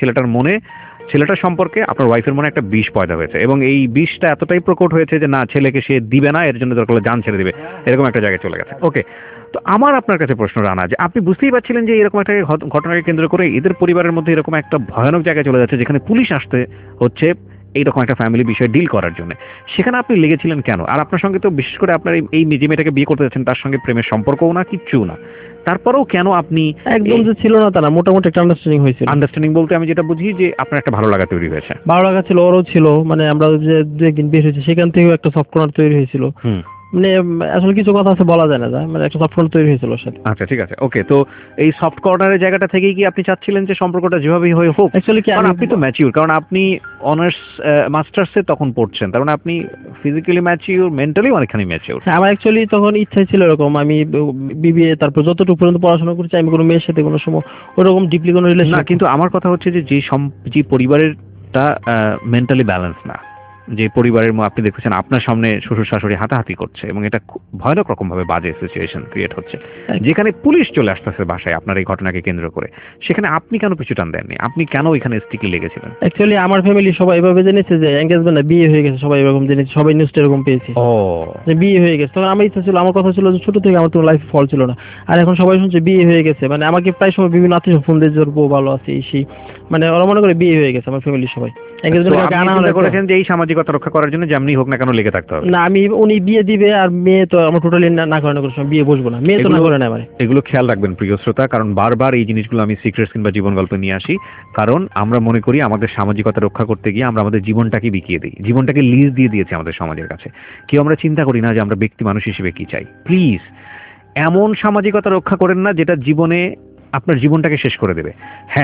ছেলেটার সম্পর্কে আপনার ওয়াইফের মনে একটা বিষ পয়দা হয়েছে, এবং এই বিষটা এতটাই প্রকট হয়েছে যে না, ছেলেকে সে দিবে না, এর জন্য দরকার হলে জান ছেড়ে দিবে, এরকম একটা জায়গায় চলে গেছে। ওকে, তো আমার আপনার কাছে প্রশ্ন রানা, যে আপনি বুঝতেই পারছিলেন যে এরকম একটা ঘটনাকে কেন্দ্র করে এদের পরিবারের মধ্যে এরকম একটা ভয়ানক জায়গায় চলে যাচ্ছে, যেখানে পুলিশ আসতে হচ্ছে এইরকম একটা ফ্যামিলি বিষয় ডিল করার জন্য। সেখানে আপনি লেগেছিলেন কেন? আর আপনার সঙ্গে তো বিশেষ করে আপনার এই যে মেয়েটাকে বিয়ে করতে যাচ্ছেন, তার সঙ্গে প্রেমের সম্পর্কও না, কিচ্ছু না, তারপরেও কেন আপনি? একদম যে ছিল না তা না, মোটামুটি একটা আন্ডারস্ট্যান্ডিং হয়েছিল। আন্ডারস্ট্যান্ডিং বলতে আমি যেটা বুঝি যে আপনার একটা ভালো লাগা তৈরি হয়েছে। ভালো লাগা ছিল, ওরও ছিল, মানে আমরা যে 2 দিন বের হয়েছি সেখান থেকেও একটা সফট কর্নার তৈরি হয়েছিল। মানে আসলে কিছু কথা আছে বলা যায় না, মানে একটা সফট কর্নার তৈরি হয়েছিল ওর সাথে। আচ্ছা, ঠিক আছে, ওকে। তো এই সফট কর্নারের জায়গাটা থেকেই কি আপনি চাচ্ছিলেন যে সম্পর্কটা যেভাবেই হয়ে হোক? অ্যাকচুয়ালি কি আপনি তো ম্যাচিউর, কারণ আপনি অনার্স মাস্টার্সে তখন পড়ছেন, তার মানে আপনি ফিজিক্যালি ম্যাচিউর, মেন্টালি অনেকখানি ম্যাচিউর। আমার অ্যাকচুয়ালি তখন ইচ্ছা ছিল এরকম, আমি বিবিএ তারপর যতটুকু পর্যন্ত পড়াশোনা করেছি, আমি কোনো মেয়ের সাথে কোনো সময় ওরকম ডিপলি কোনো রিলেশন না। কিন্তু আমার কথা হচ্ছে যে পরিবারেরটা মেন্টালি ব্যালেন্স না, যে পরিবারের আপনি দেখতেছেন আপনার সামনে শ্বশুর শাশুড়ি হাতাহাতি করছে, এবং এটা ভয়ানক রকম ভাবে বাজে সিচুয়েশন ক্রিয়েট হচ্ছে, যেখানে পুলিশ চলে আসতেছে বাসায় আপনার এই ঘটনাকে কেন্দ্র করে, সেখানে আপনি কেন পিছু টান দেননি? আপনি কেন এখানে স্টিকি লেগেছিলেন? অ্যাকচুয়ালি আমার ফ্যামিলি সবাই এভাবে জেনেছে যে এনগেজমেন্ট না, বিয়ে হয়ে গেছে, সবাই এরকম জেনেছে, সবাই নিউজটা এরকম পেয়েছে যে বিয়ে হয়ে গেছে। তখন আমার ইচ্ছা ছিল, আমার কথা ছিল যে ছোট থেকে আমার তো লাইফ ফল ছিল না, আর এখন সবাই শুনছে বিয়ে হয়ে গেছে, মানে আমাকে প্রায় সময় বিভিন্ন আত্মীয় ফোন দিয়ে জোর বউ ভালো আছে এই সেই, মানে ওরা মনে করে বিয়ে হয়ে গেছে আমার ফ্যামিলির সবাই। এনগেজমেন্ট করেছেন যে এই সামাজিকতা রক্ষা করার জন্য যেমনি হোক না কেন লেগে থাকতে হবে না। উনি বিয়ে দিবে, আর মেয়ে তো আমার টোটালি না করে না, কোনো সময় বিয়ে বসবো না, মেয়ে তো না করে না। মানে এগুলো খেয়াল রাখবেন প্রিয় শ্রোতা, কারণ বারবার এই জিনিসগুলো আমি সিক্রেটস কিংবা জীবন গল্পে নিয়ে আসি, কারণ আমরা মনে করি আমাদের সামাজিকতা রক্ষা করতে গিয়ে আমরা আমাদের জীবনটাকে বিকিয়ে দিই, জীবনটাকে লিজ দিয়ে দিয়েছি আমাদের সমাজের কাছে। কেউ আমরা চিন্তা করি না যে আমরা ব্যক্তি মানুষ হিসেবে কি চাই। প্লিজ এমন সামাজিকতা রক্ষা করেন না যেটা জীবনে আপনার জীবনটাকে শেষ করে দেবে। হ্যাঁ,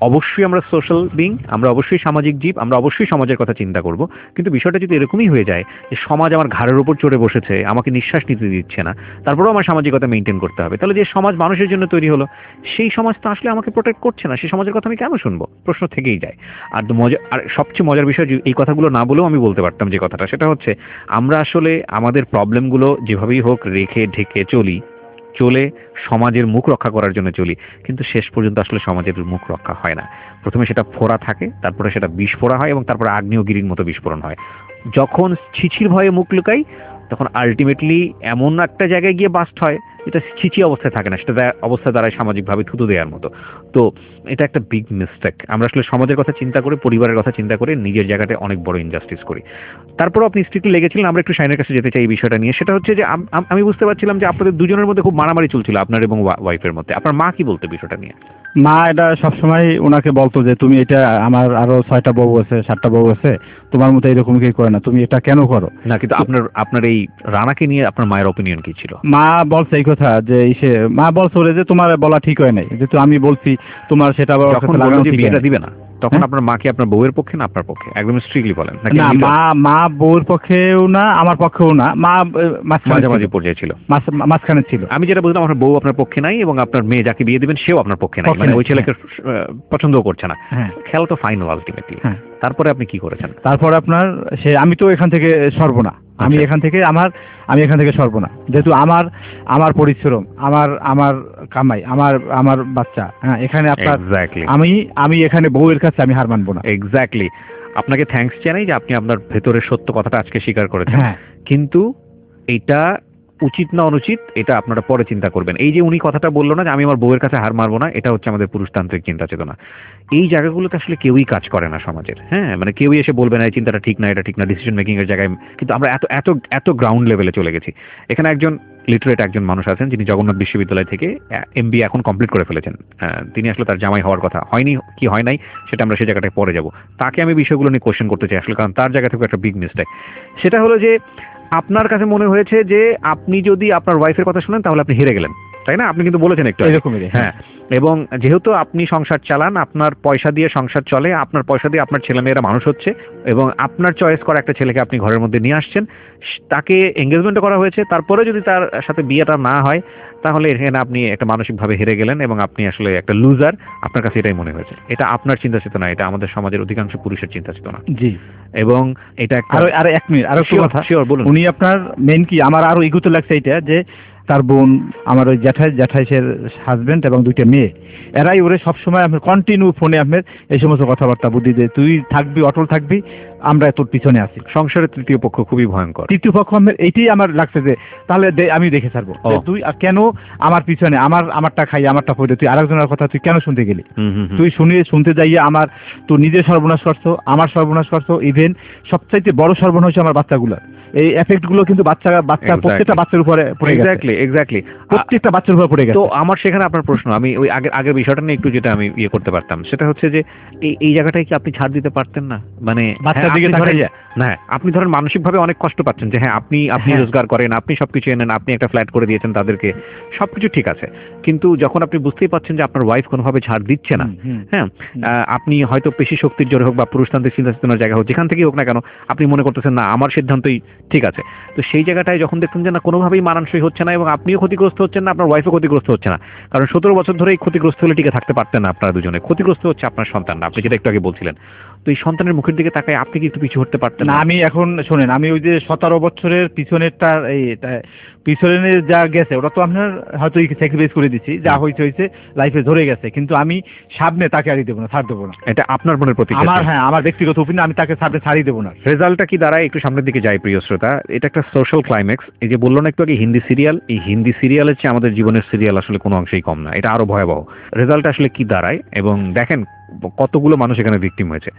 অবশ্যই আমরা সোশ্যাল বিং, আমরা অবশ্যই সামাজিক জীব, আমরা অবশ্যই সমাজের কথা চিন্তা করব, কিন্তু বিষয়টা যদি এরকমই হয়ে যায় যে সমাজ আমার ঘাড়ের উপর চড়ে বসেছে, আমাকে নিঃশ্বাস নিতে দিচ্ছে না, তারপরেও আমার সামাজিকতা মেনটেন করতে হবে, তাহলে যে সমাজ মানুষের জন্য তৈরি হলো সেই সমাজ তো আসলে আমাকে প্রোটেক্ট করছে না, সেই সমাজের কথা আমি কেন শুনবো? প্রশ্ন থেকেই যায়। আর সবচেয়ে মজার বিষয়, এই কথাগুলো না বলেও আমি বলতে পারতাম যে কথাটা, সেটা হচ্ছে আমরা আসলে আমাদের প্রবলেমগুলো যেভাবেই হোক রেখে ঢেকে চলে সমাজের মুখ রক্ষা করার জন্য চলি, কিন্তু শেষ পর্যন্ত আসলে সমাজের মুখ রক্ষা হয় না। প্রথমে সেটা ফোড়া থাকে, তারপরে সেটা বিস্ফোরা হয়, এবং তারপরে আগ্নেয়গিরির মতো বিস্ফোরণ হয়। যখন ছিছির ভয়ে মুখ লুকাই, তখন আলটিমেটলি এমন একটা জায়গায় গিয়ে বাস্ট হয় যেটা ছিচি অবস্থায় থাকে না, সেটা অবস্থায় দাঁড়ায় সামাজিকভাবে থুতু দেওয়ার মতো। তো এটা একটা বিগ মিস্টেক। আমরা আসলে সমাজের কথা চিন্তা করে, পরিবারের কথা চিন্তা করে নিজের জায়গাতে অনেক বড় ইনজাস্টিস করি। তারপরও আপনি স্ট্রিক্টলি লেগেছিলেন, আমরা একটু শাইনের কাছে যেতে চাই এই বিষয়টা নিয়ে। সেটা হচ্ছে যে আমি বুঝতে পারছিলাম যে আপনাদের দুজনের মধ্যে খুব মারামারি চলছিল, আপনার এবং ওয়াইফের মধ্যে। আপনার মা কি বলতে বিষয়টা নিয়ে? মা এটা সবসময় ওনাকে বলতো যে তুমি এটা, আমার আরো 6টা বউ আছে, 7টা বউ আছে, তোমার মতো এরকম কি করে না, তুমি এটা কেন করো না। কিন্তু আপনার এই রানাকে নিয়ে আপনার মায়ের অপিনিয়ন কি ছিল? মা বলছে এই কথা যে মা বলছে ওরে যে তোমার বলা ঠিক হয় নাই, যেহেতু আমি বলছি তোমার সেটা যখন বলল যে বিয়েটা দিবে না, তখন আপনার মা কি আপনার বউয়ের পক্ষে না আপনার পক্ষে? একদম স্ট্রিক্টলি বলেন। না, মা বউয়ের পক্ষেও না, আমার পক্ষেও না, মা মাঝামাঝি পর্যায়ে ছিল, মাঝখানে ছিল। আমি যেটা বুঝলাম আপনার বউ আপনার পক্ষে নাই, এবং আপনার মেয়ে যাকে বিয়ে দিবেন সেও আপনার পক্ষে নাই, মানে ওই ছেলেকে পছন্দও করছে না। খেলা তো ফাইনাল আলটিমেটলি। তারপরে আপনি কি করেছেন? তারপর আপনার আমি তো এখান থেকে সরব না, আমি এখান থেকে সরব না, যেহেতু আমার পরিশ্রম, আমার কামাই, আমার বাচ্চা, হ্যাঁ, এখানে আপনার আমি এখানে বউয়ের কাছে আমি হার মানবো না। এক্স্যাক্টলি। আপনাকে থ্যাঙ্কস জানাই যে আপনি আপনার ভেতরের সত্য কথাটা আজকে স্বীকার করেছেন। কিন্তু এটা উচিত না অনুচিত এটা আপনারা পরে চিন্তা করবেন। এই যে উনি কথাটা বললো না যে আমি আমার বউয়ের কাছে হার মারবো না, এটা হচ্ছে আমাদের পুরুষতান্ত্রিক চিন্তা চেতনা। এই জায়গাগুলোতে আসলে কেউই কাজ করে না সমাজের। হ্যাঁ, মানে কেউই এসে বলবে না এই চিন্তাটা ঠিক না, এটা ঠিক না, ডিসিশন মেকিং এর জায়গায়। কিন্তু আমরা এত এত এত গ্রাউন্ড লেভেলে চলে গেছি। এখানে একজন লিটারেট একজন মানুষ আছেন যিনি জগন্নাথ বিশ্ববিদ্যালয় থেকে MBA এখন কমপ্লিট করে ফেলেছেন। তিনি আসলে তার জামাই হওয়ার কথা হয়নি, কি হয় নাই সেটা আমরা সেই জায়গাটায় পরে যাব। তাকে আমি বিষয়গুলো নিয়ে কোশ্চেন করতে চাই আসলে, কারণ তার জায়গা থেকে একটা বিগ মিস্টেক। সেটা হলো যে আপনার কাছে মনে হয়েছে যে আপনি যদি আপনার ওয়াইফের কথা শুনেন তাহলে আপনি হেরে গেলেন, তাই না? আপনি কিন্তু বলেছেন একটু এরকমই। হ্যাঁ, এবং যেহেতু আপনি সংসার চালান, আপনার পয়সা দিয়ে সংসার চলে, আপনার পয়সা দিয়ে আপনার ছেলেমেয়েরা মানুষ হচ্ছে, এবং আপনার চয়েস করা একটা ছেলেকে আপনি ঘরের মধ্যে নিয়ে আসছেন, তাকে এঙ্গেজমেন্টও করা হয়েছে, তারপরে যদি তার সাথে বিয়েটা না হয় তাহলে এখানে আপনি একটা মানসিকভাবে হেরে গেলেন এবং আপনি আসলে একটা লুজার। আপনার কাছে এটাই মনে হয়েছে। এটা আপনার চিন্তা চেতনা, এটা আমাদের সমাজের অধিকাংশ পুরুষের চিন্তা চেতনা। জি। এবং এটা আর 1 মিনিট আরো একটু কথা। শিওর বলুন। উনি আপনার মেন কি আমার আরো ইগোতে লাগছে এটা যে তার বোন, আমার ওই জ্যাঠাইসের হাজবেন্ড এবং 2টা মেয়ে, এরাই ওরে সবসময় আপনার কন্টিনিউ ফোনে আপনার এই সমস্ত কথাবার্তা বুদ্ধি দেয়, তুই থাকবি, অটল থাকবি, আমরা তোর পিছনে আছি। সংসারের তৃতীয় পক্ষ খুবই ভয়ঙ্কর। তৃতীয় পক্ষ এইটাই আমার লাগছে যে তাহলে আমি দেখে ছাড়বো, তুই কেন আমার পিছনে আমারটা খাই, আমারটা পড়ে তুই আরেকজনের কথা তুই কেন শুনতে গেলি? তুই শুনতে যাইয়ে তোর নিজের সর্বনাশ করছো, আমার সর্বনাশ করছো, ইভেন সবচাইতে বড় সর্বনাশ আমার বাচ্চাগুলো। এই এফেক্ট গুলো কিন্তু বাচ্চা প্রত্যেকটা বাচ্চার উপরে পড়ে গেছে। এক্স্যাক্টলি প্রত্যেকটা বাচ্চার উপরে পড়ে গেছে। তো আমার সেখানে আপনার প্রশ্ন, আমি ওই আগের বিষয়টা নিয়ে একটু যেটা আমি করতে পারতাম সেটা হচ্ছে যে এই জায়গাটায় কি আপনি ছাড় দিতে পারতেন না? মানে বাচ্চার দিকে তাকাইয়া না, আপনি ধরেন মানসিকভাবে অনেক কষ্ট পাচ্ছেন যে হ্যাঁ আপনি রোজগার করেন, আপনি সবকিছু এনেন, আপনি একটা ফ্ল্যাট করে দিয়েছেন তাদেরকে, সবকিছু ঠিক আছে, কিন্তু যখন আপনি বুঝতেই পাচ্ছেন যে আপনার ওয়াইফ কোনোভাবে ছাড় দিচ্ছে না, হ্যাঁ, আপনি হয়তো পেশি শক্তির জোরে হোক বা পুরুষতান্ত্রিক চিন্তা চেতনার জায়গা হোক, যেখান থেকেই হোক না কেন, আপনি মনে করতেছেন না আমার সিদ্ধান্তই ঠিক আছে। তো সেই জায়গাটায় যখন দেখতেন যে না কোনোভাবেই মানানসই হচ্ছে না এবং আপনিও ক্ষতিগ্রস্ত হচ্ছেন না, আপনার ওয়াইফও ক্ষতিগ্রস্ত হচ্ছে না, কারণ 17 বছর ধরে এই ক্ষতিগ্রস্ত হলে টিকে থাকতে পারতেন না আপনারা দুজনে, ক্ষতিগ্রস্ত হচ্ছে আপনার সন্তান, আপনি যেটা একটু আগে বলছিলেন। তো এই সন্তানের মুখের দিকে তাকায় আপনি কি একটু পিছু হতে পারতেন না? আমি এখন শোনেন, আমি ওই যে 17 বছরের পিছনেরটা পিছনে যা গেছে ওটা তো আপনার হয়তো স্যাক্রিফাইস করে দিচ্ছি, যা হয়েছে লাইফে ধরে গেছে, কিন্তু আমি সামনে তাকে হারিয়ে দেবো না, ছাড় দেবো না। এটা আপনার মনের প্রতি আমার ব্যক্তিগত অপিনিয়ন, আমি তাকে সামনে ছাড়িয়ে দেবো না। রেজাল্টটা কি দাঁড়ায় একটু সামনের দিকে যাই প্রিয় শ্রোতা। এটা একটা সোশ্যাল ক্লাইম্যাক্স। এই যে বললো না একটু আগে হিন্দি সিরিয়াল, এই হিন্দি সিরিয়ালের চেয়ে আমাদের জীবনের সিরিয়াল আসলে কোনো অংশেই কম না, এটা আরো ভয়াবহ। রেজাল্ট আসলে কি দাঁড়ায় এবং দেখেন কতগুলো মানুষ এখানে ভিকটিম হয়েছে।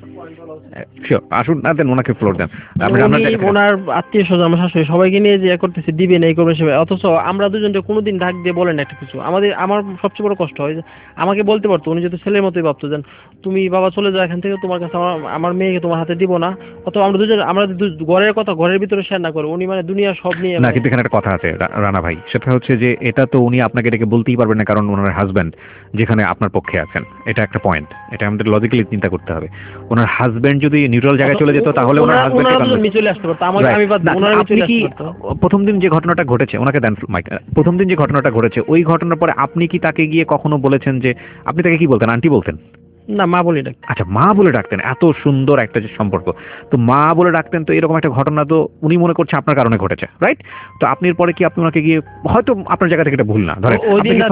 আসুন না, দেন ওনাকে ফ্লোর দেন। ওনার আত্মীয় স্বজন, আমার শাশুড়ি, সবাইকে নিয়ে যে করতেছে দিবেন এই করবেন সেভাবে, অথচ আমরা দুজনকে কোনোদিন ডাক দিয়ে বলেন একটা কিছু। আমার সবচেয়ে বড় কষ্ট হয় যে আমাকে বলতে পারতো, উনি যেহেতু ছেলের মতোই ভাবতো, যেন তুমি বাবা চলে যাও এখান থেকে, তোমার কাছে আমার মেয়েকে তোমার হাতে দিব না। অথবা আমরা ঘরের কথা ঘরের ভিতরে শেয়ার না করে, উনি মানে দুনিয়া সব নিয়ে না। কিন্তু এখানে একটা কথা আছে রানা ভাই, সেটা হচ্ছে যে এটা তো উনি আপনাকে ডেকে বলতেই পারবেন না, কারণ ওনার হাজব্যান্ড যেখানে আপনার পক্ষে আছেন, এটা একটা পয়েন্ট। পয়েন্ট, এটা আমাদের লজিক্যালি চিন্তা করতে হবে। ওনার হাজবেন্ড যদি নিউট্রাল জায়গায় চলে যেত তাহলে ওনার হাজবেন্ডকে চলে আসতে পারতো, আমি বাদ দিই, ওনারা আপনি কি প্রথম দিন যে ঘটনাটা ঘটেছে, ওনাকে দেন মাইক, প্রথম দিন যে ঘটনাটা ঘটেছে ওই ঘটনার পরে আপনি কি তাকে গিয়ে কখনো বলেছেন যে, আপনি তাকে কি বলতেন, আন্টি বলতেন? না, মা বলি ডাক। আচ্ছা, মা বলে ডাকতেন, এত সুন্দর একটা যে সম্পর্ক, তো মা বলে ডাকতেন, তো এরকম একটা ঘটনা তো উনি মনে করছে আপনার কারণে ঘটেছে, রাইট? তো আপনি পরে কি আপনি ওনাকে গিয়ে, হয়তো আপনার জায়গা থেকে এটা ভুল না, ধরেন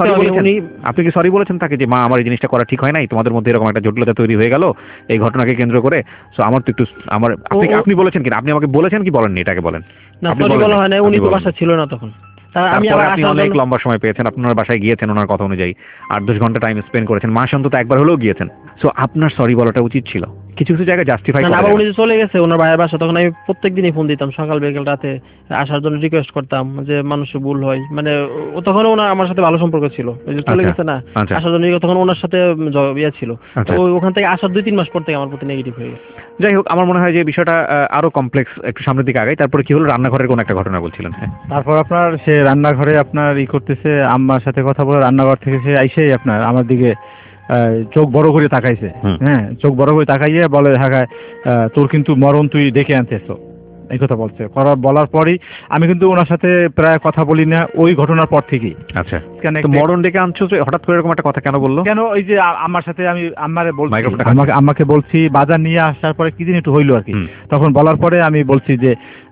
আপনি কি সরি বলেছেন তাকে যে মা আমার এই জিনিসটা করা ঠিক হয় নাই, তোমাদের মধ্যে এরকম একটা জটিলতা তৈরি হয়ে গেল এই ঘটনাকে কেন্দ্র করে, সো আমার তো একটু আমার, আপনি বলেছেন কিনা, আপনি আমাকে বলেছেন কি বলেননি এটাকে বলেন? না, সরি বলা হয় না, উনি তো বাসা ছিল না তখন। আপনি অনেক লম্বা সময় পেয়েছেন, আপনার বাসায় গিয়েছেন ওনার কথা অনুযায়ী 8-10 ঘন্টা টাইম স্পেন্ড করেছেন, মাস অন্তত একবার হলেও গিয়েছেন, সো আপনার সরি বলাটা উচিত ছিল। কিছু কিছু জায়গায় জাস্টিফাই করা। আবার উনি চলে গেছে ওনার ভাইয়ের বাসা, তখন আমি প্রত্যেকদিনই ফোন দিতাম, সকাল বিকেল রাতে আসার জন্য রিকোয়েস্ট করতাম, যে মানুষের ভুল হয়, মানে তখন ওনার আমার সাথে ভালো সম্পর্ক ছিল, ওই যে চলে গেছে না আসার জন্য, তখন ওনার সাথে ইয়ে ছিল, ওখান থেকে আসার 2-3 মাস পর থেকে আমার প্রতি নেগেটিভ হয়ে গেছে। যাই হোক, আমার মনে হয় যে বিষয়টা আরো কমপ্লেক্স, একটু সামনের দিকে আগাই। তারপরে কি হলো, রান্নাঘরের কোন একটা ঘটনা বলছিলেন? হ্যাঁ, তারপর আপনার সে রান্নাঘরে আপনার করতেছে, আম্মার সাথে কথা বলে রান্নাঘর থেকে সে আইসেই আপনার আমার দিকে চোখ বড় করে তাকাইছে। হ্যাঁ, চোখ বড় করে তাকাইয়ে বলে, ঢাকায় তোর কিন্তু মরণ তুই ডেকে আনতেছ, এই কথা বলছে। বলার পরই আমি কিন্তু ওনার সাথে প্রায় কথা বলি না ওই ঘটনার পর থেকেই। আচ্ছা, তো মরণ ডেকে আনছো, হঠাৎ করে এরকম একটা কথা কেন বললো? কেন, ওই যে আমার সাথে আমি আমাকে বলছি বাজার নিয়ে আসার পরে কি দিন একটু হইলো আর কি, তখন বলার পরে আমি বলছি যে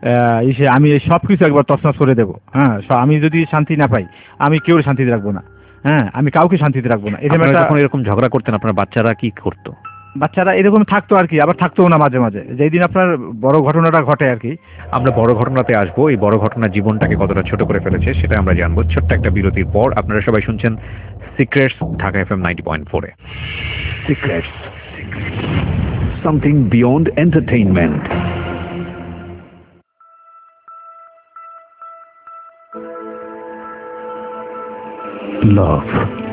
আমি সবকিছু একবার তছনছ করে দেবো। হ্যাঁ, আমি যদি শান্তি না পাই আমি কেউ শান্তিতে রাখবো না। হ্যাঁ, আমি কাউকে শান্তিতে রাখবো না। এরকম ঝগড়া করতেন আপনার বাচ্চারা কি করতো? বাচ্চারা এরকম থাকতো আর কি, আবার থাকতো না মাঝে মাঝে, যেই দিন আপনার বড় ঘটনাটা ঘটে আর কি। আমরা বড় ঘটনাতে আসবো, এই বড় ঘটনা জীবনটাকে কতটা ছোট করে ফেলেছে সেটা আমরা জানবো ছোট্ট একটা বিরতির পর। আপনারা সবাই শুনছেন সিক্রেটস, ঢাকা FM 90.4-এ। Secrets, something beyond entertainment. Love,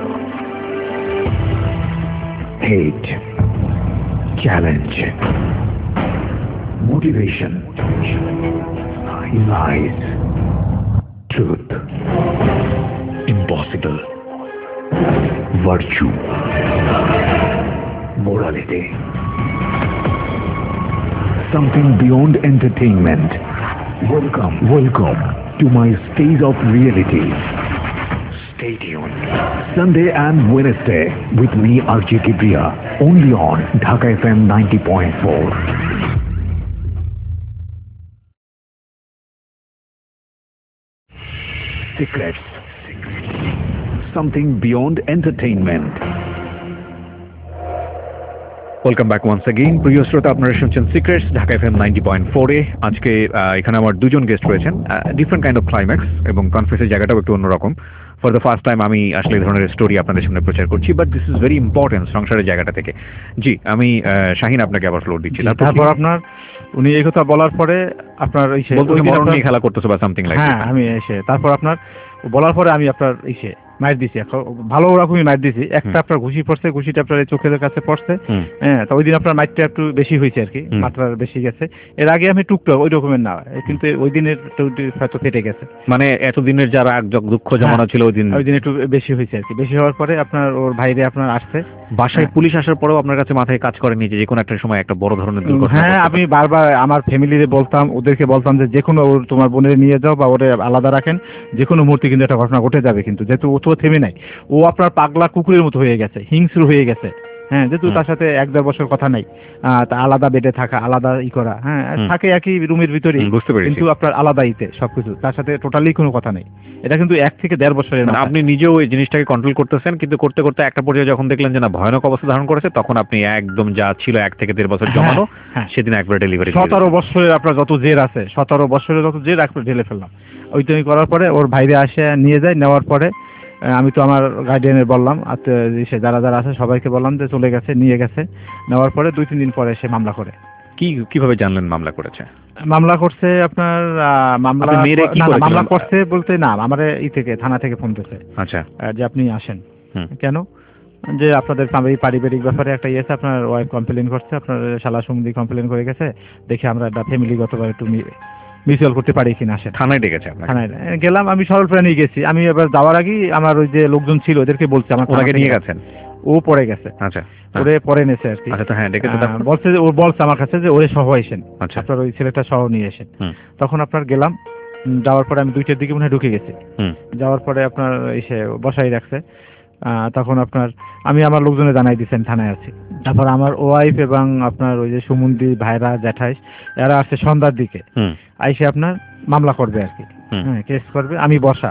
hate, challenge, motivation, lies, truth, impossible, virtue, morality, something beyond entertainment. Welcome to my stage of reality. Stay tuned. Sunday and Wednesday with me, RJ Kibriya, only on Dhaka FM 90.4. Secrets, something beyond entertainment. Welcome back once again. প্রিয় শ্রোতা, আপনারা শুনছেন secrets, Dhaka FM 90.4-এ। আজকে এখানে আমার দুজন guest রয়েছেন, ডিফারেন্ট কাইন্ড অফ ক্লাইম্যাক্স, এবং কনফারেন্সের জায়গাটাও একটু অন্যরকম। ফর দ্য ফার্স্ট টাইম আমি আসলে এই ধরনের স্টোরি আপনাদের সামনে প্রচার করছি, but this is very important সংসারের জায়গাটা থেকে। জি, আমি শাহিন আপনাকে আবার ফ্লোর দিচ্ছি। তারপর আপনার উনি এই কথা বলার পরে আপনার মরণ নিয়ে খেলা করতেছে বা সামথিং লাইক। হ্যাঁ, আমি এসে তারপর আপনার বলার পরে আমি আপনার মাইর দিছি, ভালো রকমই মাইর দিছি। একটা আপনার ঘুষি পড়ছে, ঘুষিটা আপনার চোখের কাছে পড়ছে। হ্যাঁ, তো ওই দিন আপনার মাইরটা একটু বেশি হয়েছে আর কি, মাত্রা বেশি গেছে। এর আগে আমি টুকটাক ওই রকমের না, কিন্তু ওই দিনের হয়তো কেটে গেছে। মানে এতদিনের যারা দুঃখ জমানো ছিল ওই দিন একটু বেশি হয়েছে আর কি। বেশি হওয়ার পরে আপনার ওর ভাইরে আপনার আসছে বাসায়, পুলিশ আসার পরেও আপনার কাছে মাথায় কাজ করেনি যে কোনো একটা সময় একটা বড় ধরনের দুর্ঘটনা? হ্যাঁ, আমি বারবার আমার ফ্যামিলিতে বলতাম, ওদেরকে বলতাম যে কোনো তোমার বোনের নিয়ে যাও বা ওরে আলাদা রাখেন, যে কোনো মুহূর্তে কিন্তু একটা ঘটনা ঘটে যাবে। কিন্তু যেহেতু ও তো থেমে নাই, ও আপনার পাগলা কুকুরের মতো হয়ে গেছে, হিংস্র হয়ে গেছে। হ্যাঁ, যেহেতু তার সাথে 1-1.5 বছর কথা নাই, তা আলাদা বেডে থাকা, আলাদা করা, হ্যাঁ থাকে একই রুমের ভিতরে, কিন্তু আপনার আলাদা সবকিছু, তার সাথে টোটালি কোনো কথা নেই। এটা কিন্তু 1 থেকে 1.5 বছরের। আপনি নিজেও ওই জিনিসটাকে কন্ট্রোল করতেছেন, কিন্তু করতে করতে একটা পর্যায়ে যখন দেখলেন যে না ভয়ানক অবস্থা ধারণ করেছে, তখন আপনি একদম যা ছিল 1 থেকে 1.5 বছর জমানো, সেদিন একবার ডেলিভারি। 17 বছরের আপনার যত জের আছে, 17 বছরের যত জের একবার ঢেলে ফেললাম। ওইটাই করার পরে ওর ভাইরে আসে নিয়ে যায়, নেওয়ার পরে আমি তো আমার গার্ডিয়ানের বললাম, যারা যারা আছে সবাইকে বললাম যে চলে গেছে, নিয়ে গেছে। নেওয়ার পরে 2-3 দিন পরে সে মামলা করে। কিভাবে জানলেন মামলা করেছে? মামলা করছে আপনার মামলা করছে বলতে না, আমার থেকে থানা থেকে ফোন দিয়েছে। আচ্ছা, যে আপনি আসেন। কেন? যে আপনাদের পারিবারিক ব্যাপারে একটা আছে, আপনার ওয়াইফ কমপ্লেন করছে, আপনার শালা সঙ্গী কমপ্লেন করে গেছে, দেখে আমরা একটা ফ্যামিলিগতভাবে একটু মিউচুয়াল করতে পারি কিনা। আসে থানায় ডেকেছে। থানায় গেলাম, আমি সরল প্রাণী গেছি। আমি এবার যাওয়ার আগেই আমার ওই যে লোকজন ছিল ওদেরকে বলছি, আমার ওনাকে নিয়ে গেছেন। ও পড়ে গেছে। আচ্ছা, ওরে পরে নেছে আর কি। আচ্ছা, তো হ্যাঁ ডেকেছে, বলছে যে ও বলছে আমার কাছে যে ওরে সহ আসেন, আচ্ছা, আপনার ওই ছেলেটা সহ নিয়ে আসেন। তখন আপনার গেলাম, যাওয়ার পরে আমি 2টার দিকে মনে হয় ঢুকে গেছি। যাওয়ার পরে আপনার এসে বসাই রাখছে। তখন আপনার আমি আমার লোকজনে জানাই দিচ্ছেন থানায় আছি। তারপর আমার ওয়াইফ এবং আপনার ওই যে সুমন্দি ভাইরা জ্যাঠাইশ এরা আসছে সন্ধ্যার দিকে, আইসে আপনার মামলা করবে আর কি, হ্যাঁ কেস করবে। আমি বসা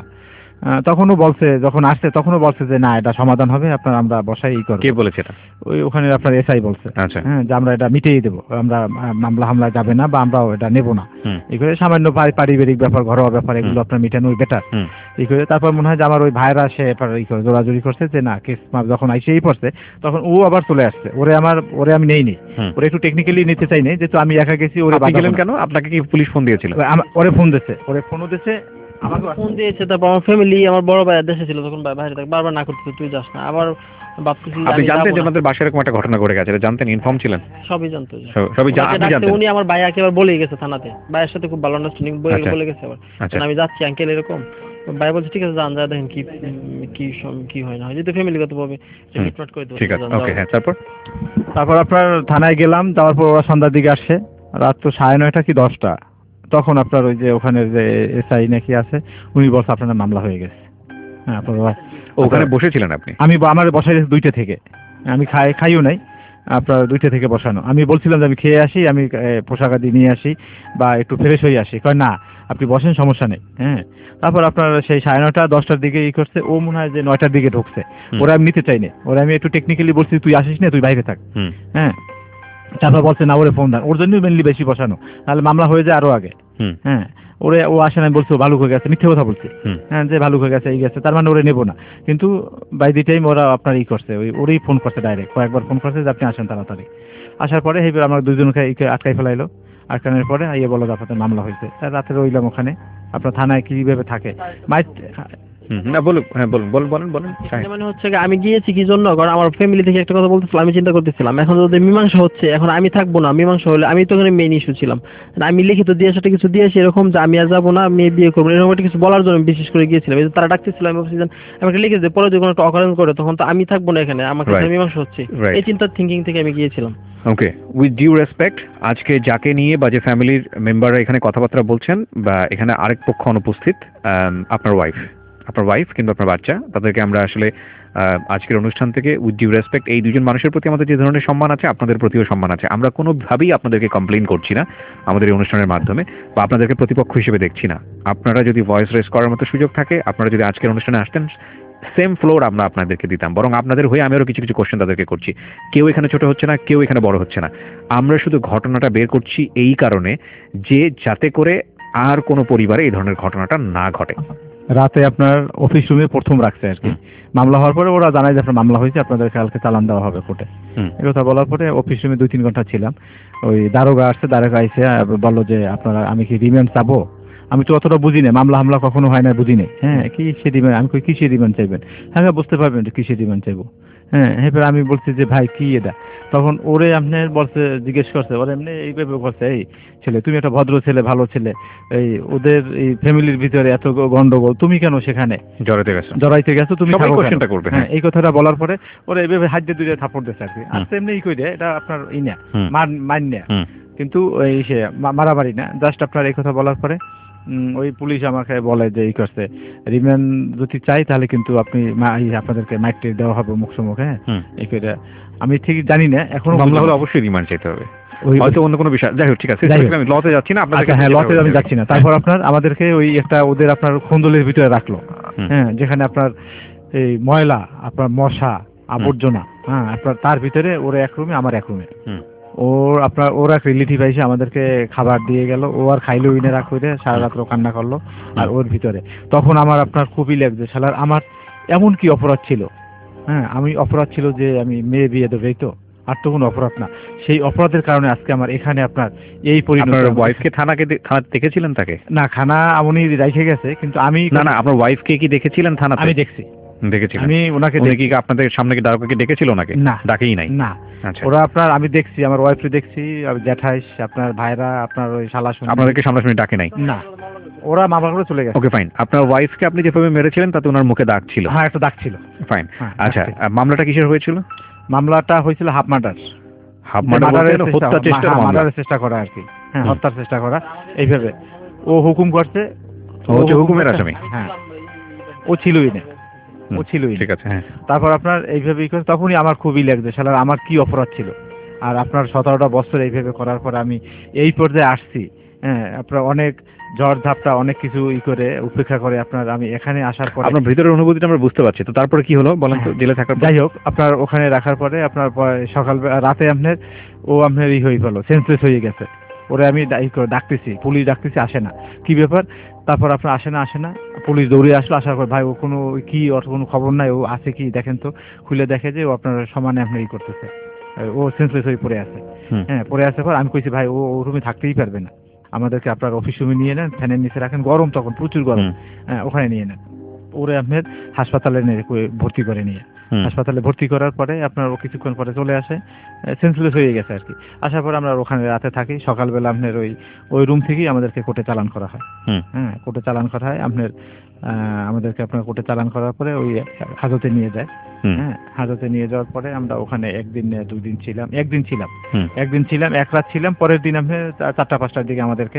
তখনও বলছে, যখন আসছে তখনও বলছে যে না এটা সমাধান হবে, আপনার আমরা বসাই ই করব। কে বলেছে এটা? ওই ওখানে আপনার এসআই বলছে। আচ্ছা, হ্যাঁ যে আমরা এটা মিটিয়ে দেবো, আমরা মামলা হামলা যাবে না বা আমরাও এটা নেব না। এই করে সামান্য পারিবারিক ব্যাপার, ঘরোয়া ব্যাপার, এগুলো আপনার মিটানোই বেটার। এই করে তারপর মনে হয় যে আমার ওই ভাইরা সে ই করে জোরাজুরি করছে যে না কেস যখন আইসেই পড়ছে তখন ও আবার চলে আসছে। ওরে আমি নেইনি, ওরে একটু টেকনিক্যালি নিতে চাই নাই, যেহেতু আমি একা গেছি। ওরে গেলেন কেন? আপনাকে কি পুলিশ ফোন দিয়েছিল? ওরে ফোন দিয়েছে, ওরে ফোনও দিয়েছে, আমাকে ফোন দিয়েছে। তারপর আমার ফ্যামিলি, আমার বড় ভাই দেশে ছিল তখন, বাইরে থাকে, বারবার না করতেছে তুই যাস না। আবার ভাবতেছি আপনি জানতেন যে আপনাদের বাসায় এরকম একটা ঘটনা ঘটে গেছে? জানতেন, ইনফর্ম ছিলেন? সবই জানতো, সবই জানতেন। উনি আমার ভাই একেবারে বলেই গেছে থানাতে, ভাইয়ের সাথে খুব ভালো আন্ডারস্ট্যান্ডিং, বলে গেছে আবার আমি যাচ্ছি আঙ্কেল এরকম। ভাই বলছে ঠিক আছে যান, যা দেখেন কি কি কি হয় না হয়, যদি ফ্যামিলিগত ভাবে ট্রিটমেন্ট করে দেবো। ঠিক আছে, ওকে, হ্যাঁ। তারপর আপনার থানায় গেলাম, যাওয়ার পর ওরা সন্ধ্যার দিকে আসছে, রাত তো 9:30 কি 10টা। তখন আপনার ওই যে ওখানে যে এসআই নাকি আছে, উনি বলছে আপনার মামলা হয়ে গেছে। হ্যাঁ, ওখানে বসেছিলেন আপনি? আমি আমার বসাই 2টা থেকে, আমি খাইও নাই, আপনার 2টা থেকে বসানো। আমি বলছিলাম যে আমি খেয়ে আসি, আমি পোশাক আদি নিয়ে আসি বা একটু ফ্রেশ হয়ে আসি। কয় না আপনি বসেন, সমস্যা নেই। হ্যাঁ, তারপর আপনার সেই 9:30 10টার দিকে ই করছে। ও মনে হয় যে 9টার দিকে ঢুকছে। ওরা আমি নিতে চাইনি, ওরা আমি একটু টেকনিক্যালি বলছি তুই আসিস না, তুই বাইরে থাক। হ্যাঁ, তারপর বলছে না ওরে ফোন দেন, ওর জন্যই মেনলি বেশি বসানো, তাহলে মামলা হয়ে যায় আরো আগে। হ্যাঁ, ও আসে না, বলছে ভালো হয়ে গেছে, মিথ্যে কথা বলছে। হ্যাঁ, যে ভালো হয়ে গেছে এই গেছে, তার মানে ওরে নেবো না। কিন্তু বাই দি টাইম ওরা আপনার ই করছে, ওরই ফোন করছে ডাইরেক্ট, কয়েকবার ফোন করছে যে আপনি আসেন তাড়াতাড়ি। আসার পরে এইবার আমার 2জনকে আটকাই ফেলাইলো। আটকানোর পরে ইয়ে বলো আপনাদের মামলা হয়েছে। রাতে রইলাম ওখানে। আপনার থানায় কিভাবে থাকে মানে হচ্ছে আমি গিয়েছি কি জন্য, কারণ আমার ফ্যামিলি থেকে একটা কথা বলতেছিল, আমি চিন্তা করতেছিলাম এখন যদি মীমাংসা হচ্ছে, এখন আমি থাকবো না, মীমাংসা হলে আমি তো ওখানে মেইন ইস্যু ছিলাম, আমি লিখিত দিয়ে সেটা কিছু দিয়েছি এরকম যে আমি আর যাবো না, আমি বিয়ে করবো এরকম একটা কিছু বলার জন্য বিশেষ করে গিয়েছিলাম। তারা ডাকতেছিল, আমি ভাবছিলাম আমি একটা লিখে দিই, পরে যদি কোনো একটা অকারণ করে তখন তো আমি থাকবো না এখানে, আমাকে মীমাংসা হচ্ছে, এই চিন্তার থিঙ্কিং থেকে আমি গিয়েছিলাম। ওকে, উইথ ডিউ রেসপেক্ট, আজকে যাকে নিয়ে বা যে ফ্যামিলির মেম্বাররা এখানে কথাবার্তা বলছেন বা এখানে আরেক পক্ষ অনুপস্থিত, আপনার ওয়াইফ কিন্তু আপনার বাচ্চা, তাদেরকে আমরা আসলে আজকের অনুষ্ঠান থেকে উইথ ডিউ রেসপেক্ট, এই 2জন মানুষের প্রতি আমাদের যে ধরনের সম্মান আছে আপনাদের প্রতিও সম্মান আছে। আমরা কোনোভাবেই আপনাদেরকে কমপ্লেইন করছি না আমাদের এই অনুষ্ঠানের মাধ্যমে, বা আপনাদেরকে প্রতিপক্ষ হিসেবে দেখছি না। আপনারা যদি ভয়েস রেজ করার মতো সুযোগ থাকে, আপনারা যদি আজকের অনুষ্ঠানে আসতেন, সেম ফ্লোর আমরা আপনাদেরকে দিতাম। বরং আপনাদের হয়ে আমি আরো কিছু কিছু কোশ্চেন তাদেরকে করছি। কেউ এখানে ছোট হচ্ছে না, কেউ এখানে বড় হচ্ছে না। আমরা শুধু ঘটনাটা বের করছি এই কারণে যে যাতে করে আর কোনো পরিবারে এই ধরনের ঘটনাটা না ঘটে। রাতে আপনার অফিস রুমে প্রথম রাখছে আর কি, মামলা হওয়ার পরে ওরা জানায় যে আপনার মামলা হয়েছে, আপনাদের কালকে চালান দেওয়া হবে কোর্টে। এই কথা বলার পরে অফিস রুমে 2-3 ঘন্টা ছিলাম। ওই দারোগা আসছে, দারোগা এসে বললো যে আপনারা, আমি কি রিমান্ড চাবো? আমি তো অতটা বুঝি না, মামলা হামলা কখনো হয় না, বুঝি না। হ্যাঁ, কি সে রিমান্ড? আমি কই কিসের রিমান্ড চাইবেন? হ্যাঁ, বুঝতে পারবেন কিসের রিমান্ড চাইবো। হ্যাঁ, এবার আমি বলছি যে ভাই কি এটা? তখন ওরে আপনার বলছে, জিজ্ঞেস করছে, ওরে এমনি এইভাবে করছে, এই ছেলে তুমি একটা ভদ্র ছেলে, ভালো ছেলে, এই ওদের এই ফ্যামিলির ভিতরে এত গন্ডগোল, তুমি কেন সেখানে জড়াইতে গেছো? তুমি কোশ্চেনটা করবে। হ্যাঁ, এই কথাটা বলার পরে ওরা এইভাবে হাত দিয়ে 2টা থাপড় দিচ্ছে আর কি। আর এমনি ই করে এটা আপনার ই না, মান না, কিন্তু এই সে মারামারি না, জাস্ট আপনার এই কথা বলার পরে ওই পুলিশ আমাকে বলে যে এই করছে, রিমান্ড যদি চাই তাহলে কিন্তু আপনি আপনাদেরকে মাইটে দেওয়া হবে মুখ সম্মুখ। হ্যাঁ, এই করে আমি ঠিক জানি না, এখন মামলা হলে অবশ্যই রিমান্ড চাইতে হবে, হয়তো অন্য কোনো বিষয়। যাই হোক, ঠিক আছে, আমি লতে যাচ্ছি না, আপনাদেরকে। হ্যাঁ, লতে আমি যাচ্ছি না। তারপর আপনার আমাদেরকে ওই একটা ওদের আপনার খন্দলের ভিতরে রাখলো। হ্যাঁ, যেখানে আপনার এই ময়লা, আপনার মশা আবর্জনা, হ্যাঁ, আপনার তার ভিতরে ওর এক রুমে, আমার এক রুমে। ওর এক রিলেটিভ এসে আমাদেরকে খাবার দিয়ে গেল, ও আর খাইলো ইনে রাখো, সারা রাত্র কান্না করলো। আর ওর ভিতরে তখন আমার আপনার খুবই লাগছে, শালার আমার এমন কি অপরাধ ছিল? হ্যাঁ, আমি অপরাধ ছিল যে আমি মেয়ে বিয়ে দেবো, এই তো, আর তো কোনো অপরাধ না। সেই অপরাধের কারণে আজকে আমার এখানে আপনার এই পরিণতি। ওয়াইফকে থানাতে দেখেছিলেন? তাকে না, খানা উনি রেখে গেছে, কিন্তু আমি না, আপনার ওয়াইফকে কি দেখেছিলেন থানাতে? আমি দেখেছিলাম। আমি ওনাকে কি আপনাদের সামনে কি দারোগাকে ডেকেছিল নাকি? না, ডাকেই নাই। না, ওরা আপনার, আমি দেখছি, আমার ওয়াইফকে দেখছি, জ্যাঠাইশ, আপনার ভাইরা, আপনার ওই শালা, আপনাদেরকে সামনাসামনি ডাকে নাই? না। ওরা মামলা করে চলে গেছে। Okay fine. আপনার ওয়াইফকে আপনি যেভাবে মেরেছিলেন তাতে ওনার মুখে দাগ ছিল? হ্যাঁ, একটা দাগ ছিল। ফাইন। হ্যাঁ, আচ্ছা, মামলাটা কিসের হয়েছিল? মামলাটা হয়েছিল হাফ মার্ডার। হাফ মার্ডার বলতে হত্যা চেষ্টার মামলা? মার্ডারের চেষ্টা করা আর কি। হ্যাঁ, হত্যার চেষ্টা করা এইভাবে। ও হুকুম করছে, ও হচ্ছে হুকুমের আসামি। হ্যাঁ, ও ছিলই না, ও ছিলই। ঠিক আছে। হ্যাঁ। তারপর আপনার এইভাবে তখনই আমার খুবই লাগছে, শালা আমার কি অপরাধ ছিল। আর আপনার 17টা বছর এইভাবে করার পর আমি এই পর্যায়ে আসছি। হ্যাঁ, আপনার অনেক ঝড় ঝাপটা অনেক কিছু করে উপেক্ষা করে আপনার আমি এখানে আসার পরে আপনার ভিতরের অনুভূতিটা আমরা বুঝতে পারছি। তো তারপরে কি হলো বলেন তো, জেলে থাকার পর? যাই হোক, আপনার ওখানে রাখার পরে আপনার সকাল রাতে আপনার আপনার হয়ে গেল, সেন্সলেস হয়ে গেছে। ওরে আমি ডাকতেছি, পুলিশ ডাকতেছি, আসে না। কি ব্যাপার? তারপর আপনার আসে না, পুলিশ দৌড়ে আসলো। আসার পর ভাই ও কোনো কি, ওর কোনো খবর নাই, ও আছে কি দেখেন তো। খুলে দেখে যে ও আপনার সমানে আপনার করতেছে, ও সেন্সলেস হয়ে পড়ে আছে। হ্যাঁ, পড়ে আসার পর আমি কইছি ভাই ও রুমে থাকতেই পারবে না, আমাদেরকে আপনার অফিস রুমে নিয়ে নেন, ফ্যানের নিচে রাখেন, গরম তখন প্রচুর গরম। হ্যাঁ, ওখানে নিয়ে নেন। ওরে আপনার হাসপাতালে ভর্তি করে নিয়ে, হাসপাতালে ভর্তি করার পরে আপনার ও কিছুক্ষণ পরে চলে আসে, সেন্সলেস হয়ে গেছে আর কি। আসার পর আমরা ওখানে রাতে থাকি। সকালবেলা আপনার ওই রুম থেকেই আমাদেরকে কোর্টে চালান করা হয়। হ্যাঁ, কোর্টে চালান করা হয় আপনার, আমাদেরকে আপনার কোর্টে চালান করার পরে ওই হাজতে নিয়ে যায়। হ্যাঁ, হাজতে নিয়ে যাওয়ার পরে আমরা ওখানে একদিন 2 দিন ছিলাম, একদিন ছিলাম, এক রাত ছিলাম। পরের দিন আপনি 4টা-5টার দিকে আমাদেরকে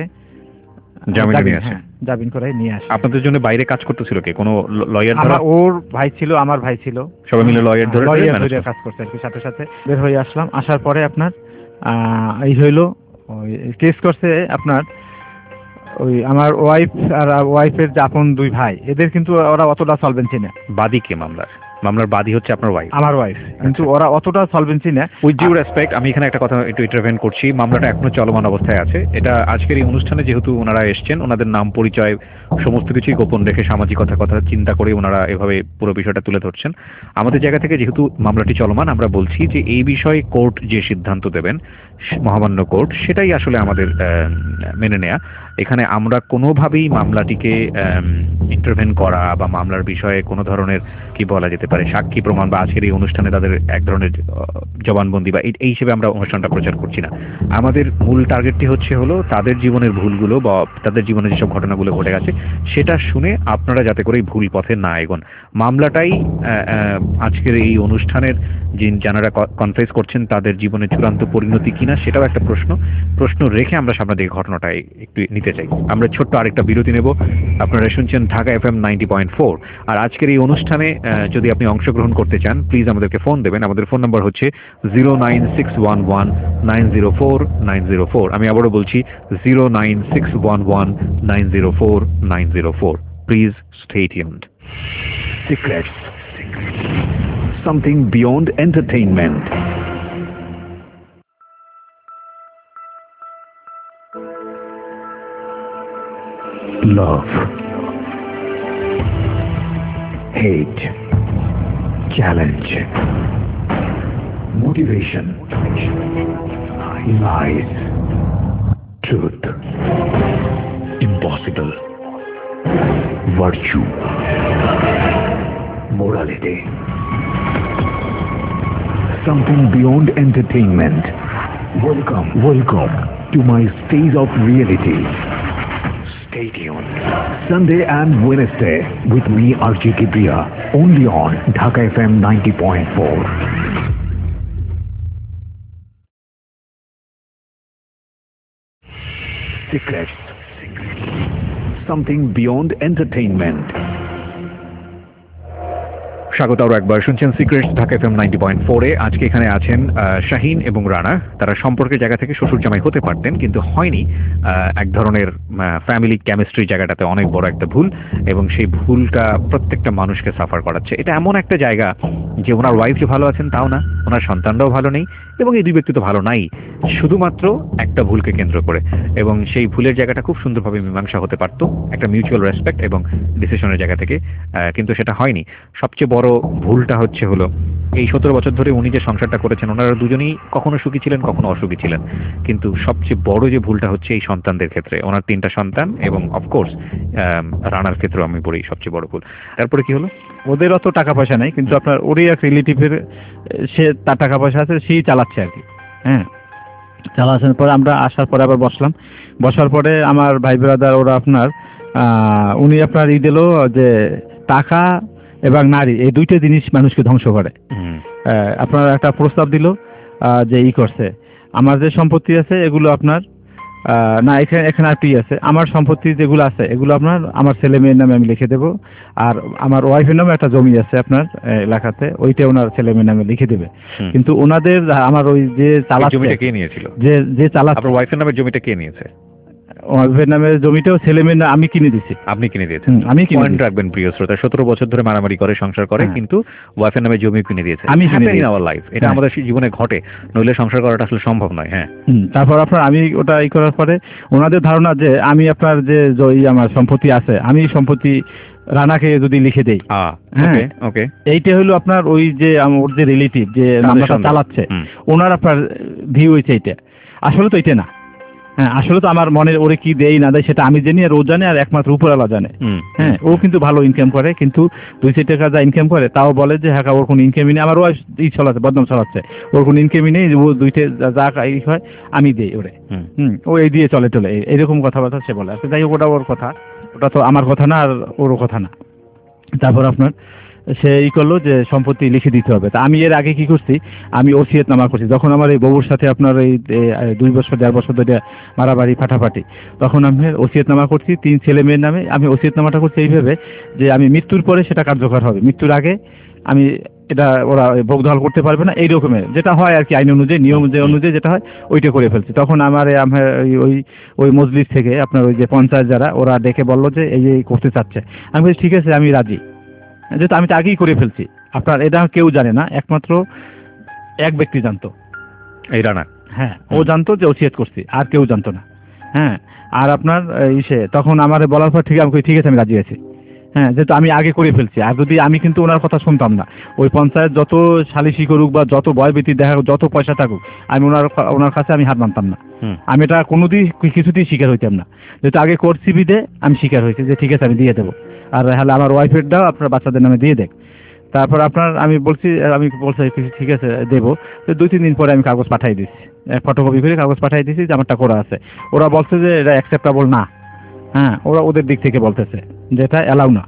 জামিন করে নিয়ে আসে। আপনাদের জন্য বাইরে কাজ করতেছিল কে? কোনো লয়ার? ওর ভাই ছিল, আমার ভাই ছিল, সবাই মিলে লয়ার ধরে কাজ করছে আর কি। সাথে সাথে বের হয়ে আসলাম। আসার পরে আপনার এই হইলো, কেস করছে আপনার ওই আমার ওয়াইফ আর ওয়াইফের যে আপন 2 ভাই, এদের কিন্তু ওরা অতটা সলভেন্সি না। বাদী কে? মামলার বাদী হচ্ছে আপনার ওয়াইফ? আমার ওয়াইফ, কিন্তু ওরা অতটা সলভেন্সি না। উইথ ডিউ রেসপেক্ট, আমি এখানে একটা কথা একটু ইন্টারভেন করছি। মামলাটা এখনো চলমান অবস্থায় আছে। এটা আজকের এই অনুষ্ঠানে যেহেতু ওনারা এসছেন, ওনাদের নাম পরিচয় সমস্ত কিছুই গোপন রেখে সামাজিকতার কথা চিন্তা করে ওনারা এভাবে পুরো বিষয়টা তুলে ধরছেন। আমাদের জায়গা থেকে যেহেতু মামলাটি চলমান, আমরা বলছি যে এই বিষয়ে কোর্ট যে সিদ্ধান্ত দেবেন, মহামান্য কোর্ট, সেটাই আসলে আমাদের মেনে নেয়া। এখানে আমরা কোনোভাবেই মামলাটিকে ইন্টারভেন করা বা মামলার বিষয়ে কোনো ধরনের কি বলা যেতে পারে সাক্ষী প্রমাণ বা আজকের এই অনুষ্ঠানে তাদের এক ধরনের জবানবন্দি বা এই হিসেবে আমরা অনুষ্ঠানটা প্রচার করছি না। আমাদের মূল টার্গেটটি হলো তাদের জীবনের ভুলগুলো বা তাদের জীবনে যেসব ঘটনাগুলো ঘটে গেছে সেটা শুনে আপনারা যাতে করে ভুল পথে না এগোন। মামলাটাই আজকের এই অনুষ্ঠানের যারা কনফেস করছেন তাদের জীবনে চূড়ান্ত পরিণতি কিনা সেটাও একটা প্রশ্ন রেখে আমরা সামনের দিকে ঘটনাটা একটু নিতে চাই। আমরা ছোট্ট আরেকটা বিরতি নেব। আপনারা শুনছেন ঢাকা FM 90.4। আর আজকের এই অনুষ্ঠানে যদি আপনি অংশগ্রহণ করতে চান, প্লিজ আমাদেরকে ফোন দেবেন। আমাদের ফোন নাম্বার হচ্ছে 09611904904। আমি আবারও বলছি 09611904904। Please stay tuned. Secrets. Something beyond entertainment. Love, hate, challenge, motivation, lies, truth, impossible, virtue, morality. Something beyond entertainment. Welcome to my space of reality. Stay tuned. Sunday and Wednesday with me, RJ Kibriya, only on Dhaka FM 90.4. Secrets. Something beyond entertainment. স্বাগত আরো একবার। শুনছেন secrets Dhaka FM 90.4-এ। আজকে এখানে আছেন শাহিন এবং রানা। তারা সম্পর্কের জায়গা থেকে শ্বশুর জামাই হতে পারতেন, কিন্তু হয়নি। এক ধরনের ফ্যামিলি কেমিস্ট্রি জায়গাটাতে অনেক বড় একটা ভুল, এবং সেই ভুলটা প্রত্যেকটা মানুষকে সাফার করাচ্ছে। এটা এমন একটা জায়গা যে ওনার ওয়াইফ যে ভালো আছেন তাও না, ওনার সন্তানরাও ভালো নেই, এবং এই 2 ব্যক্তি তো ভালো নাই, শুধুমাত্র একটা ভুলকে কেন্দ্র করে। এবং সেই ভুলের জায়গাটা খুব সুন্দরভাবে মীমাংসা হতে পারত একটা মিউচুয়াল রেসপেক্ট এবং ডিসিশনের জায়গা থেকে, কিন্তু সেটা হয়নি। সবচেয়ে বড় ভুলটা হলো এই 17 বছর ধরে উনি যে সংসারটা করেছেন, ওনারা দুজনেই কখনো সুখী ছিলেন, কখনো অসুখী ছিলেন। কিন্তু সবচেয়ে বড় যে ভুলটা হচ্ছে এই সন্তানদের ক্ষেত্রে, ওনার 3টা সন্তান, এবং অফকোর্স রানার ক্ষেত্রেও আমি বলি সবচেয়ে বড় ভুল। তারপরে কি হলো? ওদের অত টাকা পয়সা নাই, কিন্তু আপনার ওরই এক রিলেটিভের, সে তার টাকা পয়সা আছে, সেই চালাচ্ছে আর কি। হ্যাঁ, চালানোর পরে আমরা আসার পরে আবার বসার পরে আমার ভাই ব্রাদার ওরা আপনার উনি আপনার দিল যে টাকা এবং নারী এই দুইটা জিনিস মানুষকে ধ্বংস করে। আপনার একটা প্রস্তাব দিল যে করছে আমার যে সম্পত্তি আছে এগুলো আপনার না, এখানে আর আছে আমার সম্পত্তি যেগুলো আছে এগুলো আপনার আমার ছেলে মেয়ের নামে আমি লিখে দেব, আর আমার ওয়াইফের নামে একটা জমি আছে আপনার এলাকাতে, ওইটা ওনার ছেলে মেয়ের নামে লিখে দেবে। কিন্তু ওনাদের আমার ওই যে চালাচ্ছে, জমিটা কে নিয়েছিল? যে চালাচ্ছে, আপনার ওয়াইফের নামে জমিটা কে নিয়েছে? ওয়াইফের নামে জমিটাও ছেলে মেয়ের নামে আমি কিনে দিছি। আপনি কিনে দিয়েছেন? আমি কিনে পয়েন্ট রাখবেন প্রিয় শ্রোতা, 17 বছর ধরে মারামারি করে সংসার করে, কিন্তু ওয়াইফের নামে জমি কিনে দিয়েছে। আমি কিনে দিয়েছি। আওয়ার লাইফ, এটা আমাদের জীবনে ঘটে, নইলে সংসার করাটা আসলে সম্ভব নয়। হ্যাঁ, তারপর আপনার আমি ওটা করার পরে ওনাদের ধারণা যে আমি আপনার যে আমার সম্পত্তি আছে আমি সম্পত্তি রানাকে যদি লিখে দেই, ওকে, এইটা হলো আপনার ওই যে ওর যে রিলেটিভ যে মামলাটা চালাচ্ছে ওনার আপনার ভিউ হয়েছে এইটা। আসলে তো এইটা না। হ্যাঁ, আসলে তো আমার মনে ওরে কি দেই না দেয় সেটা আমি জানি, আর ও জানে, আর একমাত্র উপরওয়ালা জানে। হ্যাঁ, ও কিন্তু ভালো ইনকাম করে, কিন্তু 200 টাকা যা ইনকাম করে তাও বলে যে হ্যাঁ ওর কোনো ইনকামই নেই, আমার ও চালাচ্ছে, বদনাম চালাচ্ছে, ওর কোনো ইনকামই নেই, ও দুইটা যা হয় আমি দেই ওরে। ও এই দিয়ে চলে এইরকম কথাবার্তা সে বলে। যাই হোক, ওটা ওর কথা, ওটা তো আমার কথা না আর ওরও কথা না। তারপর আপনার সে করলো যে সম্পত্তি লিখে দিতে হবে। তা আমি এর আগে কি করছি, আমি ওসিয়তনামা করছি। যখন আমার এই বউর সাথে আপনার এই 2 বছর 1.5 বছর ধরে মারামারি ফাটাফাটি, তখন আমি ওসিয়তনামা করছি 3 ছেলে মেয়ের নামে। আমি ওসিয়তনামাটা করছি এইভাবে যে আমি মৃত্যুর পরে সেটা কার্যকর হবে, মৃত্যুর আগে আমি এটা ওরা ভোগ দখল করতে পারবে না, এই রকমের যেটা হয় আর কি, আইন অনুযায়ী নিয়ম অনুযায়ী যেটা হয় ওইটা করে ফেলছি। তখন আমার ওই মজলিস থেকে আপনার ওই যে পঞ্চায়েত যারা ওরা ডেকে বললো যে এই করতে চাচ্ছে। আমি বলছি ঠিক আছে আমি রাজি, যেহেতু আমি তো আগেই করে ফেলছি। আপনার এটা কেউ জানে না, একমাত্র এক ব্যক্তি জানতো, এই রানা। হ্যাঁ, ও জানতো যে ওসিয়ত করছি, আর কেউ জানতো না। হ্যাঁ, আর আপনার তখন আমার বলার পর ঠিক আছে আমি রাজি আছি। হ্যাঁ, যেহেতু আমি আগে করে ফেলছি। আর যদি আমি কিন্তু ওনার কথা শুনতাম না, ওই পঞ্চায়েত যত সালিশি করুক বা যত ভয়ভীতি দেখা যত পয়সা থাকুক, আমি ওনার কাছে আমি হার মানতাম না। আমি এটা কোনোদিন কিছুতেই স্বীকার হইতাম না। যেহেতু আগে করছি বিদে আমি স্বীকার হয়েছি যে ঠিক আছে আমি দিয়ে দেবো, আর হলে আমার ওয়াইফের দাও আপনার বাচ্চাদের নামে দিয়ে দেখ। তারপর আপনার আমি বলছি ঠিক আছে দেবো। তো 2-3 দিন পরে আমি কাগজ পাঠাই দিচ্ছি, ফটোকপি করে কাগজ পাঠাই দিচ্ছি যে আমারটা করা আছে। ওরা বলছে যে এটা অ্যাকসেপ্টেবল না। হ্যাঁ, ওরা ওদের দিক থেকে বলতেছে যে এটা অ্যালাউ না।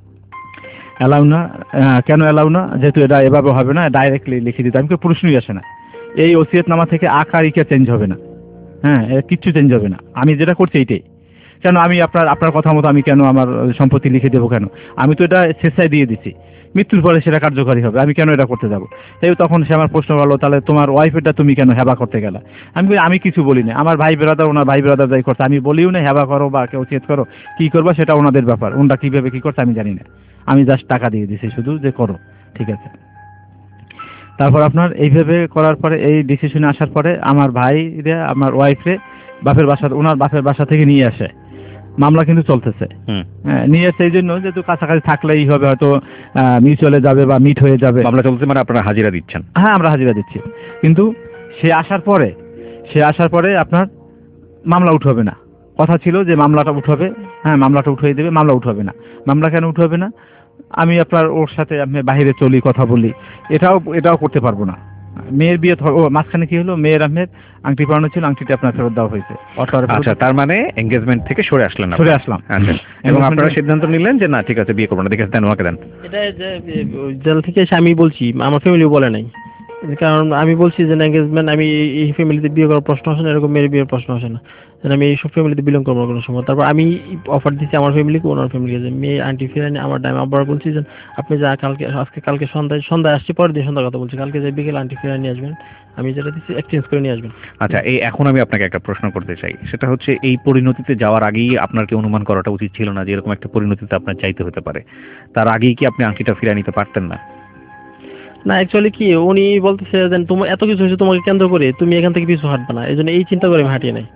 কেন অ্যালাউ না? যেহেতু এটা এভাবে হবে না, ডাইরেক্টলি লিখে দিতে আমি প্রশ্নই আসে না। এই ওসিয়তনামা থেকে আকার ইকা চেঞ্জ হবে না। হ্যাঁ, কিচ্ছু চেঞ্জ হবে না, আমি যেটা করছি এইটাই। কেন আমি আপনার কথা মতো আমি কেন আমার সম্পত্তি লিখে দেবো? কেন? আমি তো এটা স্বেচ্ছায় দিয়ে দিচ্ছি, মৃত্যুর পরে সেটা কার্যকারী হবে, আমি কেন এটা করতে যাবো? এই তখন সে আমার প্রশ্ন করলো, তাহলে তোমার ওয়াইফেরটা তুমি কেন হেবা করতে গেলা? আমি কিছু বলি না, আমার ভাই ব্রাদার ওনার ভাই ব্রাদার যাই করছে, আমি বলিও না হেবা করো বা কেউ চেত করো, কি করবা সেটা ওনাদের ব্যাপার, ওনরা কিভাবে কি করছে আমি জানি না। আমি জাস্ট টাকা দিয়ে দিছি শুধু যে করো, ঠিক আছে। তারপর আপনার এইভাবে করার পরে এই ডিসিশনে আসার পরে আমার ভাইরে আমার ওয়াইফরে ওনার বাপের বাসা থেকে নিয়ে আসে। মামলা কিন্তু চলতেছে। হ্যাঁ, নিয়ে আসে এই জন্য যেহেতু কাছাকাছি থাকলেই হবে, হয়তো মিউচুয়ালে যাবে বা মিট হয়ে যাবে। মামলা চলছে মানে আপনারা হাজিরা দিচ্ছেন? হ্যাঁ, আমরা হাজিরা দিচ্ছি। কিন্তু সে আসার পরে আপনার মামলা উঠবে না। কথা ছিল যে মামলাটা উঠবে, হ্যাঁ মামলাটা উঠিয়ে দেবে, মামলা উঠবে না। মামলা কেন উঠবে না? আমি আপনার ওর সাথে আমি বাইরে চলি, কথা বলি, এটাও করতে পারবো না। মেয়ের বিয়ে মাঝখানে কি হলো, মেয়ের আহমেদ আংটি পরানো ছিল, আংটিটা আপনার ফেরত দেওয়া হয়েছে। আচ্ছা, তার মানে এঙ্গেজমেন্ট থেকে সরে আসলাম। আচ্ছা, এবং আপনারা সিদ্ধান্ত নিলেন যে না ঠিক আছে বিয়ে করবো না, দেখে দেন ওকে দেন। এটা যে জেল থেকে এসে আমি বলছি, আমার ফ্যামিলিও বলে নাই, কারণ আমি বলছি যে এঙ্গেজমেন্ট আমি এই ফ্যামিলিতে বিয়ে করার প্রশ্ন আসে না, এরকম মেয়ের বিয়ের প্রশ্ন আসে না, আমি এইসব ফ্যামিলিতে বিলং করবো কোনো সময়। তারপর আমি অফার দিচ্ছি আমার ফ্যামিলিকে, ওনার ফ্যামিলিকে, যে মেয়ে আন্টি ফিরানি আমার টাইম। আবার বলছি যে আপনি যা কালকে সন্ধ্যায় আসছি, পরের দিন সন্ধ্যা কথা বলছি, কালকে যে বিকেল আন্টি ফিরানি নিয়ে আসবেন, আমি যেটা দিচ্ছি এক্সচেঞ্জ করে নিয়ে আসবেন। আচ্ছা, এখন আমি আপনাকে একটা প্রশ্ন করতে চাই, সেটা হচ্ছে এই পরিণতিতে যাওয়ার আগেই আপনার কি অনুমান করাটা উচিত ছিল না যে এরকম একটা পরিণতিতে আপনার চাইতে হতে পারে? তার আগেই কি আপনি আংটিটা ফিরিয়ে নিতে পারতেন না? না, অ্যাকচুয়ালি কি উনি বলতেছে যে তোমার এত কিছু হয়েছে তোমাকে কেন্দ্র করে, তুমি এখান থেকে পিছু হাঁটবে না, এই জন্য এই চিন্তা করে আমি হাঁটিয়ে নাই।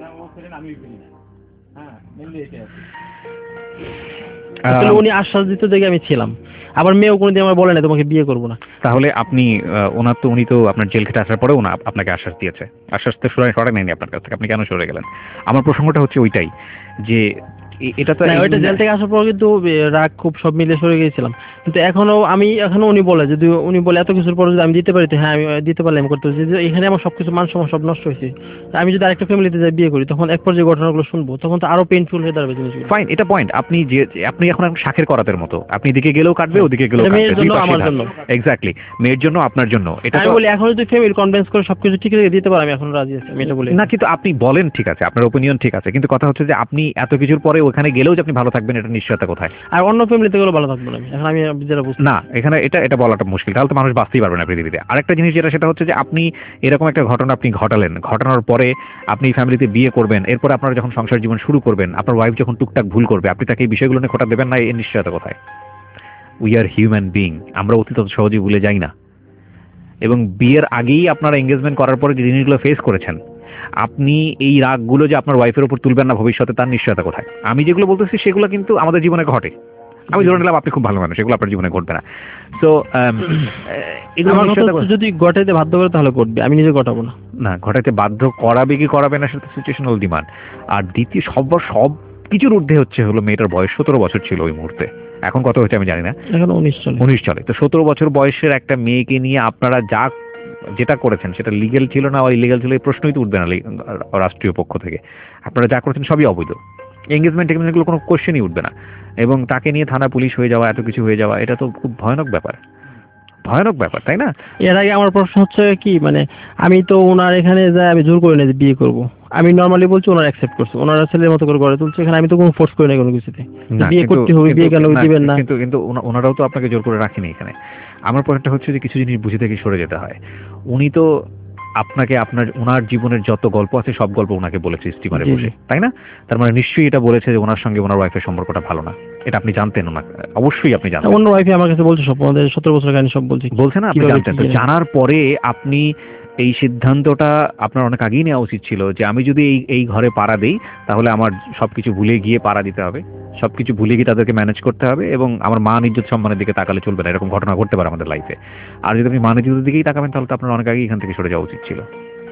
উনি আশ্বাস দিতে দেখে আমি ছিলাম। আবার মেয়েও কোনোদিন আমার বলে না তোমাকে বিয়ে করবো না। তাহলে আপনি উনি তো আপনার জেল খেটে আসার পরেও আপনাকে আশ্বাস দিয়েছে, আশ্বাস তো সরে নেয়নি আপনার কাছ থেকে, আপনি কেন সরে গেলেন? আমার প্রসঙ্গটা হচ্ছে ওইটাই যে এটা তো না, ওইটা জেল থেকে আসার পর কিন্তু রাগ খুব সব মিলে সরে গিয়েছিলাম, কিন্তু এখনো উনি বলে যদি উনি বলে এত কিছুর পর যদি আমি দিতে পারি তো হ্যাঁ আমি দিতে পারলে আমি করতে পারি, যে এখানে আমার সবকিছু মান সম্মান সব নষ্ট হয়েছে, আমি যদি আরেকটা ফ্যামিলিতে যাই বিয়ে করি তখন এক পর্যায়ে ঘটনাগুলো শুনবো, তখন তো আরো পেইনফুল হয়ে দাঁড়াবে জিনিসগুলো। ফাইন, এটা পয়েন্ট। আপনি এখন শাখের করাতের মতো, আপনি এদিকে গেলেও কাটবে, ওদিকে গেলেও কাটবে, মেয়ের জন্য আমার জন্য। এক্স্যাক্টলি, মেয়ের জন্য আপনার জন্য। এটা আমি বলি এখন যদি ফ্যামিলি কনভিন্স করে সবকিছু ঠিক রেখে দিতে পারে আমি এখন রাজি আছি, আমি এটা বলি না, কিন্তু আপনি বলেন ঠিক আছে, আপনার ওপিনিয়ন ঠিক আছে, কিন্তু কথা হচ্ছে যে আপনি এত কিছুর পরে ওখানে গেলেও যে আপনি ভালো থাকবেন এটা নিশ্চয়তা কোথায়? আর অন্য ফ্যামিলিতে গেলেও ভালো থাকবো না আমি, এখন আমি যেটা বুঝছি না, এখানে এটা বলাটা মুশকিল, তাহলে তো মানুষ বাঁচতেই পারবে না পৃথিবীতে। আরেকটা জিনিস সেটা হচ্ছে যে আপনি এরকম একটা ঘটনা আপনি ঘটানোর পরে আপনি ফ্যামিলিতে বিয়ে করবেন, এরপর আপনারা যখন সংসার জীবন শুরু করবেন, আপনার ওয়াইফ যখন টুকটাক ভুল করবে, আপনি তাকে এই বিষয়গুলো নিয়ে খোটা দেবেন না, এর নিশ্চয়তা কোথায়? উই আর হিউম্যান বিইং, আমরা অতীত সহজে ভুলে যাই না। এবং বিয়ের আগেই আপনারা এঙ্গেজমেন্ট করার পরে যে জিনিসগুলো ফেস করেছেন, আপনি এই রাগগুলো যে আপনার ওয়াইফের উপর তুলবেন না ভবিষ্যতে, তার নিশ্চয়তা কোথায়? আমি যেগুলো বলতেছি সেগুলো কিন্তু আমাদের জীবনে ঘটে। আমি ধরে নিলাম আপনি খুব ভালো মানুষ, এগুলো আপনার জীবনে ঘটবে না। তো যদি ঘটাইতে বাধ্য করে তাহলে ঘটবে, আমি নিজে ঘটাবো না। না, ঘটাইতে বাধ্য করাবে কি করাবে না সেটা সিচুয়েশনাল ডিমান্ড। আর দ্বিতীয় সব কিছুর ঊর্ধ্বে হলো মেয়েটার বয়স 17 বছর ছিল ওই মুহূর্তে, এখন কত হচ্ছে আমি জানি না, এখন 19 চলে। তো 17 বছর বয়সের একটা মেয়েকে নিয়ে আপনারা যেটা করেছেন সেটা লিগেল ছিল না ইলিগেল ছিল, এই প্রশ্নই তো উঠবে না রাষ্ট্রীয় পক্ষ থেকে। আপনারা যা করেছেন সবই অবৈধ, এঙ্গেজমেন্টগুলো কোনো কোশ্চেনই উঠবে না। এবং তাকে নিয়ে থানা পুলিশ হয়ে যাওয়া, এত কিছু হয়ে যাওয়া, এটা তো খুব ভয়ানক ব্যাপার, তাই না? এর আগে আমার প্রশ্ন হচ্ছে কি, মানে আমি তো ওনার এখানে যাই আমি জোর করে না যে বিয়ে করব, আমি নরমালি বলছি, ওনারা অ্যাকসেপ্ট করছে, ওনারা ছেলের মতো করে গড়ে তুলছে, এখানে আমি তো কোনো ফোর্স করি না কোনো কিছুতে বিয়ে করতে হবে, বিয়ে কেন দিবেন না। কিন্তু ওনারাও তো আপনাকে জোর করে রাখেনি এখানে। আমার পয়েন্টটা হচ্ছে যে কিছু জিনিস বুঝে থেকে সরে যেতে হয়। উনি তো আপনাকে ওনার জীবনের যত গল্প আছে সব গল্প ওনাকে বলেছে স্টিমারে বসে, তাই না? তার মানে নিশ্চয়ই এটা বলেছে যে ওনার সঙ্গে ওনার ওয়াইফের সম্পর্কটা ভালো না, এটা আপনি জানতেন, অবশ্যই আপনি জানতেন। অন্য ওয়াইফ আমার কাছে বলছে সব, আমাদের 17 বছর কাহিনী সব বলছে না, আপনি জানতেন। তো জানার পরে আপনি এই সিদ্ধান্তটা আপনার অনেক আগেই নেওয়া উচিত ছিল যে আমি যদি এই ঘরে পাড়া দেই তাহলে আমার সবকিছু ভুলে গিয়ে পাড়া দিতে হবে, সবকিছু ভুলে গিয়ে তাদেরকে ম্যানেজ করতে হবে, এবং আমার মান ইজ্জত সম্মানের দিকে তাকালে চলবে না। এরকম ঘটনা ঘটতে পারে আমাদের লাইফে। আর যদি আপনি মান ইজ্জতের দিকেই তাকাবেন তাহলে তো আপনার অনেক আগেই এখান থেকে সরে যাওয়া উচিত ছিল,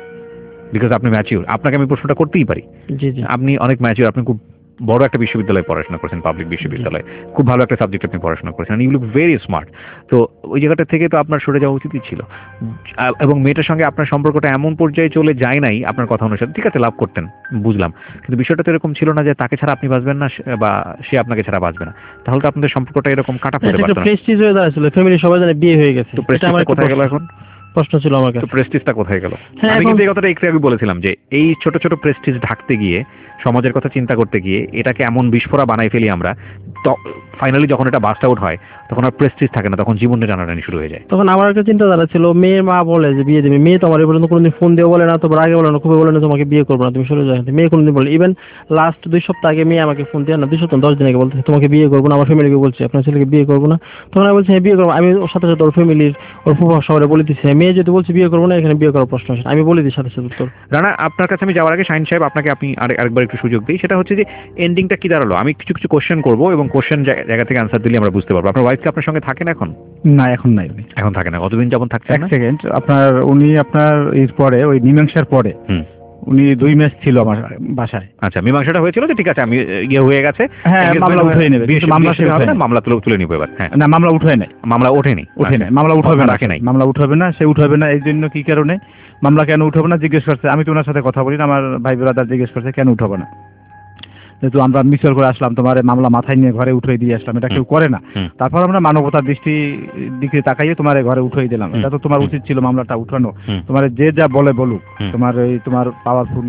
বিকজ আপনি ম্যাচিউর। আপনাকে আমি প্রশ্নটা করতেই পারি, আপনি অনেক ম্যাচিউর, আপনি খুব বড় একটা বিশ্ববিদ্যালয়ে পড়াশোনা করেছেন, পাবলিক বিশ্ববিদ্যালয়ে, খুব ভালো একটা সাবজেক্ট আপনি পড়াশোনা করেছেন, ইউ লুক ভেরি স্মার্ট। তো ওই জায়গাটা থেকে তো আপনার সরে যাওয়া উচিতই ছিল। এবং মেয়েটার সঙ্গে আপনার সম্পর্কটা এমন পর্যায়ে চলে যায় নাই আপনার কথা অনুসারে, ঠিক আছে লাভ করতেন, বুঝলাম, কিন্তু বিষয়টা তো এরকম ছিল না যে তাকে ছাড়া আপনি বাঁচবেন না বা সে আপনাকে ছাড়া বাঁচবে না, তাহলে তো আপনাদের সম্পর্কটা এরকম কাটা পড়ে পারত না। প্রেস্টিজ হয়ে দাঁড়াছিল, ফ্যামিলি সবাই জানে বিয়ে হয়ে গেছে, তো প্রেস্টিজটা কোথায় গেল এখন? প্রশ্ন ছিল আমার কাছে, তো প্রেস্টিজটা কোথায় গেল? আমি কিন্তু এই কথাটা একটু আগে বলেছিলাম যে এই ছোট ছোট প্রেস্টিজ ঢাকতে গিয়ে, সমাজের কথা চিন্তা করতে গিয়ে এটাকে এমন বিস্ফোরা বানাই ফেলি আমরা, তো ফাইনালি যখন এটা বাস্ট আউট হয় তখন আর প্রেস্টিজ থাকে না, তখন জীবনে টানাটানি শুরু হয়ে যায়। তখন আমার একটা চিন্তাধারা ছিল, মেয়ের মা বলে যে বিয়ে দেবে, মেয়ে তো আমার পর্যন্ত কোনোদিন ফোন দিয়ে বলে না, তোমার আগে বলে না, খুবই বলে না তোমাকে বিয়ে করবো না, তুমি সরে যাও। মেয়ে কোনোদিন বলে, ইভেন লাস্ট 2 সপ্তাহ আগে মেয়ে আমাকে ফোন দিয়ে না, 2 সপ্তাহ 10 দিন আগে বলতে তোমাকে বিয়ে করবো না, আমার ফ্যামিলিকে বলছে আপনার ছেলেকে বিয়ে করবো না, তখন আমি বলছি হ্যাঁ বিয়ে করবো। আমি ওর সাথে সাথে ওর ফ্যামিলির ওর ফুফা শহরে বলে দিচ্ছি, মেয়ে যদি বলছে বিয়ে করবো না, এখানে বিয়ে করার প্রশ্ন আসে, আমি বলে দিই সাথে সাথে উত্তর। রানা, আপনার কাছে আমি যাওয়ার আগে শাহিন সাহেব আপনাকে আরেকবার একটু সুযোগ দিই, সেটা হচ্ছে যে এন্ডিংটা কি দাঁড়ালো। আমি কিছু কোশ্চেন করবো এবং কোশ্চেন জায়গা থেকে আনসার দিলে আমরা বুঝতে পারবো। আপনার ওয়াইফ কি আপনার সঙ্গে থাকেন এখন? না, এখন নাই, এখন থাকে না। কতদিন যাবত থাকছেন? এক সেকেন্ড, উনি এর পরে ওই মীমাংসার পরে উনি 2 মাস ছিল আমার বাসায়। আচ্ছা, মীমাংসাটা হয়েছিল যে ঠিক আছে আমি হয়ে গেছে, হ্যাঁ মামলা উঠে নেবে, মামলা তুলে নিবে এবার। হ্যাঁ না, মামলা উঠে নাই, মামলা ওঠেনি, মামলা উঠাবে না, মামলা উঠাবে না, সে উঠাবে না। এই জন্য কি কারণে মামলা কেন উঠাবে না জিজ্ঞেস করছে, আমি তো ওনার সাথে কথা বলি না, আমার ভাই ব্রাদার জিজ্ঞেস করছে কেন উঠাবে না, যেহেতু আমরা মিউচুয়াল করে আসলাম, তোমার মামলা মাথায় নিয়ে ঘরে উঠে দিয়ে আসলাম, এটা কেউ করে না। তারপর আমরা মানবতার দিকে তাকাইয়ে তোমার ঘরে উঠে দিলাম, এটা তো তোমার উচিত ছিল মামলাটা উঠানো। তোমার যে যা বলে বলুক, তোমার পাওয়ারফুল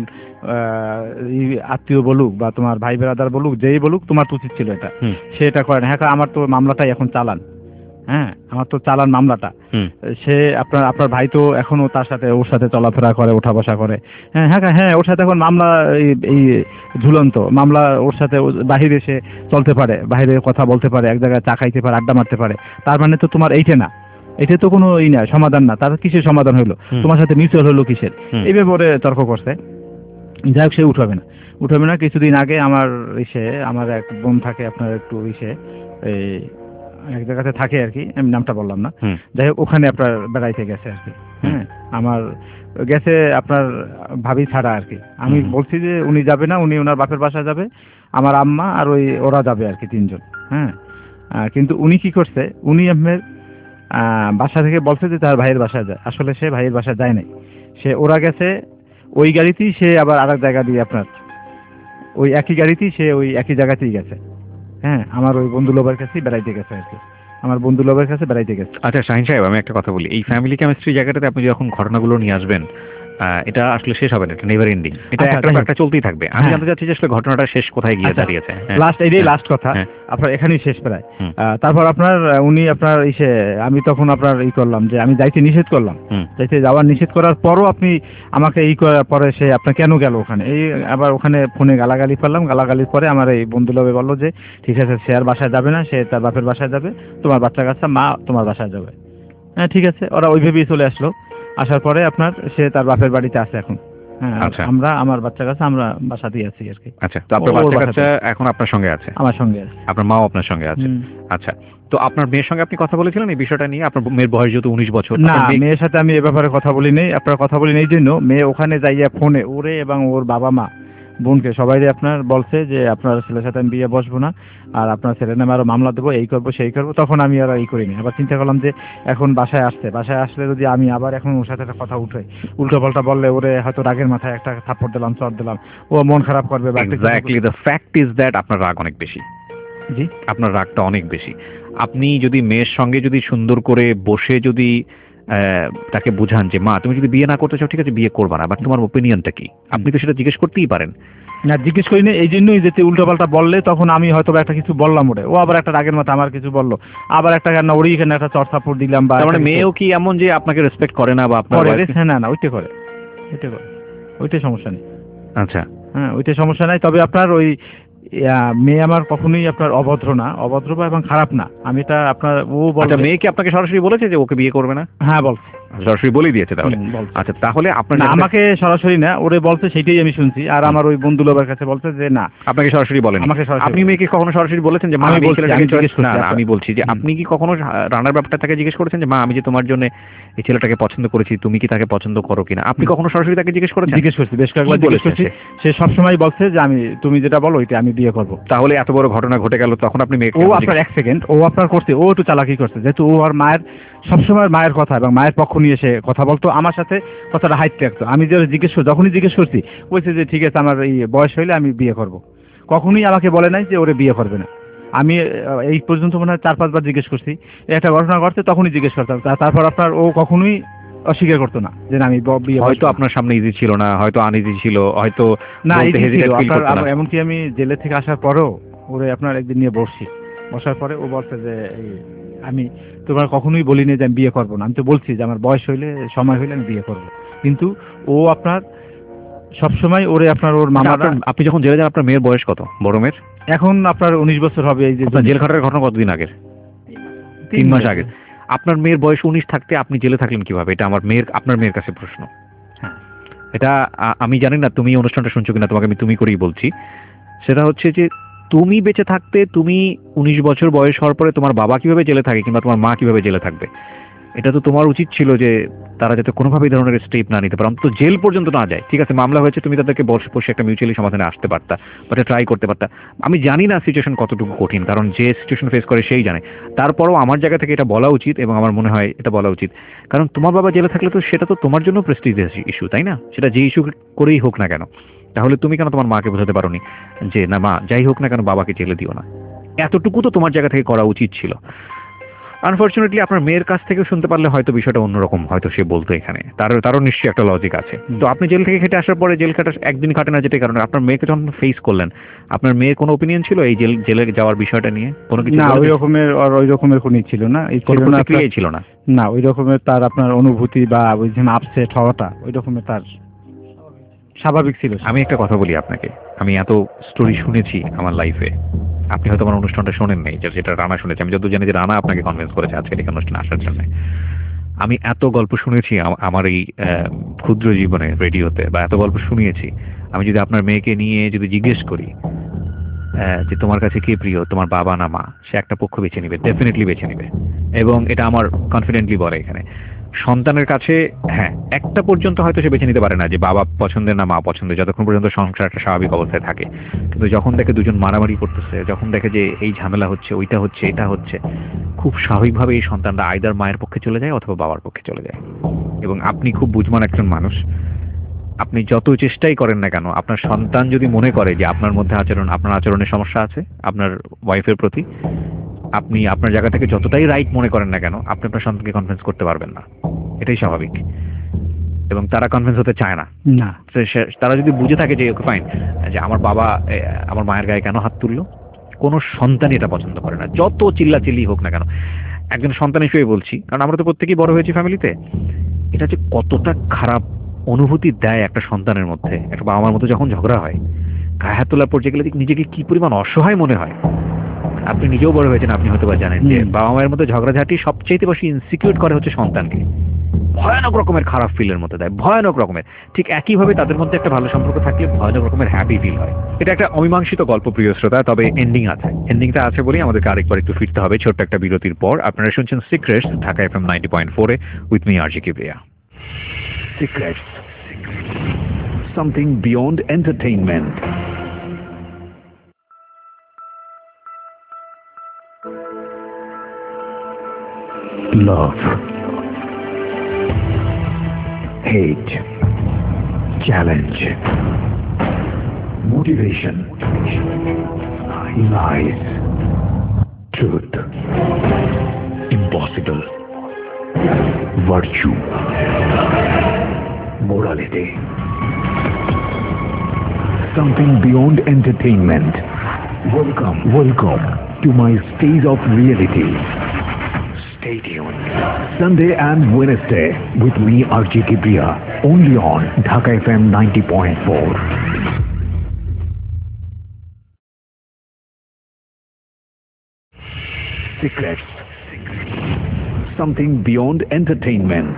আত্মীয় বলুক বা তোমার ভাই ব্রাদার বলুক, যেই বলুক, তোমার তো উচিত ছিল এটা। সে এটা করে না। হ্যাঁ, আমার তো মামলাটাই এখন চালান, হ্যাঁ আমার তো চালান মামলাটা। সে আপনার ভাই তো এখনো ওর সাথে চলাফেরা করে, ওঠা বসা করে। হ্যাঁ ওর সাথে এখন মামলা এই ঝুলন্ত মামলা, ওর সাথে বাহিরে সে চলতে পারে, বাইরে কথা বলতে পারে, এক জায়গায় চা খাইতে পারে, আড্ডা মারতে পারে। তার মানে তো তোমার এইটা না, এটা তো কোনো না সমাধান না। তার কিসের সমাধান হইলো? তোমার সাথে মিউচুয়াল হলো কিসের? এই ব্যাপারে তর্ক করছে। যাই হোক, সে উঠাবে না। কিছুদিন আগে আমার এক বোন থাকে আপনার একটু এই এক জায়গাতে থাকে আর কি, আমি নামটা বললাম না। হুম। যাই হোক ওখানে আপনার বেড়াইতে গেছে আর কি। হ্যাঁ, আমার গেছে আপনার ভাবি ছাড়া আর কি। আমি হুম। বলছি যে উনি যাবে না, উনি ওনার বাপের বাসায় যাবে, আমার আম্মা আর ওরা যাবে আর কি, 3 জন। হ্যাঁ, কিন্তু উনি কি করছে, উনি আপনার বাসা থেকে বলছে যে তার ভাইয়ের বাসায় যায়, আসলে সে ভাইয়ের বাসায় যায় নাই। সে ওরা গেছে ওই গাড়িতেই, সে আবার আরেক জায়গা দিয়ে আপনার ওই একই গাড়িতেই সে ওই একই জায়গাতেই গেছে। হ্যাঁ, আমার ওই বন্ধু লোকের কাছেই বেড়াইতে গেছে আর কি, আমার বন্ধু লোকের কাছে বেড়াইতে গেছে। আচ্ছা শাহিন সাহেব, আমি একটা কথা বলি, এই ফ্যামিলি কেমিস্ট্রি জায়গাটাতে আপনি যখন ঘটনাগুলো নিয়ে আসবেন, এটা আসলে শেষ হবে না, এটা নেভার এন্ডিং, এটা আচ্ছা, একটা যাই হোক। একটা চলতেই থাকবে। আমি হ্যাঁ। জানতে চাচ্ছি যে আসলে ঘটনাটা শেষ কোথায় গিয়ে আচ্ছা, দাঁড়িয়েছে। হ্যাঁ। লাস্ট এটাই হ্যাঁ। লাস্ট কথা। হ্যাঁ। আপনার এখানেই শেষ প্রায়। হুম। তারপর আপনার উনি আপনার ইসে, আমি তখন আপনার করলাম যে আমি যাইতে নিষেধ করলাম। হুম। যাইতে যাওয়ার নিষেধ করার পরও আপনি আমাকে করার পরে সে আপনার কেন গেল ওখানে, আবার ওখানে ফোনে গালাগালি করলাম। গালাগালির পরে আমার এই বন্ধু লোকে বললো যে ঠিক আছে, সে আর বাসায় যাবে না, সে তার বাপের বাসায় যাবে, তোমার বাচ্চা কাচ্চা মা তোমার বাসায় যাবে। হ্যাঁ ঠিক আছে, ওরা ওইভাবেই চলে আসলো। আসার পরে আপনার সে তার বাপের বাড়িতে আছে এখন। হ্যাঁ, আচ্ছা। আমরা আমার বাচ্চা কাচ্চা আমরা বাসাতেই আছি আর কি। আচ্ছা, তো আপনার ওর বাচ্চা বাসাতে। কাচ্চা এখন আপনার সঙ্গে আছে, আমার সঙ্গে আছে। আপনার মাও আপনার সঙ্গে আছে। হুম। আচ্ছা, তো আপনার মেয়ের সঙ্গে আপনি কথা বলেছিলেন এই বিষয়টা নিয়ে? আপনার মেয়ের বয়স যেহেতু 19 বছর, না, আপনার মেয়ে- মেয়ের সাথে আমি এ ব্যাপারে কথা বলি নেই। আপনার কথা বলি নেই জন্য মেয়ে ওখানে যাইয়া ফোনে ওরে এবং ওর বাবা মা বোনকে সবাইরে আপনার বলছে যে আপনার ছেলের সাথে আমি বিয়ে বসবো না, আর আপনার ছেলের নামে আরো মামলা দেবো, এই করবো সেই করবো। তখন আমি আর করিনি। আবার চিন্তা করলাম যে এখন বাসায় আসলে যদি আমি আবার এখন ওর সাথে একটা কথা উল্টো পাল্টা বললে ওরে হয়তো রাগের মাথায় একটা থাপ্পড় দিলাম, চড় দিলাম, ও মন খারাপ করবে বা একটা কিছু exactly the fact is that আপনার রাগ অনেক বেশি। করবে। জি, আপনার রাগটা অনেক বেশি। আপনি যদি মেয়ের সঙ্গে যদি সুন্দর করে বসে যদি তাকে বুঝান যে মা তুমি যদি বিয়ে না করতে চাও ঠিক আছে বিয়ে করবা না, বাট তোমার ওপিনিয়নটা কি, আপনি তো সেটা জিজ্ঞেস করতেই পারেন। না জিজ্ঞেস করি না, এই জন্যই যে উল্টো পাল্টা বললে তখন আমি হয়তো বা একটা কিছু বললাম ওরে, ও আবার একটা রাগের মাথা আমার কিছু বললো, আবার একটা কেন ওরই এখানে একটা চড় থাপ্পড় দিলাম বা তার মানে একটা কিছু। মেয়েও কি এমন যে আপনাকে রেসপেক্ট করে না বা আপনার করে রে, wife- হ্যাঁ, না ওইটা করে, ওইটাই সমস্যা নেই। আচ্ছা, হ্যাঁ, ওইটাই সমস্যা নাই। তবে আপনার ওই মেয়ে আমার কখনোই আপনার অভদ্র না, অভদ্র বা এবং খারাপ না। আমি এটা আপনার ও আচ্ছা, বলবে। মেয়ে কি আপনাকে সরাসরি বলেছে যে ওকে বিয়ে করবে না? হ্যাঁ বলছে। সরাসরি বলেই দিয়েছে তাহলে? বলছে। আচ্ছা, তাহলে আপনার না যেটা- আমাকে সরাসরি না, ওরে বলছে সেটাই আমি শুনছি। আর আমার ওই বন্ধু লোকের কাছে বলছে যে না, আপনাকে সরাসরি বলেন? আমাকে সরাসরি আপনি মেয়েকে কখনো সরাসরি বলেছেন যে মা আমি আমি এই বলছি, ছেলেটাকে আমি choice- জিজ্ঞেস করছি না, না, আমি বলছি যে হুম। আপনি কি কখনো রানার ব্যাপারটা তাকে জিজ্ঞেস করেছেন যে মা আমি যে তোমার জন্য এই ছেলেটাকে পছন্দ করেছি, তুমি কি তাকে পছন্দ করো কিনা? আপনি কখনো সরাসরি তাকে জিজ্ঞেস করেছেন? জিজ্ঞেস করছি, বেশ কয়েকবার কি জিজ্ঞেস বলেছে করছি। সে সবসময় বলছে যে তুমি যেটা বলো ওইটা আমি বিয়ে করবো। তাহলে এত বড় ঘটনা ঘটে গেল, তখন আপনি মেয়েকে ও কেন আপনার জিজ্ঞেস- এক সেকেন্ড, ও আপনার করছে, ও একটু চালাকি করছে, যেহেতু ও আর মায়ের সবসময় মায়ের কথা এবং মায়ের পক্ষ নিয়ে সে কথা বলতো, আমার সাথে কথাটা হাইট রাখতো। আমি যে যখনই জিজ্ঞেস করছি বলছে যে ঠিক আছে আমার এই বয়স হইলে আমি বিয়ে করব। কখনোই আমাকে বলে নাই যে ওরে বিয়ে করবে না। আমি এই পর্যন্ত মনে হয় 4-5 বার জিজ্ঞেস করছি, একটা ঘটনা ঘটছে তখনই জিজ্ঞেস করতাম। তারপর আপনার ও কখনোই অস্বীকার করতো না যে না, আমি বিয়ে হয়তো বসবো না। আপনার সামনে ইজি ছিল না, হয়তো আনইজি ছিল, হয়তো না বলতে এই ছিল hesitate feel আপনার, করতো না। এমনকি আমি জেলে থেকে আসার পরেও ওরে আপনার একদিন নিয়ে বসার পরে ও বলছে যে আমি তোমার কখনোই বলিনি যে আমি বিয়ে করবো না। আমি তো বলছি যে আমার বয়স হইলে, সময় হইলে আমি বিয়ে করবো। কিন্তু ও আপনার সবসময় ওরে আপনার ওর আচ্ছা, মামারা, আপনি যখন জেলে যান আপনার মেয়ের বয়স কত? বড় মেয়ের? এখন আপনার 19 বছর হবে। এই যে আপনার জেল খাটার ঘটনা কতদিন আগের? 3 মাস আগে। আপনার মেয়ের বয়স 19 থাকতে আপনি জেলে থাকলেন কিভাবে? এটা আপনার মেয়ের কাছে প্রশ্ন। হ্যাঁ। এটা আমি জানি না তুমি অনুষ্ঠানটা শুনছো কিনা, তোমাকে আমি তুমি করেই বলছি। সেটা হচ্ছে যে তুমি বেঁচে থাকতে, তুমি 19 বছর বয়স হওয়ার পরে তোমার বাবা কিভাবে জেলে থাকে কিংবা তোমার মা কিভাবে জেলে থাকবে, এটা তো তোমার উচিত ছিল যে তারা যাতে কোনোভাবেই ধরনের স্টেপ না নিতে পারে, অন্তত জেল পর্যন্ত না যায়। ঠিক আছে, মামলা হয়েছে, তুমি তাদেরকে বসে একটা মিউচুয়ালি সমাধানে আসতে পারতা, বাট ট্রাই করতে পারতা। আমি জানি না সিচুয়েশন কতটুকু কঠিন, কারণ যে সিচুয়েশন ফেস করে সেই জানে। তারপরও আমার জায়গা থেকে এটা বলা উচিত এবং আমার মনে হয় এটা বলা উচিত, কারণ তোমার বাবা জেলে থাকলে তো সেটা তো তোমার জন্য প্রেস্টিজিয়াস ইস্যু, তাই না? সেটা যে ইস্যু করেই হোক না কেন, তাহলে তুমি কেন তোমার মাকে বোঝাতে পারোনি যে না মা যাই হোক না কেন বাবাকে জেলে দিও না? এতটুকু তো তোমার জায়গা থেকে করা উচিত ছিল। আনফরচুনেটলি আপনার মেয়ের কাছ থেকে শুনতে পারলে হয়তো বিষয়টা অন্যরকম হয়তো সে বলতো। এখানে তারও নিশ্চয়ই একটা লজিক আছে। তো আপনি জেল থেকে খেটে আসার পরে, জেল খাটা একদিন কাটে না, যেটা কারণে আপনার মেয়েকে যখন ফেস করলেন, আপনার মেয়ের কোনো ওপিনিয়ন ছিল এই জেলে যাওয়ার বিষয়টা নিয়ে? কোনো কিছু না ওই রকমের কোনো ছিল না, কোনো প্রতিক্রিয়াই ছিল না? না ওই রকমের তার আপনার অনুভূতি বা ওই যে আপসেট হওয়াটা ওই রকমের তার স্বাভাবিক ছিল। আমি একটা কথা বলি আপনাকে, আমি এত স্টোরি শুনেছি আমার লাইফে, আপনি হয়তো আমার অনুষ্ঠানটা শোনেন নাই, যেটা রানা শুনেছে। আমি যত জানি যে রানা আপনাকে কনভিন্স করেছে আজকে এই অনুষ্ঠানে আসার জন্য। আমি এত গল্প শুনেছি আমার এই ক্ষুদ্র জীবনে রেডিওতে, বা এত গল্প শুনিয়েছি। আমি যদি আপনার মেয়েকে নিয়ে যদি জিজ্ঞেস করি যে তোমার কাছে কে প্রিয়, তোমার বাবা না মা, সে একটা পক্ষ বেছে নিবে, ডেফিনেটলি বেছে নিবে। এবং এটা আমার কনফিডেন্টলি বলে এখানে সন্তানের কাছে, হ্যাঁ একটা পর্যন্ত হয়তো সে বেছে নিতে পারে না যে বাবা পছন্দের না মা পছন্দের, যতক্ষণ পর্যন্ত সংসার একটা স্বাভাবিক অবস্থায় থাকে। কিন্তু যখন দেখে দুজন মারামারি করতেছে, যখন দেখে যে এই ঝামেলা হচ্ছে, ওইটা হচ্ছে, এটা হচ্ছে, খুব স্বাভাবিকভাবে এই সন্তানরা আইদার মায়ের পক্ষে চলে যায় অথবা বাবার পক্ষে চলে যায়। এবং আপনি খুব বুঝমান একজন মানুষ, আপনি যত চেষ্টাই করেন না কেন, আপনার সন্তান যদি মনে করে যে আপনার মধ্যে আপনার আচরণের সমস্যা আছে আপনার ওয়াইফের প্রতি, আপনি আপনার জায়গা থেকে যতটাই রাইট মনে করেন না কেন, আপনি আপনার সন্তানকে কনভিন্স করতে পারবেন না। এটাই স্বাভাবিক। এবং তারা কনভিন্স হতে চায় না। তারা যদি বুঝে থাকে যে ওকে ফাইন, যে আমার বাবা আমার মায়ের গায়ে কেন হাত তুললো, কোনো সন্তানই এটা পছন্দ করে না, যত চিল্লাচিল্লি হোক না কেন। একজন সন্তান হিসেবে বলছি, কারণ আমরা তো প্রত্যেকেই বড় হয়েছি ফ্যামিলিতে, এটা যে কতটা খারাপ অনুভূতি দেয় একটা সন্তানের মধ্যে, একটা বাবা মার মধ্যে যখন ঝগড়া হয়, গায়ে হাত তোলার পর্যায়ে গেলে নিজেকে কি পরিমাণ অসহায় মনে হয়। আপনি নিজেও বড় হয়েছেন, আপনি হয়তো বা জানেন যে বাবা মায়ের মধ্যে ঝগড়াঝাটি সবচেয়ে বেশি ইনসিকিউর করে হচ্ছে সন্তানকে, ভয়ানক রকমের খারাপ ফিলের মধ্যে দেয়, ভয়ানক রকমের। ঠিক একইভাবে তাদের মধ্যে একটা ভালো সম্পর্ক থাকলে ভয়ানক রকমের হ্যাপি ফিল হয়। এটা একটা অমীমাংসিত গল্প প্রিয় শ্রোতা, তবে এন্ডিং আছে। এন্ডিংটা আছে বলেই আমাদেরকে আরেকবার একটু ফিরতে হবে ছোট্ট একটা বিরতির পর। আপনারা শুনছেন secrets, Dhaka FM 90.4 with me RJ Kibria. Secrets. Something beyond entertainment. Love. Hate. Challenge. Motivation. Lies. Truth. Impossible. Virtue. Morality. Something beyond entertainment. Welcome to my stage of reality. Stay tuned. Sunday and Wednesday with me RJ Kibriya, only on Dhaka FM 90.4. Secrets. Something beyond entertainment.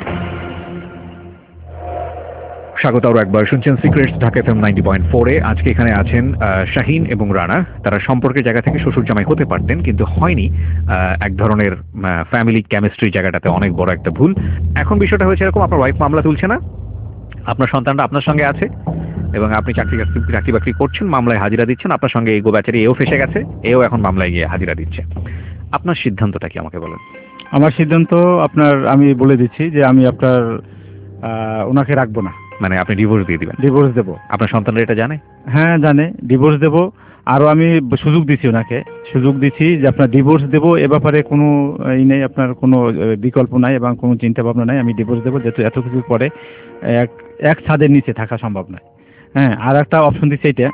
স্বাগত আরো একবার, শুনছেন secrets, Dhaka FM 90.4 এ। আজকে এখানে আছেন শাহিন এবং রানা। তারা সম্পর্কের জায়গা থেকে শ্বশুর জামাই হতে পারতেন, কিন্তু হয়নি। এক ধরনের ফ্যামিলি কেমিস্ট্রি জায়গাটাতে অনেক বড় একটা ভুল। এখন বিষয়টা হয়েছে এরকম, আপনার ওয়াইফ মামলা তুলছে না, আপনার সন্তানটা আপনার সঙ্গে আছে এবং আপনি চাকরি বাকরি করছেন, মামলায় হাজিরা দিচ্ছেন, আপনার সঙ্গে এই গোবাচারি এও ফেসে গেছে, এও এখন মামলায় গিয়ে হাজিরা দিচ্ছে। আপনার সিদ্ধান্তটা কি আমাকে বলেন? আমার সিদ্ধান্ত আমি বলে দিচ্ছি যে আমি আপনার ওনাকে রাখবো না। মানে আপনি ডিভোর্স দিয়ে দিবেন? ডিভোর্স দেবো। আপনার সন্তানরা এটা জানে? হ্যাঁ জানে, ডিভোর্স দেবো। আরও আমি সুযোগ দিচ্ছি ওনাকে, সুযোগ দিচ্ছি যে আপনার ডিভোর্স দেবো, এ ব্যাপারে কোনো নেই, আপনার কোনো বিকল্প নাই এবং কোনো চিন্তা ভাবনা নাই। আমি ডিভোর্স দেবো, যেহেতু এত কিছু পরে এক ছাদের নিচে থাকা সম্ভব নয়। হ্যাঁ, আর একটা অপশন দিচ্ছি এইটা,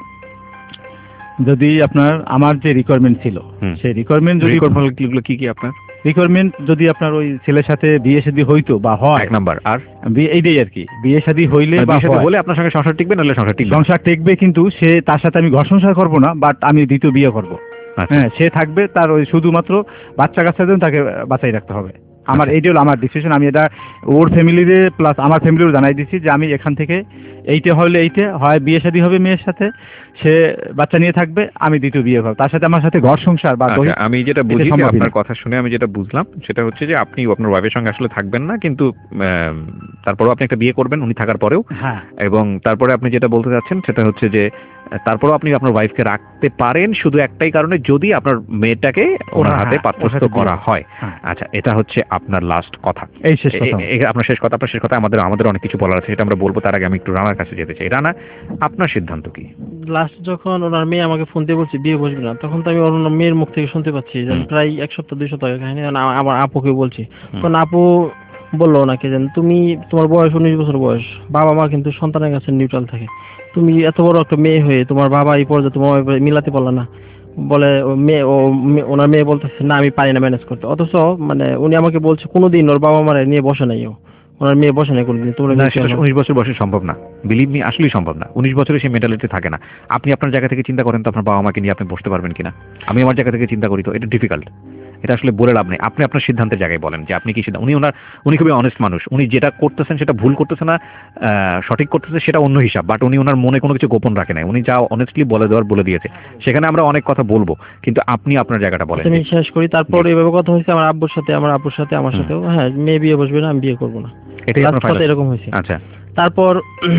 যদি আপনার আমার যে রিকোয়ারমেন্ট ছিল সেই রিকোয়ারমেন্ট যদি কি কি আপনার রিকোয়ারমেন্ট যদি আপনার ওই ছেলের সাথে বিয়ে শাদী হইতো বা হয়, এক নাম্বার, আর এইটাই আর কি, বিয়ে শাদী হইলে বা হলে আপনার সঙ্গে সংসার টিকবে, নাহলে সংসার টিকবে, কিন্তু সে তার সাথে আমি ঘর সংসার করবো না, বাট আমি দ্বিতীয় বিয়ে করবো। হ্যাঁ, সে থাকবে, তার ওই শুধুমাত্র বাচ্চা কাচ্চার জন্য তাকে বাঁচাই রাখতে হবে। আমার এইটা হলো আমার ডিসিশন। আমি এটা ওর ফ্যামিলিরে প্লাস আমার ফ্যামিলিও জানাই দিচ্ছি যে আমি এখান থেকে এইটা হলে এইটা হয়, বিয়ে শাদী হবে মেয়ের সাথে, সে বাচ্চা নিয়ে থাকবে, আমি দ্বিতীয় বিয়ে করবো, তার সাথে আমার সাথে ঘর সংসার বা আমি যেটা বুঝি, আপনার কথা শুনে আমি যেটা বুঝলাম সেটা হচ্ছে যে আপনি আপনার ওয়াইফের সঙ্গে আসলে থাকবেন না, কিন্তু তারপরেও আপনি একটা বিয়ে করবেন উনি থাকার পরেও। হ্যাঁ, এবং তারপরে আপনি যেটা বলতে চাচ্ছেন সেটা হচ্ছে যে তারপরেও আপনি আপনার ওয়াইফকে রাখতে পারেন শুধু একটাই কারণে, যদি আপনার মেয়েটাকে ওনার হাতে পাত্রস্থ করা হয়। আচ্ছা, এটা হচ্ছে আপনার লাস্ট কথা, এই শেষ কথা, আপনার শেষ কথা। আপনার শেষ কথা, আমাদের অনেক কিছু বলার আছে, সেটা আমরা বলবো। তার আগে আমি একটু রানার কাছে যেতে চাই। রানা, আপনার সিদ্ধান্ত কি? লাস্ট যখন ওনার মেয়ে আমাকে ফোন দিয়ে বলছে বিয়ে বসবে না, তখন তো আমি ওর মেয়ের মুখ থেকে শুনতে পাচ্ছি যে প্রায় 1 সপ্তাহ 2 সপ্তাহ কাহিনী। আমার আপুকে বলছি, কারণ আপু বললো ওনাকে যে তোমার বয়স 19 বছর বয়স, বাবা মা কিন্তু সন্তানের কাছে নিউট্রাল থাকে, তুমি এত বড় একটা মেয়ে হয়ে তোমার বাবা এই পর্যায়ে তোমার মিলাতে পারলো না, বলে ওনার মেয়ে বলতেছে না আমি পারি না ম্যানেজ করতে। অথচ মানে উনি আমাকে বলছে কোনোদিন ওর বাবা মারে নিয়ে বসে নাই, ওনার মেয়ে বসে নাই কোনোদিন। তোমরা 19 বছর বয়সে সম্ভব না, বিলিভ মি, আসলেই সম্ভব না। 19 বছরে সেই মেন্টালিটি থাকে না। আপনি আপনার জায়গা থেকে চিন্তা করেন তো আপনার বাবা মাকে নিয়ে আপনি বসতে পারবেন কিনা? আমি আমার জায়গা থেকে চিন্তা করি তো এটা ডিফিকাল্ট। এটা আসলে বলে লাভ নেই। আপনি আপনার সিদ্ধান্তের জায়গায় বলেন যে আপনি কি সিদ্ধান্ত। উনি খুবই অনেস্ট মানুষ, উনি যেটা করতেছেন সেটা ভুল করতেছে না, সঠিক করতেছে সেটা অন্য হিসাব, বাট উনি ওনার মনে কোনো কিছু গোপন রাখে নাই, উনি যা অনেস্টলি বলে দেওয়ার বলে দিয়েছে। সেখানে আমরা অনেক কথা বলবো, কিন্তু আপনি আপনার জায়গাটা বলেন। আমি শেষ করি। তারপর এইভাবে কথা হয়েছে আমার আব্বুর সাথে, আমার আপুর সাথে, আমার সাথেও। হ্যাঁ, মেয়ে বিয়ে বসবে না, আমি বিয়ে করবো না, এটাই আপনার ফায়দা। এরকম হয়েছে। আচ্ছা, তারপর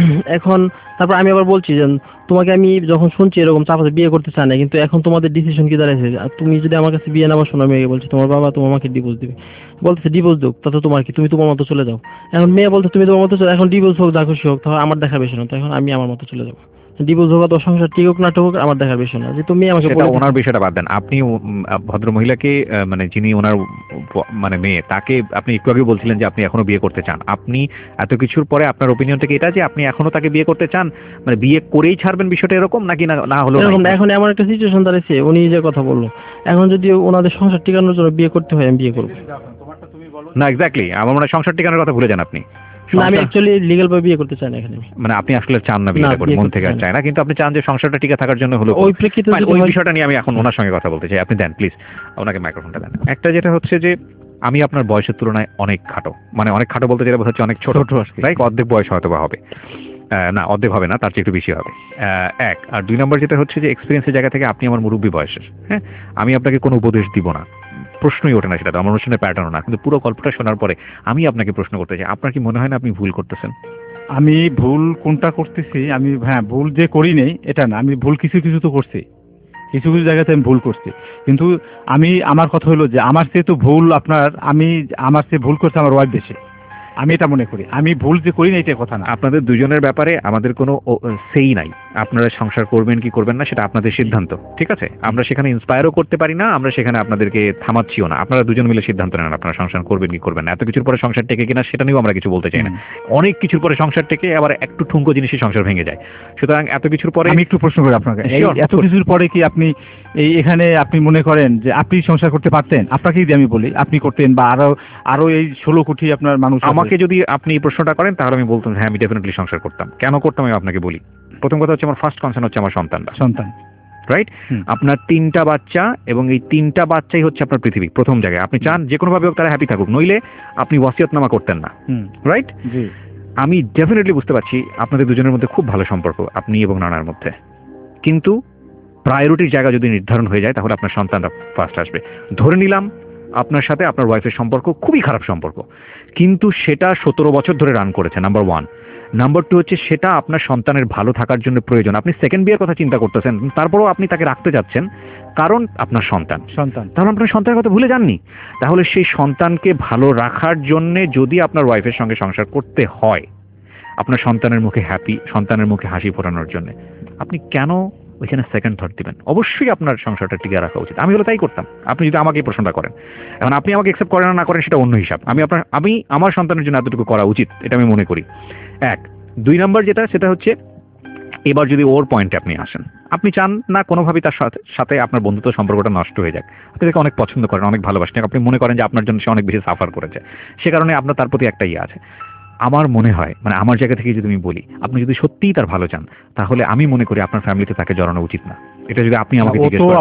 তারপর আমি আবার বলছি যে তোমাকে আমি যখন শুনছি এরকম চাপাতে বিয়ে করতে চায় না, কিন্তু এখন তোমাদের ডিসিশন কি দাঁড়াইছে? তুমি যদি আমার কাছে বিয়ে না বসো না, মেয়ে বলছে তোমার বাবা তোমার আমাকে ডিভোর্স দিবে, বলতেছে ডিভোর্স হোক, তাতে তোমার কি, তুমি তোমার মতো চলে যাও। এখন মেয়ে বলতে তুমি তোমার মতো চলে, এখন ডিভোর্স হোক যা খুশি হোক, তাহলে আমার দেখার বিষয় না, তো এখন আমি আমার মতো চলে যাবো। ডিভোর্স হোক তো সংসার ঠিক হোক না ঠিক হোক আমার দেখার বিষয় না, যে তুমি আমাকে সেটা ওনার বিষয়টা বাদ দেন। আপনি ভদ্র মহিলাকে মানে যিনি ওনার মানে মেয়ে, তাকে আপনি একটু আগে বলছিলেন যে আপনি এখনো বিয়ে করতে চান। আপনি এত কিছুর পরে আপনার ওপিনিয়নটা কি এটা যে আপনি এখনো তাকে বিয়ে করতে চান, মানে বিয়ে করেই ছাড়বেন বিষয়টা এরকম, নাকি না হলো এরকম? এখন এমন একটা সিচুয়েশন দাঁড়িয়েছে, উনি যে কথা বললো, এখন যদি ওনাদের সংসার টিকানোর জন্য বিয়ে করতে হয় আমি বিয়ে করবো না। এক্স্যাক্টলি, আমার মনে হয় সংসার টিকানোর কথা ভুলে যান আপনি। না, আমি অ্যাকচুয়ালি লিগ্যাল ভাবে বিয়ে করতে চাই না এখানে। মানে আপনি আসলে চান না বিয়েটা করে, মন থেকে আর চায় না, কিন্তু আপনি চান যে সংসারটা টিকে থাকার জন্য হলো। ওই প্রেক্ষিতে ওই বিষয়টা নিয়ে আমি এখন ওনার সঙ্গে কথা বলতে চাই। আপনি দেন প্লিজ, ওনাকে মাইক্রোফোনটা দেন। একটা যেটা হচ্ছে যে আমি আপনার বয়সের তুলনায় অনেক খাটো, মানে অনেক খাটো বলতে যেটা বোঝাচ্ছে অনেক ছোট, রাইট? অর্ধেক বয়স হয়তো বা হবে না, অর্ধেক হবে না, তার চেয়ে একটু বেশি হবে। এক আর দুই নম্বর যেটা হচ্ছে যে এক্সপিরিয়েন্সের জায়গা থেকে আপনি আমার মুরব্বী বয়সের। হ্যাঁ, আমি আপনাকে কোনো উপদেশ দিব না, প্রশ্নই ওঠে না, সেটা তো আমার অনুষ্ঠানের প্যাটার্নও না। কিন্তু পুরো গল্পটা শোনার পরে আমি আপনাকে প্রশ্ন করতে চাই, আপনার কি মনে হয় না আপনি ভুল করতেছেন? আমি ভুল কোনটা করতেছি? আমি হ্যাঁ, ভুল যে করি নেই এটা না, আমি ভুল কিছু কিছু তো করছি, কিছু কিছু জায়গাতে আমি ভুল করছি। কিন্তু আমার কথা হলো যে আমার চেয়ে তো ভুল আমার চেয়ে ভুল করছে আমার ওয়াইফ বেশি, আমি এটা মনে করি। আমি ভুল যে করি না এটা কথা না। আপনাদের দুজনের ব্যাপারে আমাদের কোনো সেই নাই, আপনারা সংসার করবেন কি করবেন না সেটা আপনাদের সিদ্ধান্ত, ঠিক আছে? আমরা সেখানে ইন্সপায়ারও করতে পারি না, আমরা সেখানে আপনাদেরকে থামাচ্ছিও না। আপনারা দুজন মিলে সিদ্ধান্ত নেন আপনারা সংসার করবেন কি করবেন না। এত কিছুর পরে সংসার টেকে কিনা সেটা নিয়েও আমরা কিছু বলতে চাই না। অনেক কিছুর পরে সংসার টেকে আবার একটু ঠুনকো জিনিসই সংসার ভেঙে যায়। সুতরাং এত কিছুর পরে আমি একটু প্রশ্ন করি আপনাকে, এত কিছুর পরে কি আপনি এখানে আপনি মনে করেন যে আপনি সংসার করতে পারতেন? আপনাকে যদি আমি বলি আপনি করতেন, বা আরো এই 16 কোটি আপনার মানুষ, আমাকে যদি আপনি এই প্রশ্নটা করেন তাহলে আমি বলতাম হ্যাঁ আমি ডেফিনেটলি সংসার করতাম। কেন করতাম আমি আপনাকে বলি। প্রথম কথা হচ্ছে আমার ফার্স্ট কনসার্ন হচ্ছে আমার সন্তান, রাইট? আপনার 3টা বাচ্চা, এবং এই 3টা বাচ্চাই হচ্ছে আপনার পৃথিবী প্রথম জায়গায়। আপনি চান যে কোনো ভাবে হোক তারা হ্যাপি থাকুক, নইলে আপনি ওয়াসিয়তনামা করতেন না, রাইট? আমি ডেফিনেটলি বুঝতে পারছি আপনাদের দুজনের মধ্যে খুব ভালো সম্পর্ক আপনি এবং নানার মধ্যে, কিন্তু প্রায়োরিটির জায়গা যদি নির্ধারণ হয়ে যায় তাহলে আপনার সন্তানরা ফার্স্ট আসবে। ধরে নিলাম আপনার সাথে আপনার ওয়াইফের সম্পর্ক খুবই খারাপ সম্পর্ক, কিন্তু সেটা 17 বছর ধরে রান করেছে, নাম্বার 1। নাম্বার 2 হচ্ছে সেটা আপনার সন্তানের ভালো থাকার জন্য প্রয়োজন। আপনি সেকেন্ড বিয়ের কথা চিন্তা করতেছেন, তারপরেও আপনি তাকে রাখতে যাচ্ছেন কারণ আপনার সন্তান। তাহলে আপনার সন্তানের কথা ভুলে যাননি? তাহলে সেই সন্তানকে ভালো রাখার জন্য যদি আপনার ওয়াইফের সঙ্গে সংসার করতে হয়, আপনার সন্তানের মুখে সন্তানের মুখে হাসি ফোটানোর জন্য, আপনি কেন ওইখানে সেকেন্ড থট দিবেন? অবশ্যই আপনার সংসারটা টিকে রাখা উচিত। আমি হলো তাই করতাম, আপনি যদি আমাকে এই প্রশ্নটা করেন। এখন আপনি আমাকে অ্যাকসেপ্ট করেন না করেন সেটা অন্য হিসাব। আমি আমার সন্তানের জন্য এতটুকু করা উচিত, এটা আমি মনে করি। 1 2 নম্বর সেটা হচ্ছে, এবার যদি ওর পয়েন্টে আপনি আসেন, আপনি চান না কোনোভাবেই তার সাথে আপনার বন্ধুত্ব সম্পর্কটা নষ্ট হয়ে যাক, আপনি তাকে অনেক পছন্দ করেন, অনেক ভালোবাসেন, আপনি মনে করেন যে আপনার জন্য সে অনেক বেশি সাফার করেছে, সে কারণে আপনার তার প্রতি একটা আছে। আমার মনে হয়, মানে আমার জায়গা থেকে যদি আমি বলি, আপনি যদি সত্যিই তার ভালো চান তাহলে আমি মনে করি আপনার ফ্যামিলিতে তাকে জড়ানো উচিত না। এটা যদি আপনি আমাকে জিজ্ঞেস করেন,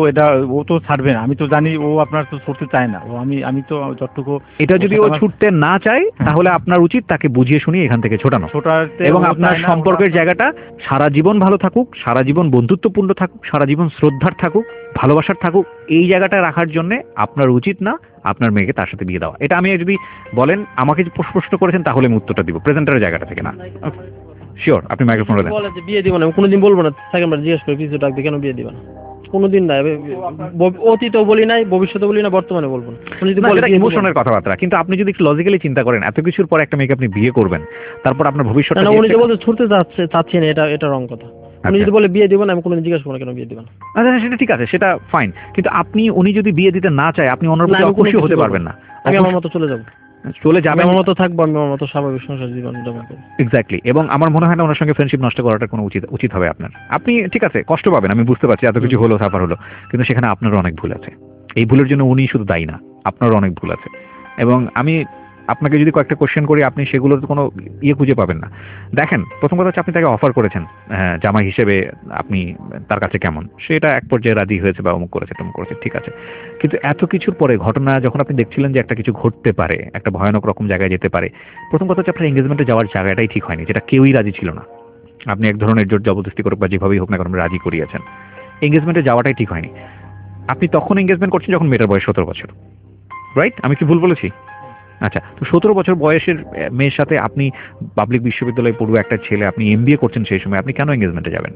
ও তো ছাড়বে না, আমি তো জানি ও আপনার তো ছুটতে চায় না। আমি তো যতটুকু, এটা যদি ও ছুটতে না চায় তাহলে আপনার উচিত তাকে বুঝিয়ে শুনিয়ে এখান থেকে ছোটানো, এবং আপনার সম্পর্কের জায়গাটা সারা জীবন ভালো থাকুক, সারা জীবন বন্ধুত্বপূর্ণ থাকুক, সারা জীবন শ্রদ্ধার থাকুক, ভালোবাসার থাকুক, এই জায়গাটা রাখার জন্য আপনার উচিত না আপনার মেয়েকে তার সাথে বিয়ে দেওয়া। এটা আমি যদি বলেন আমাকে প্রশ্ন করেছেন তাহলে আমি উত্তরটা দিব প্রেজেন্টারের জায়গাটা থেকে না। শিওর, আপনি মাইক্রোফোনটা দেন। বলে যে বিয়ে দিব না, কোনোদিন বলবো না, সেকেন্ডবার জিজ্ঞেস করে কিছু ডাকবে কেন বিয়ে দিবা না, কোনোদিন না। অতীতেও বলি নাই, ভবিষ্যতে বলি না, বর্তমানে বলবো না। ইমোশনের কথাবার্তা, কিন্তু আপনি যদি একটু লজিক্যালি চিন্তা করেন, এত কিছুর পর একটা মেয়েকে আপনি বিয়ে করবেন, তারপর আপনার ভবিষ্যৎ, উনি যে বলতে ছুটতে চাচ্ছি না, এটা রং কথা। উনি যদি বলে বিয়ে দিব না, আমি কোনোদিন জিজ্ঞেস করবো না কেন বিয়ে দিবা না। আচ্ছা সেটা ঠিক আছে, সেটা ফাইন, কিন্তু উনি যদি বিয়ে দিতে না চায় আপনি ওনার প্রতি অখুশি হতে পারবেন না। আমি আমার মতো চলে যাবো, আমার মতো থাকবো, আমি আমার মতো স্বাভাবিক সংসার জীবন যাপন করবো। এক্স্যাক্টলি, এবং আমার মনে হয় না ওনার সঙ্গে ফ্রেন্ডশিপ নষ্ট করাটা কোনো উচিত হবে আপনার। আপনি ঠিক আছে কষ্ট পাবেন, আমি বুঝতে পারছি, এত কিছু হলো, সাফার হলো, কিন্তু সেখানে আপনারও অনেক ভুল আছে। এই ভুলের জন্য উনি শুধু দায়ী না, আপনারও অনেক ভুল আছে। এবং আমি আপনাকে যদি কয়েকটা কোশ্চেন করি আপনি সেগুলোতে কোনো ইয়ে খুঁজে পাবেন না। দেখেন, প্রথম কথা হচ্ছে আপনি তাকে অফার করেছেন জামাই হিসেবে, আপনি তার কাছে কেমন, সেটা এক পর্যায়ে রাজি হয়েছে বা অমুক করেছে টমুক করেছে, ঠিক আছে। কিন্তু এত কিছুর পরে ঘটনা যখন আপনি দেখছিলেন যে একটা কিছু ঘটতে পারে, একটা ভয়ানক রকম জায়গায় যেতে পারে, প্রথম কথা হচ্ছে আপনার এঙ্গেজমেন্টে যাওয়ার জায়গাটাই ঠিক হয়নি, যেটা কেউই রাজি ছিল না। আপনি এক ধরনের জোর জবরদস্তি করুক বা যেভাবেই হোক না কারণ রাজি করিয়েছেন, এঙ্গেজমেন্টে যাওয়াটাই ঠিক হয়নি। আপনি তখন এঙ্গেজমেন্ট করছেন যখন মেয়েটার বয়স 17 বছর, রাইট? আমি কি ভুল বলেছি? আচ্ছা, তো 17 বছর বয়সের মেয়ের সাথে আপনি পাবলিক বিশ্ববিদ্যালয়ে পড়ুয়া একটা ছেলে, আপনি MBA করছেন সেই সময়, আপনি কেন এঙ্গেজমেন্টে যাবেন?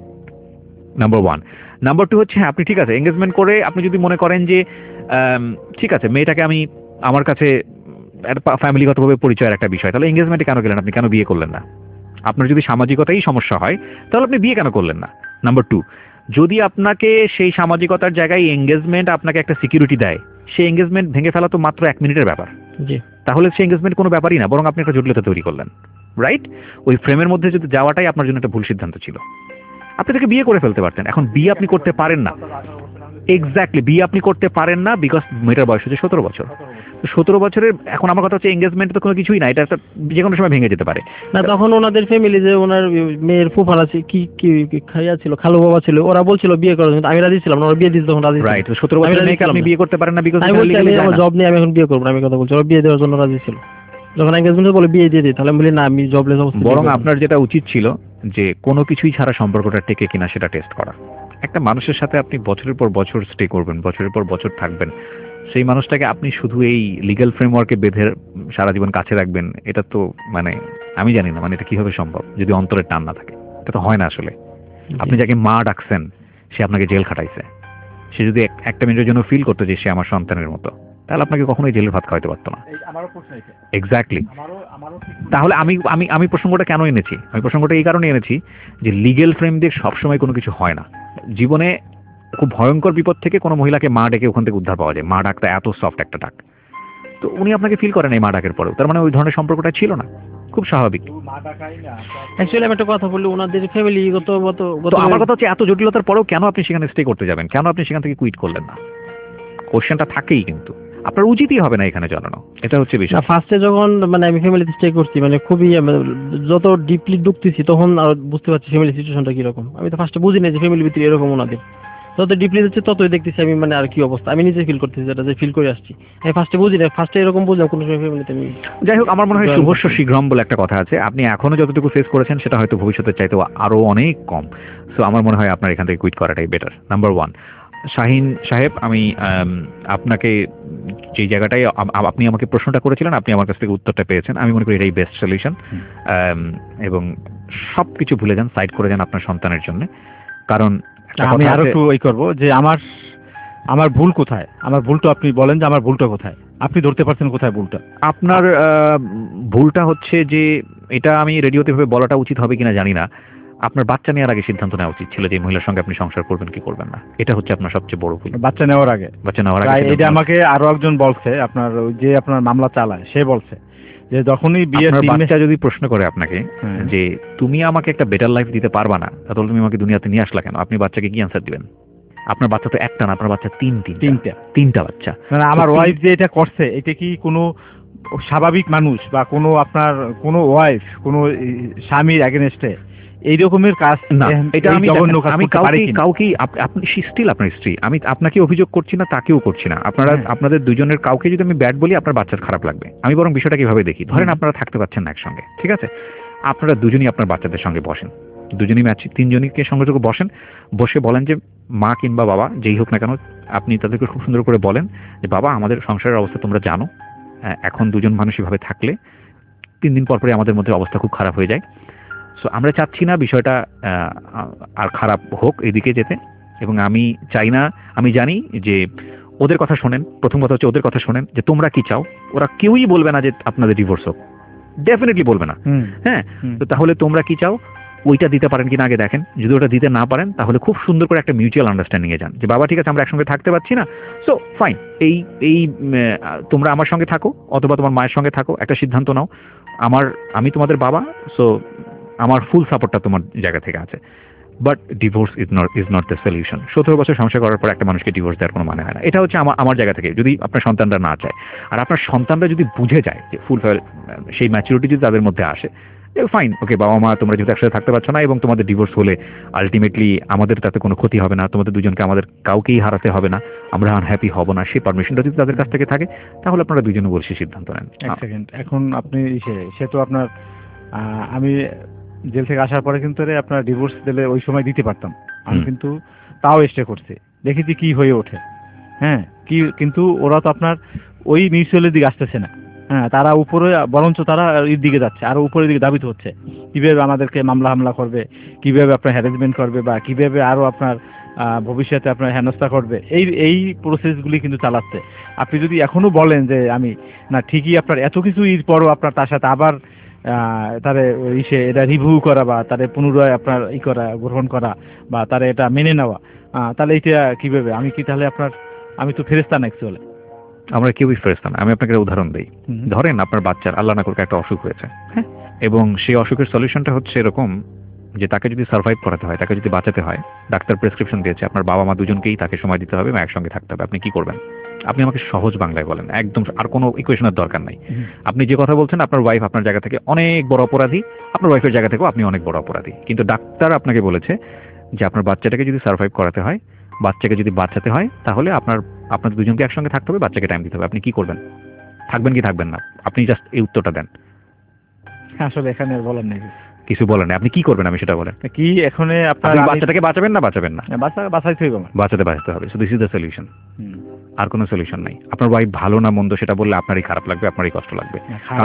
নাম্বার 1। নাম্বার 2 হচ্ছে আপনি ঠিক আছে এঙ্গেজমেন্ট করে আপনি যদি মনে করেন যে ঠিক আছে মেয়েটাকে আমি আমার কাছে ফ্যামিলিগতভাবে পরিচয়ের একটা বিষয়, তাহলে এঙ্গেজমেন্টে কেন গেলেন? আপনি কেন বিয়ে করলেন না? আপনার যদি সামাজিকতাই সমস্যা হয় তাহলে আপনি বিয়ে কেন করলেন না? নাম্বার 2, যদি আপনাকে সেই সামাজিকতার জায়গায় এঙ্গেজমেন্ট আপনাকে একটা সিকিউরিটি দেয়, সেই এঙ্গেজমেন্ট ভেঙে ফেলা তো মাত্র 1 মিনিটের ব্যাপার। জি, তাহলে সেই এঙ্গেজমেন্ট কোনো ব্যাপারই না, বরং আপনি একটা জটিলতা তৈরি করলেন, রাইট? ওই ফ্রেমের মধ্যে যদি যাওয়াটাই আপনার জন্য একটা ভুল সিদ্ধান্ত ছিল। আপনি তাকে বিয়ে করে ফেলতে পারতেন, এখন বিয়ে আপনি করতে পারেন না। এক্স্যাক্টলি, বিয়ে আপনি করতে পারেন না বিকজ মেয়েটার বয়স হচ্ছে 17 বছর। তো 17 বছরের এখন আমার কথা হচ্ছে এঙ্গেজমেন্ট তো কোনো কিছুই না, এটা একটা যে কোনো সময় ভেঙে যেতে পারে। না তখন ওনাদের ফ্যামিলি যে ওনার মেয়ের ফুফার আছে কি কি কি খাইয়া ছিল, খালু বাবা ছিল, ওরা বলছিল বিয়ে করার জন্য, আমি রাজি ছিলাম না, ওরা বিয়ে দিতে তখন রাজি ছিল। রাইট, 17 বছরের মেয়েকে আপনি বিয়ে করতে পারেন না বিকজ আমি বলছি আমি আমার জব নিয়ে আমি এখন বিয়ে করবো না, আমি কথা বলছি ওরা বিয়ে দেওয়ার জন্য রাজি ছিল। যখন এঙ্গেজমেন্ট বলে বিয়ে দিয়ে দিই, তাহলে আমি বলি না আমি জবলেস অবস্থা। বরং আপনার যেটা উচিত ছিল যে কোনো কিছুই ছাড়া সম্পর্কটা টেকে কিনা সেটা টেস্ট করা। একটা মানুষের সাথে আপনি বছরের পর বছর স্টে করবেন, বছরের পর বছর থাকবেন, সেই মানুষটাকে আপনি শুধু এই লিগ্যাল ফ্রেমওয়ার্কে বেঁধে সারা জীবন কাছে রাখবেন, এটা তো মানে আমি জানি না মানে এটা কিভাবে সম্ভব যদি অন্তরের টান না থাকে। এটা তো হয় না আসলে। আপনি যাকে মা ডাকছেন সে আপনাকে জেল খাটাইছে, সে যদি একটা মিনিটের জন্য ফিল করতো যে সে আমার সন্তানের মতো, তাহলে আপনাকে কখনোই জেলের ভাত খাওয়াতে পারতো না। এক্স্যাক্টলি। তাহলে আমি আমি আমি প্রসঙ্গটা কেন এনেছি? আমি প্রসঙ্গটা এই কারণে এনেছি যে লিগ্যাল ফ্রেম দিয়ে সবসময় কোনো কিছু হয় না। জীবনে খুব ভয়ঙ্কর বিপদ থেকে কোনো মহিলাকে মা ডেকে ওখান থেকে উদ্ধার পাওয়া যায়। মা ডাকটা এত সফট একটা ডাক, তো উনি আপনাকে ফিল করেন এই মা ডাকের পরেও, তার মানে ওই ধরনের সম্পর্কটা ছিল না, খুব স্বাভাবিক। অ্যাকচুয়ালি আমি একটা কথা বলি, ওনাদের ফ্যামিলিগত তো আমার কথা হচ্ছে এত জটিলতার পরেও কেন আপনি সেখানে স্টে করতে যাবেন? কেন আপনি সেখান থেকে কুইট করলেন না? কোশ্চেনটা থাকেই, কিন্তু আপনার উচিতই হবে না এখানে জানানো, এটা হচ্ছে বিষয়। ফার্স্টে যখন মানে আমি ফ্যামিলিতে স্টে করছি, মানে খুবই যত ডিপলি ঢুকতেছি তখন আর বুঝতে পারছি ফ্যামিলি সিচুয়েশনটা কিরকম। আমি তো ফার্স্টে বুঝি না যে ফ্যামিলির ভিতরে এরকম ওনাদের, যত ডিপলি যাচ্ছে ততই দেখতেছি আমি মানে আর কি অবস্থা আমি নিজে ফিল করতেছি, যেটা যে ফিল করে আসছি। আমি ফার্স্টে বুঝি না, ফার্স্টে এরকম বুঝলাম কোনো সময় ফ্যামিলিতে আমি। যাই হোক, আমার মনে হয় শুভস্য শীঘ্রম বলে একটা কথা আছে। আপনি এখনো যতটুকু ফেস করেছেন সেটা হয়তো ভবিষ্যতের চাইতে আরো অনেক কম। সো আমার মনে হয় আপনার এখান থেকে কুইট করাটাই বেটার। নাম্বার 1, শাহিন সাহেব, আমি আপনাকে যে জায়গাটায় আপনি আমাকে প্রশ্নটা করেছিলেন আপনি আমার কাছ থেকে উত্তরটা পেয়েছেন, আমি মনে করি এটাই বেস্ট সলিউশন। এবং সবকিছু ভুলে যান, সাইড করে যান আপনার সন্তানের জন্য। কারণ আমি আরো একটু ওই করবো যে আমার ভুল কোথায়, আমার ভুলটা আপনি বলেন যে আমার ভুলটা কোথায়, আপনি ধরতে পারছেন কোথায় ভুলটা? আপনার ভুলটা হচ্ছে যে, এটা আমি রেডিওতে ভাবে বলাটা উচিত হবে কিনা জানি না, আপনার বাচ্চা নেওয়ার আগে সিদ্ধান্ত নেওয়া উচিত ছিল যে মহিলার সঙ্গে আপনি সংসার করবেন কি করবেন না। এটা হচ্ছে আপনার সবচেয়ে বড় ভুল। বাচ্চা নেওয়ার আগে এটা আমাকে আরো একজন বলছে, আপনার যে আপনার মামলা চালায় সে বলছে যে যখনই বিয়ের বাচ্চা যদি প্রশ্ন করে আপনাকে যে তুমি আমাকে একটা বেটার লাইফ দিতে পারবা না, তাহলে তুমি আমাকে দুনিয়াতে নিয়ে আসলা কেন, আপনি বাচ্চাকে কি অ্যান্সার দিবেন? আপনার বাচ্চা তো একটা না, আপনার বাচ্চা তিনটা বাচ্চা। মানে আমার ওয়াইফ যে এটা করছে, এটা কি কোনো স্বাভাবিক মানুষ বা কোনো আপনার কোনো ওয়াইফ কোনো স্বামীর এগেনস্টে এই রকমের কাজ না? এটা আমি কাউকে আপনি স্টিল আপনার স্ত্রী, আমি আপনাকে অভিযোগ করছি না, তাকেও করছি না। আপনাদের দুজনের কাউকে যদি আমি ব্যাড বলি আপনার বাচ্চার খারাপ লাগবে। আমি বরং বিষয়টা কিভাবে দেখি, ধরেন আপনারা থাকতে পারছেন না একসঙ্গে, ঠিক আছে, আপনারা দুজনই আপনার বাচ্চাদের সঙ্গে বসেন, দুজনই তিনজনকে সঙ্গে সঙ্গে বসেন, বসে বলেন যে মা কিংবা বাবা যেই হোক না কেন, আপনি তাদেরকে খুব সুন্দর করে বলেন যে বাবা আমাদের সংসারের অবস্থা তোমরা জানো, এখন দুজন মানুষ এভাবে থাকলে 3 দিন পর পরে আমাদের মধ্যে অবস্থা খুব খারাপ হয়ে যায়। সো আমরা চাচ্ছি না বিষয়টা আর খারাপ হোক এদিকে যেতে, এবং আমি চাই না, আমি জানি যে ওদের কথা শোনেন, প্রথম কথা হচ্ছে ওদের কথা শোনেন যে তোমরা কি চাও। ওরা কেউই বলবে না যে আপনাদের ডিভোর্স হোক, ডেফিনেটলি বলবে না। হ্যাঁ, তো তাহলে তোমরা কি চাও ওইটা দিতে পারেন কিনা আগে দেখেন। যদি ওটা দিতে না পারেন তাহলে খুব সুন্দর করে একটা মিউচুয়াল আন্ডারস্ট্যান্ডিং এ যান যে বাবা ঠিক আছে আমরা একসঙ্গে থাকতে পারছি না, সো ফাইন, এই তোমরা আমার সঙ্গে থাকো অথবা তোমার মায়ের সঙ্গে থাকো, একটা সিদ্ধান্ত নাও। আমি তোমাদের বাবা, সো আমার ফুল সাপোর্টটা তোমার জায়গা থেকে আছে। But divorce is not the solution. 17 বছর সংসার করার পর একটা মানুষকে ডিভোর্স দেওয়ার কোনো মানে হয় না। এটা হচ্ছে আমার জায়গা থেকে, যদি আপনার সন্তানরা না চায় আর আপনার সন্তানরা যদি বুঝে যায় যে ফুলফিল সেই ম্যাচুরিটি যদি তাদের মধ্যে আসে, ফাইন, ওকে বাবা মা তোমরা যেহেতু একসাথে থাকতে পারছো না এবং তোমাদের ডিভোর্স হলে আলটিমেটলি আমাদের তাতে কোনো ক্ষতি হবে না, তোমাদের দুজনকে আমাদের কাউকেই হারাতে হবে না, আমরা আনহ্যাপি হব না, সেই পারমিশনটা যদি তাদের কাছ থেকে থাকে তাহলে আপনারা দুজনে বসে সিদ্ধান্ত নেন। এক সেকেন্ড, এখন আপনি সে তো আপনার আমি জেল থেকে আসার পরে কিন্তু আপনার ডিভোর্স দিলে ওই সময় দিতে পারতাম, আমি কিন্তু তাও স্টে করছি, দেখেছি কি হয়ে ওঠে। হ্যাঁ, কিন্তু ওরা তো আপনার ওই মিউচুয়ালের দিকে আসতেছে না। হ্যাঁ, তারা উপরে বরঞ্চ তারা এর দিকে যাচ্ছে, আরো উপরের দিকে ধাবিত হচ্ছে, কিভাবে আমাদেরকে হামলা করবে, কিভাবে আপনার হ্যারাসমেন্ট করবে, বা কিভাবে আরো আপনার ভবিষ্যতে আপনার হেনস্থা করবে, এই প্রসেসগুলি কিন্তু চালাচ্ছে। আপনি যদি এখনো বলেন যে আমি না ঠিকই আপনার এত কিছু পরও আপনার তার সাথে আবার তারে এটা রিভিউ করা বা তারে পুনরায় আপনার গ্রহণ করা বা তারে এটা মেনে নেওয়া, তাহলে এটা কিভাবে? আমি তো ফেরেশতা না অ্যাকচুয়ালি। আমরা কেউই ফেরেশতা না। আমি আপনাকে একটা উদাহরণ দিই। ধরেন আপনার বাচ্চার আল্লাহ না করুক একটা অসুখ হয়েছে, হ্যাঁ, এবং সেই অসুখের সলিউশনটা হচ্ছে এরকম যে তাকে যদি সার্ভাইভ করাতে হয়, তাকে যদি বাঁচাতে হয়, ডাক্তার প্রেসক্রিপশন দিয়েছে আপনার বাবা মা দুজনকেই তাকে সময় দিতে হবে এবং একসঙ্গে থাকতে হবে, আপনি কি করবেন? আপনি আমাকে সহজ বাংলায় বলেন, একদম আর কোনো ইকুয়েশনের দরকার নাই। আপনি যে কথা বলছেন আপনার ওয়াইফ আপনার জায়গা থেকে অনেক বড় অপরাধী, আপনার ওয়াইফের জায়গা থেকেও আপনি অনেক বড় অপরাধী, কিন্তু ডাক্তার আপনাকে বলেছে যে আপনার বাচ্চাটাকে যদি সার্ভাইভ করাতে হয়, বাচ্চাকে যদি বাঁচাতে হয়, তাহলে আপনাদের দুজনকে একসঙ্গে থাকতে হবে, বাচ্চাকে টাইম দিতে হবে। আপনি কি করবেন? থাকবেন কি থাকবেন না? আপনি জাস্ট এই উত্তরটা দেন। আসলে এখানে আর বলার নেই, কিছু বলেন না। আপনি কি করবেন আমি সেটা বলেন। কি এখন আপনার বাচ্চাটাকে বাঁচাবেন না বাঁচাবেন না? বাঁচাইতে হবে, বাঁচাতে হবে। So this is the solution, আর কোনো সলিউশন নাই। আপনার ওয়াইফ ভালো না মন্দ সেটা বললে আপনারই খারাপ লাগবে, আপনারই কষ্ট লাগবে।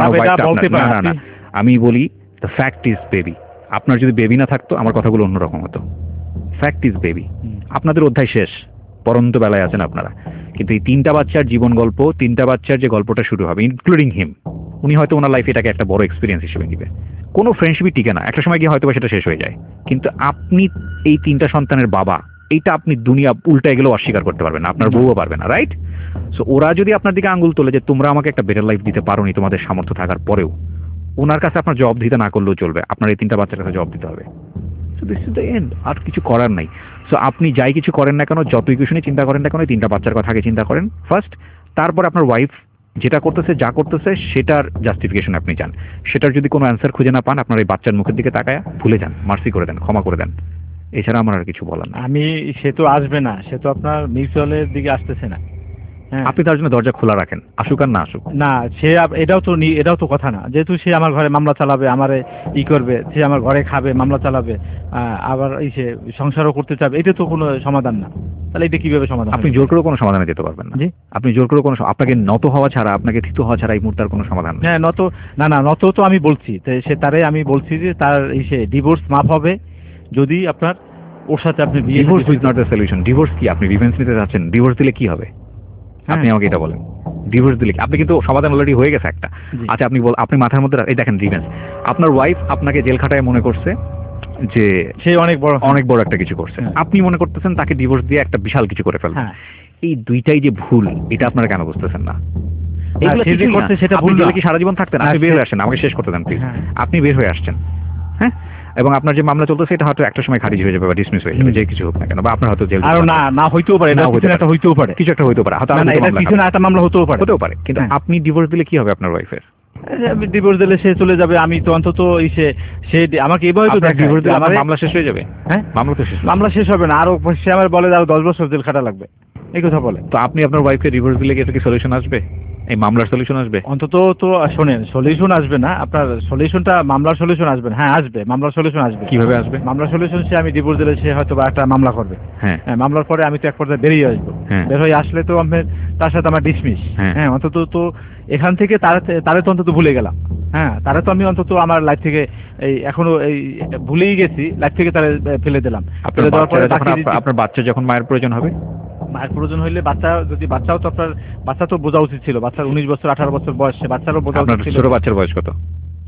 না, আমি বলি দ্য ফ্যাক্ট ইজ বেবি। আপনার যদি বেবি না থাকতো আমার কথাগুলো অন্যরকম হতো। Fact is baby. আপনাদের অধ্যায় শেষ, পরন্ত বেলায় আছেন আপনারা, কিন্তু এই 3টা বাচ্চার জীবন গল্প, 3টা বাচ্চার যে গল্পটা শুরু হবে, ইনক্লুডিং হিম, উনি হয়তো ওনার লাইফে এটাকে একটা বড় এক্সপিরিয়েন্স হিসেবে নিবে। কোনো ফ্রেন্ডশিপই টিকে না, একটা সময় গিয়ে হয়তো সেটা শেষ হয়ে যায়, কিন্তু আপনি এই 3টা সন্তানের বাবা, এইটা আপনি দুনিয়া উল্টা গেলেও অস্বীকার করতে পারবেন না, আপনার বউও পারবে না, রাইট? সো ওরা যদি আপনার দিকে আঙ্গুল তোলে যে তোমরা আমাকে একটা বেটার লাইফ দিতে পারোনি তোমাদের সামর্থ্য থাকার পরেও, ওনার কাছে আপনার জবাব দিতে না করলেও চলবে, আপনার এই 3টা বাচ্চার কাছে জবাব দিতে হবে। So this is the end, আর কিছু করার নাই। সো আপনি যাই কিছু করেন না কেন, যত ইকুয়েশনে চিন্তা করেন না কেন, 3টা বাচ্চার কথা আগে চিন্তা করেন ফার্স্ট, তারপর আপনার ওয়াইফ যেটা করতেছে যা করতেছে সেটার জাস্টিফিকেশন আপনি চান, সেটার যদি কোনো অ্যান্সার খুঁজে না পান, আপনার এই বাচ্চার মুখের দিকে তাকায়া ভুলে যান, মার্সি করে দেন, ক্ষমা করে দেন, এছাড়া আমার আর কিছু বলার না। সে তো আসবে না, সে তো আপনার মিউচুয়ালের দিকে আসতেছে না। আপনি তার জন্য দরজা খোলা রাখেন, আসুক আর না আসুক। না, সে এটাও তো কথা না, যেহেতু সে আমার ঘরে মামলা চালাবে, আমারে করবে, সে আমার ঘরে খাবে, মামলা চালাবে, আবার সে সংসারও করতে চাবে, এটা তো কোনো সমাধান না। তাহলে এটা কিভাবে সমাধান? আপনি জোর করে কোনো সমাধানে যেতে পারবেন না। আপনি জোর করে আপনাকে নত হওয়া ছাড়া, আপনাকে থিত হওয়া ছাড়া এই মুহূর্তে কোনো সমাধান নেই। হ্যাঁ, নত তো আমি বলছি, আমি বলছি যে তার ডিভোর্স মাফ হবে যদি আপনার ওর সাথে আপনি divorce is not the solution. Divorce কি? আপনি রিভেঞ্জ নিতে যাচ্ছেন? ডিভোর্স দিলে কি হবে? আপনি আমাকে এটা বলেন, ডিভোর্স দিলে আপনি কিন্তু সমাধান অলরেডি হয়ে গেছে একটা। আচ্ছা, আপনি মাথার মধ্যে এই দেখেন রিভেঞ্জ, আপনার ওয়াইফ আপনাকে জেল খাটায় মনে করছে যে সে অনেক বড় একটা কিছু করছে, আপনি মনে করতেছেন তাকে ডিভোর্স দিয়ে একটা বিশাল কিছু করে ফেলবেন। এই দুইটাই যে ভুল, এটা আপনারা কেন বুঝতেছেন না? সেটা ভুল কি সারা জীবন থাকতেন? আপনি বের হয়ে আসেন, আমাকে শেষ করতে দেন প্লিজ। আপনি বের হয়ে আসছেন, হ্যাঁ, এবং আপনার যে মামলা চলতেছে এটা হয়তো একটা সময় খারিজ হয়ে যাবে বা ডিসমিস হয়ে যাবে, যে কিছু হোক না কেন, বা আপনার হয়তো জেল না হইতেও পারে, কিছু একটা হইতেও পারে, একটা মামলা হতেও পারে। কিন্তু আপনি ডিভোর্স দিলে কি হবে আপনার ওয়াইফের? ডিভোর্স দিলে সে চলে যাবে, আমি তো অন্তত সে আমাকে এভাবে তো ডিভোর্স দিলে আমার মামলা শেষ হয়ে যাবে। হ্যাঁ, মামলা শেষ হবে না, আরো সে আমার বলে আরো 10 বছর জেল খাটা লাগবে, এই কথা বলে। তো আপনি আপনার ওয়াইফকে ডিভোর্স দিলে কি এটা কি সলিউশন আসবে? এই মামলার সলিউশন আসবে? অন্তত তো শোনেন, সলিউশন আসবে না আপনার, সলিউশনটা মামলার সলিউশন আসবে না। হ্যাঁ, আসবে, মামলার সলিউশন আসবে। কিভাবে আসবে মামলার সলিউশন? সে আমি ডিভোর্স দিলে সে হয়তো বা একটা মামলা করবে। হ্যাঁ, মামলার পরে আমি তো এক পর্যায়ে বেরিয়ে আসবো, বের হয়ে আসলে তো আমি তার সাথে আমার ডিসমিস। হ্যাঁ, অন্তত তো এখান থেকে তারে তো অন্তত ভুলে গেলাম। হ্যাঁ, তারে তো আমি অন্তত আমার লাইফ থেকে এখনো ভুলেই গেছি, লাইফ থেকে তারে ফেলে দিলাম। আপনার বাচ্চা যখন মায়ের প্রয়োজন হবে, মায়ের প্রয়োজন হইলে বাচ্চাও তো আপনার, বাচ্চা তো বোঝা উচিত ছিল, বাচ্চার 19 বছর 18 বছর বয়স, সে বাচ্চারও বোঝা উচিত ছিল। ছোট বাচ্চার বয়স কত?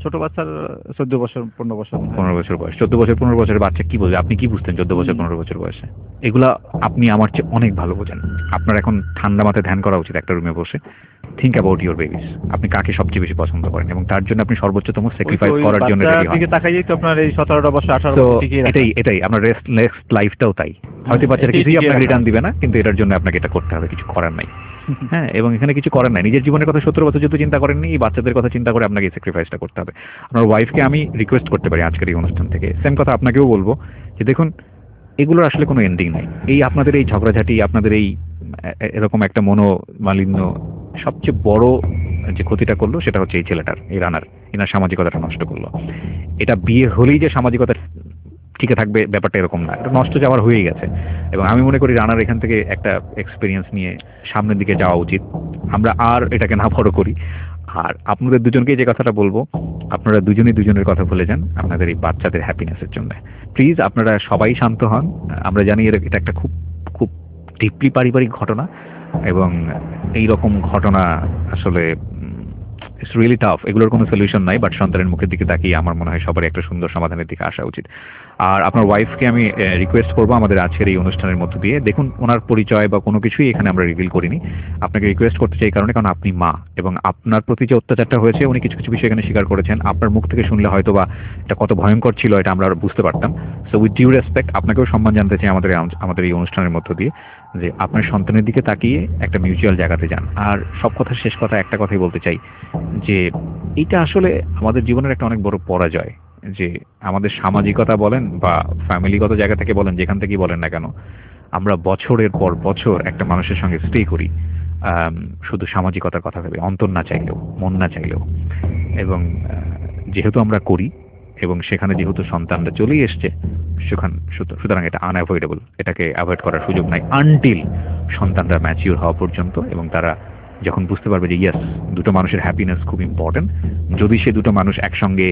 ছোট বাচ্চার 14 বছর 15 বছর 15 বছর বয়স, 14 বছর 15 বছরের বাচ্চা কি বলবে? আপনি কি বুঝতেন 14 বছর 15 বছর বয়সে? এগুলা আপনি আমার চেয়ে অনেক ভালো বোঝেন। আপনার এখন ঠান্ডা মাথায় ধ্যান করা উচিত একটা রুমে বসে। Think about your babies. আপনি কাকে সবচেয়ে বেশি পছন্দ করেন এবং তার জন্য আপনি সর্বোচ্চতম স্যাক্রিফাইস করার জন্য রেডি হন। দিকে তাকাই তো আপনার এই 17টা বছর 18 তো বছর টিকে এটাই আপনার নেক্সট লাইফটাও তাই। হয়তো বাচ্চারা কিছুই আপনাকে রিটার্ন দিবে না, কিন্তু এটার জন্য আপনাকে এটা করতে হবে, কিছু করার নাই। হ্যাঁ, এবং এখানে কিছু করার নাই। নিজের জীবনের কথা 17 বছর যেহেতু চিন্তা করেননি, এই বাচ্চাদের কথা চিন্তা করে আপনাকে এই স্যাক্রিফাইসটা করতে হবে। আপনার ওয়াইফকে আমি রিকোয়েস্ট করতে পারি আজকের এই অনুষ্ঠান থেকে, সেম কথা আপনাকেও বলবো যে দেখুন, এগুলোর আসলে কোনো এন্ডিং নাই। এই আপনাদের এই ঝগড়াঝাটি, আপনাদের এই এরকম একটা মনোমালিন্য, সবচেয়ে বড় যে ক্ষতিটা করলো সেটা হচ্ছে এই ছেলেটার, এই রানার, এনার সামাজিকতাটা নষ্ট করলো। এটা বিয়ে হলেই যে সামাজিকতা টিকে থাকবে ব্যাপারটা এরকম না, এটা নষ্ট যাওয়ার হয়েই গেছে। এবং আমি মনে করি রানার এখান থেকে একটা এক্সপিরিয়েন্স নিয়ে সামনের দিকে যাওয়া উচিত। আমরা আর এটাকে না বড় করি। আর আপনাদের দুজনকে যে কথাটা বলবো, আপনারা দুজনেই দুজনের কথা বলে যান আপনাদের এই বাচ্চাদের হ্যাপিনেসের জন্য। প্লিজ আপনারা সবাই শান্ত হন। আমরা জানি এটা একটা খুব খুব ডিপলি পারিবারিক ঘটনা, এবং এই রকম ঘটনা আসলে ইটস রিয়েলি টাফ। এগুলোর কোনো সলিউশন নাই, বাট সন্তানের মুখের দিকে তাকিয়ে আমার মনে হয় সবারই একটা সুন্দর সমাধানের দিকে আসা উচিত। আর আপনার ওয়াইফকে আমি রিকোয়েস্ট করবো আমাদের আজকের এই অনুষ্ঠানের মধ্য দিয়ে, দেখুন ওনার পরিচয় বা কোনো কিছুই এখানে আমরা রিভিল করিনি। আপনাকে রিকোয়েস্ট করতে চাই কারণ আপনি মা, এবং আপনার প্রতি যে অত্যাচারটা হয়েছে উনি কিছু কিছু বিষয় এখানে স্বীকার করেছেন। আপনার মুখ থেকে শুনলে হয়তো বা এটা কত ভয়ঙ্কর ছিল এটা আমরা বুঝতে পারতাম। সো উইথ ডিউ রেসপেক্ট আপনাকেও সম্মান জানতে চাই আমাদের এই অনুষ্ঠানের মধ্য দিয়ে, যে আপনার সন্তানের দিকে তাকিয়ে একটা মিউচুয়াল জায়গাতে যান। আর সব কথা শেষ কথা একটা কথাই বলতে চাই, যে এইটা আসলে আমাদের জীবনের একটা অনেক বড় পরাজয়, যে আমাদের সামাজিকতা বলেন বা ফ্যামিলিগত জায়গা থেকে বলেন, যেখান থেকেই বলেন না কেন, আমরা বছরের পর বছর একটা মানুষের সঙ্গে স্টে করি শুধু সামাজিকতার কথা ভেবে, অন্তর না চাইলেও, মন না চাইলেও। এবং যেহেতু আমরা করি এবং সেখানে যেহেতু সন্তানরা চলেই এসছে, সুতরাং এটা আনঅ্যাভয়েডেবল, এটাকে অ্যাভয়েড করার সুযোগ নাই আনটিল সন্তানরা ম্যাচিউর হওয়া পর্যন্ত, এবং তারা যখন বুঝতে পারবে যে ইয়েস, দুটো মানুষের হ্যাপিনেস খুব ইম্পর্টেন্ট। যদি সে দুটো মানুষ একসঙ্গে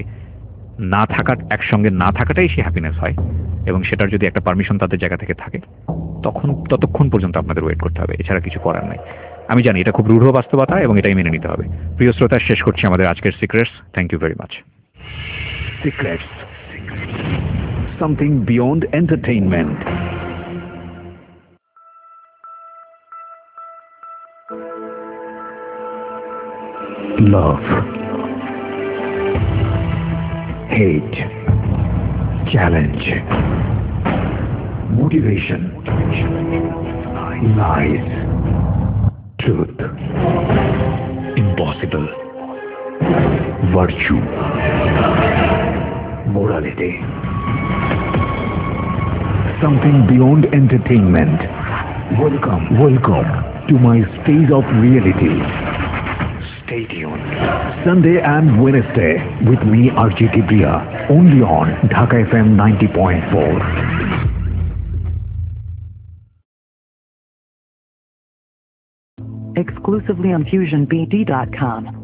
না থাকাটাই সে হ্যাপিনেস হয়, এবং সেটার যদি একটা পারমিশন তাদের জায়গা থেকে থাকে, ততক্ষণ পর্যন্ত আপনাদের ওয়েট করতে হবে, এছাড়া কিছু করার নাই। আমি জানি এটা খুব রূঢ় বাস্তবতা এবং এটাই মেনে নিতে হবে। প্রিয় শ্রোতা, শেষ করছি আমাদের আজকের secrets. Thank you very much. Secrets. Something beyond entertainment. Love. Hate. Challenge. Motivation. Lies. Truth. Impossible. Virtue. Morality. Something beyond entertainment. Welcome to my stage of reality. Stay tuned. Sunday and Wednesday with me, RJ Kibriya, only on Dhaka FM 90.4. Exclusively on FusionBD.com.